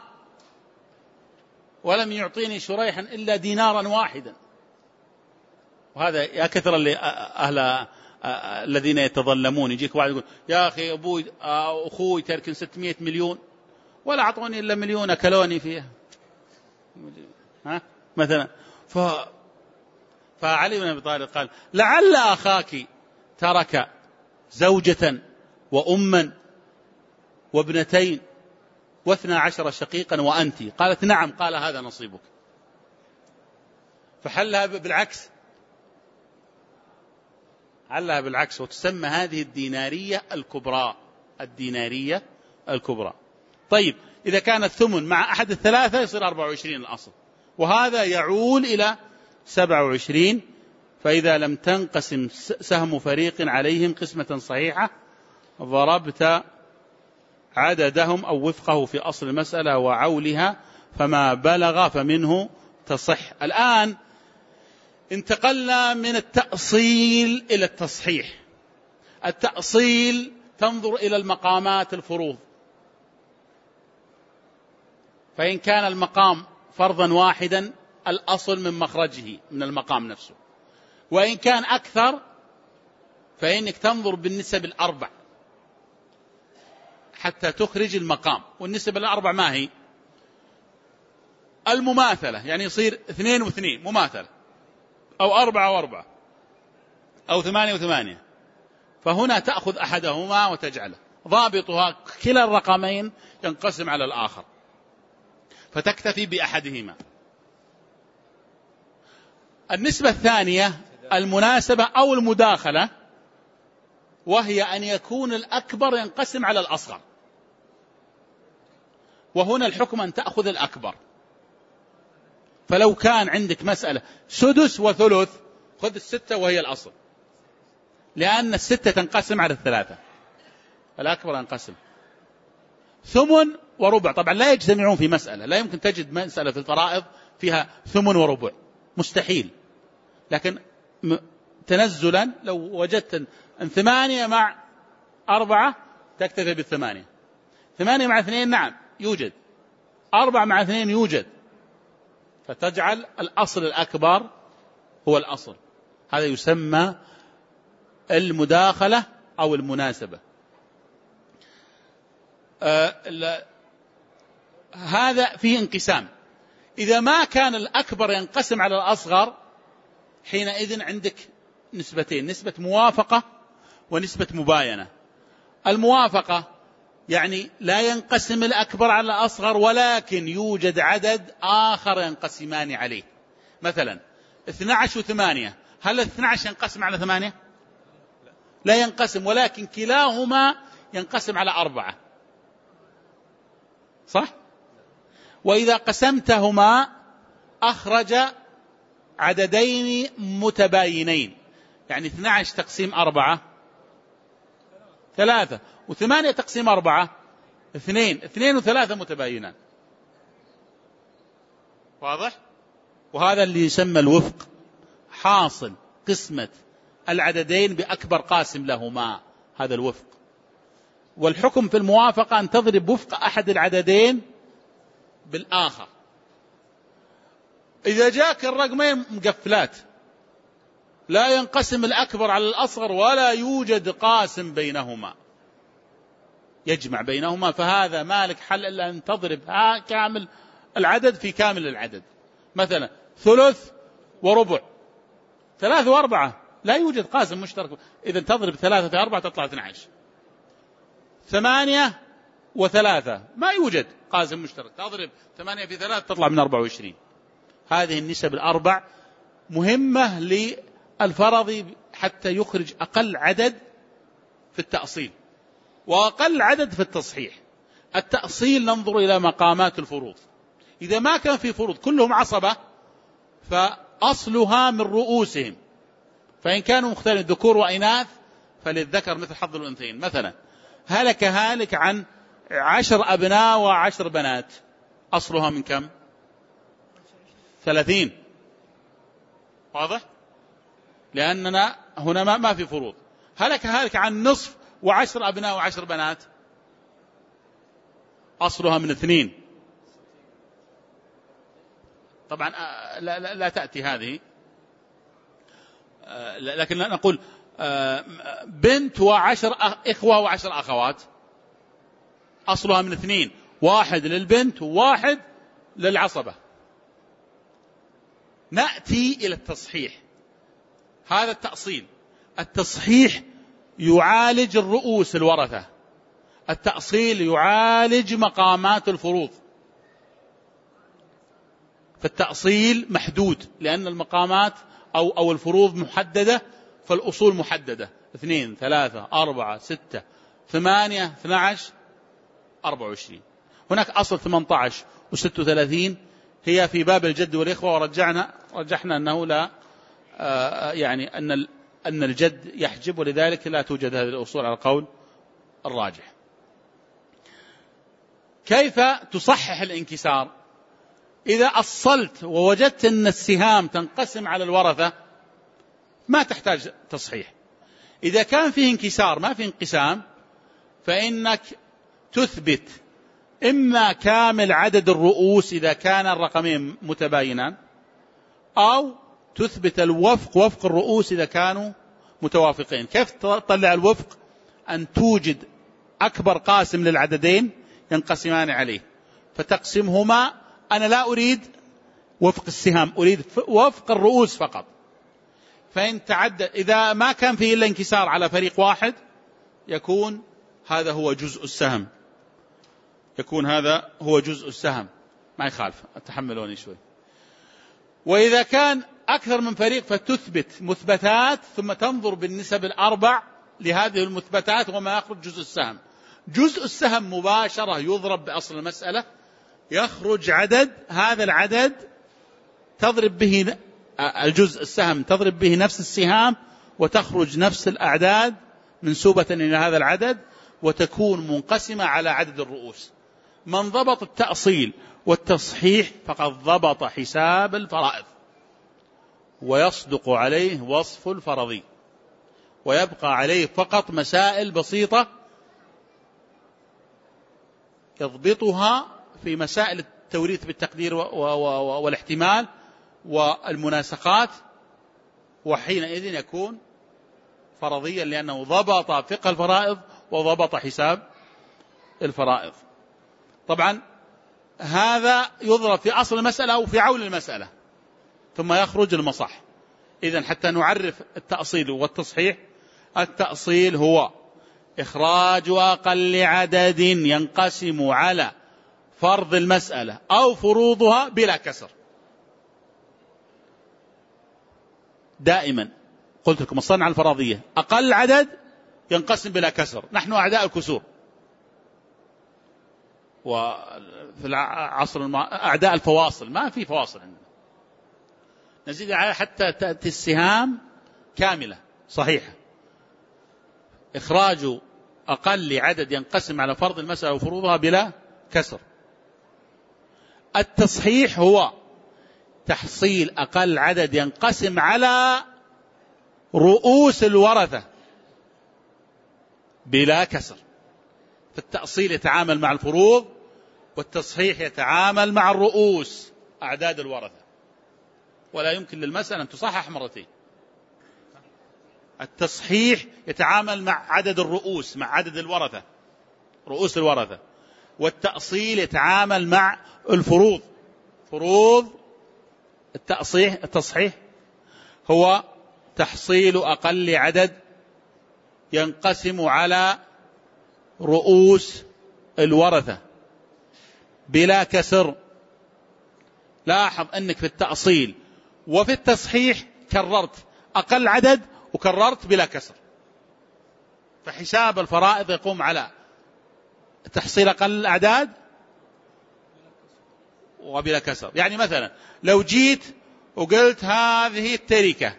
ولم يعطيني شريحا إلا دينارا واحدا. وهذا يا كثر اللي الذين يتظلمون. يجيك واحد يقول: يا أخي أخوي ترك 600 مليون ولا أعطوني إلا 1,000,000 أكلوني فيها مثلا. فعلي بن أبي طالب قال: لعل أخاك ترك زوجة وأما وابنتين 12 شقيقا وأنت. قالت: نعم. قال: هذا نصيبك. فحلها بالعكس، حلها بالعكس. وتسمى هذه الدينارية الكبرى. طيب، إذا كان الثمن مع أحد الثلاثة يصير 24 الأصل، وهذا يعول إلى 27. فإذا لم تنقسم سهم فريق عليهم قسمة صحيحة ضربت عددهم أو وفقه في أصل المسألة وعولها، فما بلغ فمنه تصح. الآن انتقلنا من التأصيل إلى التصحيح. التأصيل تنظر إلى المقامات الفروض، فإن كان المقام فرضا واحدا الأصل من مخرجه من المقام نفسه، وإن كان أكثر فإنك تنظر بالنسب الأربع حتى تخرج المقام. والنسب الأربع ما هي؟ المماثلة، يعني يصير 2 و2 مماثلة، أو 4 و4، أو 8 و8. فهنا تأخذ أحدهما وتجعله. ضابطها كلا الرقمين ينقسم على الآخر فتكتفي بأحدهما. النسبة الثانية المناسبة أو المداخلة، وهي أن يكون الأكبر ينقسم على الأصغر. وهنا الحكم أن تأخذ الأكبر. فلو كان عندك مسألة 6 وثلث خذ 6 وهي الأصل، لأن 6 تنقسم على 3، الأكبر ينقسم. 8 وربع طبعا لا يجتمعون في مسألة، لا يمكن تجد مسألة في الفرائض فيها 8 وربع، مستحيل. لكن تنزلا لو وجدت أن 8 مع 4 تكتفي بال8، 8 مع 2 نعم يوجد، 4 مع 2 يوجد، فتجعل الأصل الأكبر هو الأصل. هذا يسمى المداخلة أو المناسبة. هذا فيه انقسام. إذا ما كان الأكبر ينقسم على الأصغر حينئذ عندك نسبتين: نسبة موافقة ونسبة مباينة. الموافقة يعني لا ينقسم الأكبر على الأصغر، ولكن يوجد عدد آخر ينقسمان عليه. مثلا 12 و8، هل 12 ينقسم على 8؟ لا ينقسم، ولكن كلاهما ينقسم على 4، صح؟ وإذا قسمتهما أخرج عددين متباينين، يعني 12 تقسيم 4 3، و8 تقسيم 4 2، 2 و3 متباينان. واضح؟ وهذا اللي يسمى الوفق، حاصل قسمة العددين بأكبر قاسم لهما، هذا الوفق. والحكم في الموافقة أن تضرب وفق أحد العددين بالآخر. إذا جاك الرقمين مقفلات لا ينقسم الأكبر على الأصغر ولا يوجد قاسم بينهما، يجمع بينهما، فهذا ما لك حل إلا أن تضرب كامل العدد في كامل العدد. مثلا 3 وربع، 3 و4 لا يوجد قاسم مشترك، إذا تضرب 3 في 4 تطلع 12. 8 و3 ما يوجد قاسم مشترك، تضرب 8 في 3 تطلع من 24. هذه النسب الأربع مهمة للفرضي حتى يخرج أقل عدد في التأصيل وأقل عدد في التصحيح. التأصيل ننظر إلى مقامات الفروض، إذا ما كان في فروض كلهم عصبة فأصلها من رؤوسهم، فإن كانوا مختلفين ذكور وإناث فللذكر مثل حظ الأنثيين. مثلا هلك هالك عن 10 أبناء و10 بنات، أصلها من كم؟ 30. واضح؟ لأننا هنا ما في فروض. هلك هالك عن نصف و10 أبناء و10 بنات، أصلها من 2. طبعا لا تأتي هذه، لكن نقول بنت و10 إخوة و10 أخوات، أصلها من 2، 1 للبنت و1 للعصبة. نأتي إلى التصحيح، هذا التأصيل. التصحيح يعالج الرؤوس الورثة، التأصيل يعالج مقامات الفروض. فالتأصيل محدود لأن المقامات أو الفروض محددة، فالأصول محددة: 2 3 4 6 8 12 24. هناك أصل 18 و36 هي في باب الجد والإخوة، ورجحنا أنه لا يعني أن الجد يحجب، ولذلك لا توجد هذه الأصول على القول الراجح. كيف تصحح الانكسار؟ إذا أصلت ووجدت أن السهام تنقسم على الورثة ما تحتاج تصحيح. إذا كان فيه انكسار ما فيه انقسام فإنك تثبت إما كامل عدد الرؤوس إذا كان الرقمين متباينان، أو تثبت الوفق وفق الرؤوس إذا كانوا متوافقين. كيف تطلع الوفق؟ أن توجد أكبر قاسم للعددين ينقسمان عليه فتقسمهما. أنا لا أريد وفق السهام، أريد وفق الرؤوس فقط. فإن تعدد، إذا ما كان فيه إلا انكسار على فريق واحد يكون هذا هو جزء السهم، يكون هذا هو جزء السهم، ما يخالف، تحملوني شوي. وإذا كان أكثر من فريق فتثبت مثبتات ثم تنظر بالنسب الأربع لهذه المثبتات وما يخرج جزء السهم. جزء السهم مباشرة يضرب بأصل المسألة، يخرج عدد، هذا العدد تضرب به الجزء السهم، تضرب به نفس السهام وتخرج نفس الأعداد منسوبة إلى هذا العدد وتكون منقسمة على عدد الرؤوس. من ضبط التأصيل والتصحيح فقد ضبط حساب الفرائض، ويصدق عليه وصف الفرضي، ويبقى عليه فقط مسائل بسيطة يضبطها في مسائل التوريث بالتقدير والاحتمال والمناسقات، وحينئذ يكون فرضيا لأنه ضبط فقه الفرائض وضبط حساب الفرائض. طبعا هذا يضرب في أصل المسألة أو في عول المسألة ثم يخرج المصح. إذن حتى نعرف التأصيل والتصحيح: التأصيل هو إخراج أقل عدد ينقسم على فرض المسألة أو فروضها بلا كسر. دائما قلت لكم الصنعة الفرضية أقل عدد ينقسم بلا كسر، نحن أعداء الكسور، وفي العصر أعداء الفواصل، ما في فواصل عندنا، نزيد على حتى تأتي السهام كاملة صحيحة. إخراج أقل عدد ينقسم على فرض المسألة وفروضها بلا كسر. التصحيح هو تحصيل أقل عدد ينقسم على رؤوس الورثة بلا كسر. فالتأصيل يتعامل مع الفروض، والتصحيح يتعامل مع الرؤوس أعداد الورثة، ولا يمكن للمسألة أن تصحح مرتين. التصحيح يتعامل مع عدد الرؤوس، مع عدد الورثة، رؤوس الورثة. والتأصيل يتعامل مع الفروض. فروض التصحيح هو تحصيل أقل عدد ينقسم على رؤوس الورثة بلا كسر. لاحظ أنك في التأصيل وفي التصحيح كررت أقل عدد وكررت بلا كسر. فحساب الفرائض يقوم على تحصيل أقل الأعداد وبلا كسر. يعني مثلا لو جيت وقلت هذه التركة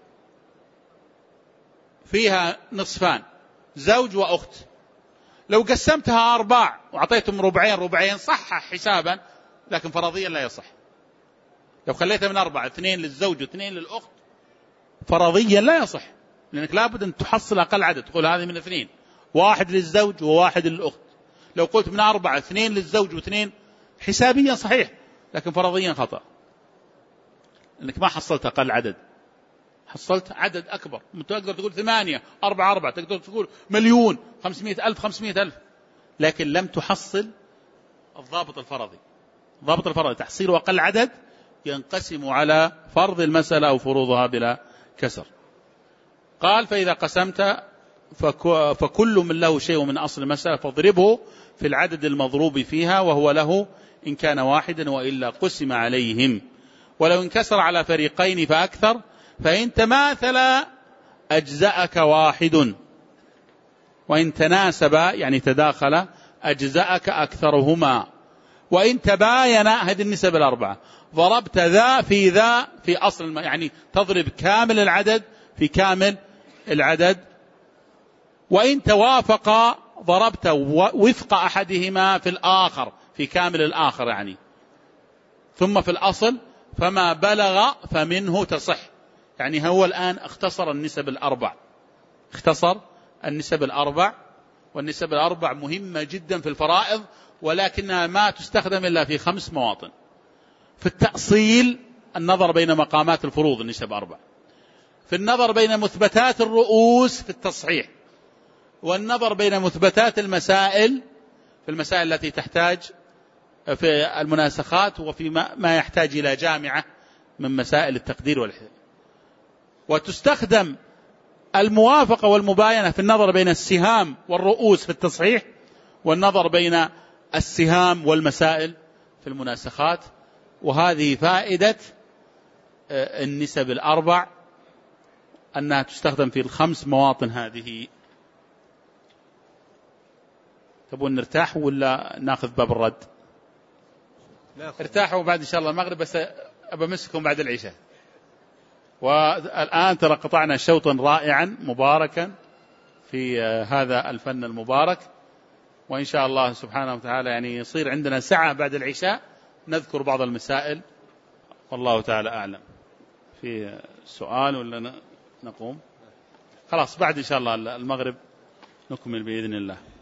فيها نصفان زوج وأخت، لو قسمتها 4 وعطيتهم ربعين صح حسابا، لكن فرضيا لا يصح. لو خليتها من 4 2 للزوج و2 للأخت فرضيا لا يصح، لأنك لابد أن تحصل أقل عدد، تقول هذه من 2 1 للزوج و1 للأخت. لو قلت من 4 2 للزوج و2 حسابيا صحيح، لكن فرضيا خطأ، لأنك ما حصلت أقل عدد، حصلت عدد أكبر. تقدر تقول 8 4 تقدر تقول 1,500,000 لكن لم تحصل الضابط الفرضي. ضابط الفرضي تحصيل أقل عدد ينقسم على فرض المسألة أو فروضها بلا كسر. قال فإذا قسمت فكل من له شيء من أصل المسألة فاضربه في العدد المضروب فيها وهو له إن كان واحدا وإلا قسم عليهم. ولو انكسر على فريقين فأكثر فإن تماثل أجزأك واحد، وإن تناسب يعني تداخل أجزأك أكثرهما، وإن تباين هذه النسب الأربعة ضربت ذا في أصل يعني تضرب كامل العدد في كامل العدد، وإن توافق ضربت وفق أحدهما في الآخر في كامل الآخر يعني، ثم في الأصل فما بلغ فمنه تصح. يعني هو الآن اختصر النسب الأربع، والنسب الأربع مهمة جدا في الفرائض، ولكنها ما تستخدم إلا في 5 مواطن. في التأصيل النظر بين مقامات الفروض النسب 4، في النظر بين مثبتات الرؤوس في التصحيح، والنظر بين مثبتات المسائل في المسائل التي تحتاج في المناسخات، وفي ما يحتاج إلى جامعة من مسائل التقدير والحساب. وتستخدم الموافقة والمباينة في النظر بين السهام والرؤوس في التصحيح، والنظر بين السهام والمسائل في المناسخات. وهذه فائدة النسب الأربع، أنها تستخدم في ال5 مواطن هذه. تبون نرتاح ولا ناخذ باب الرد؟ ارتاحوا بعد إن شاء الله المغرب، بس أبمسكم بعد العشاء. والآن ترى قطعنا شوطا رائعا مباركا في هذا الفن المبارك، وإن شاء الله سبحانه وتعالى يعني يصير عندنا ساعة بعد العشاء نذكر بعض المسائل، والله تعالى أعلم. في سؤال ولا نقوم؟ خلاص بعد إن شاء الله المغرب نكمل بإذن الله.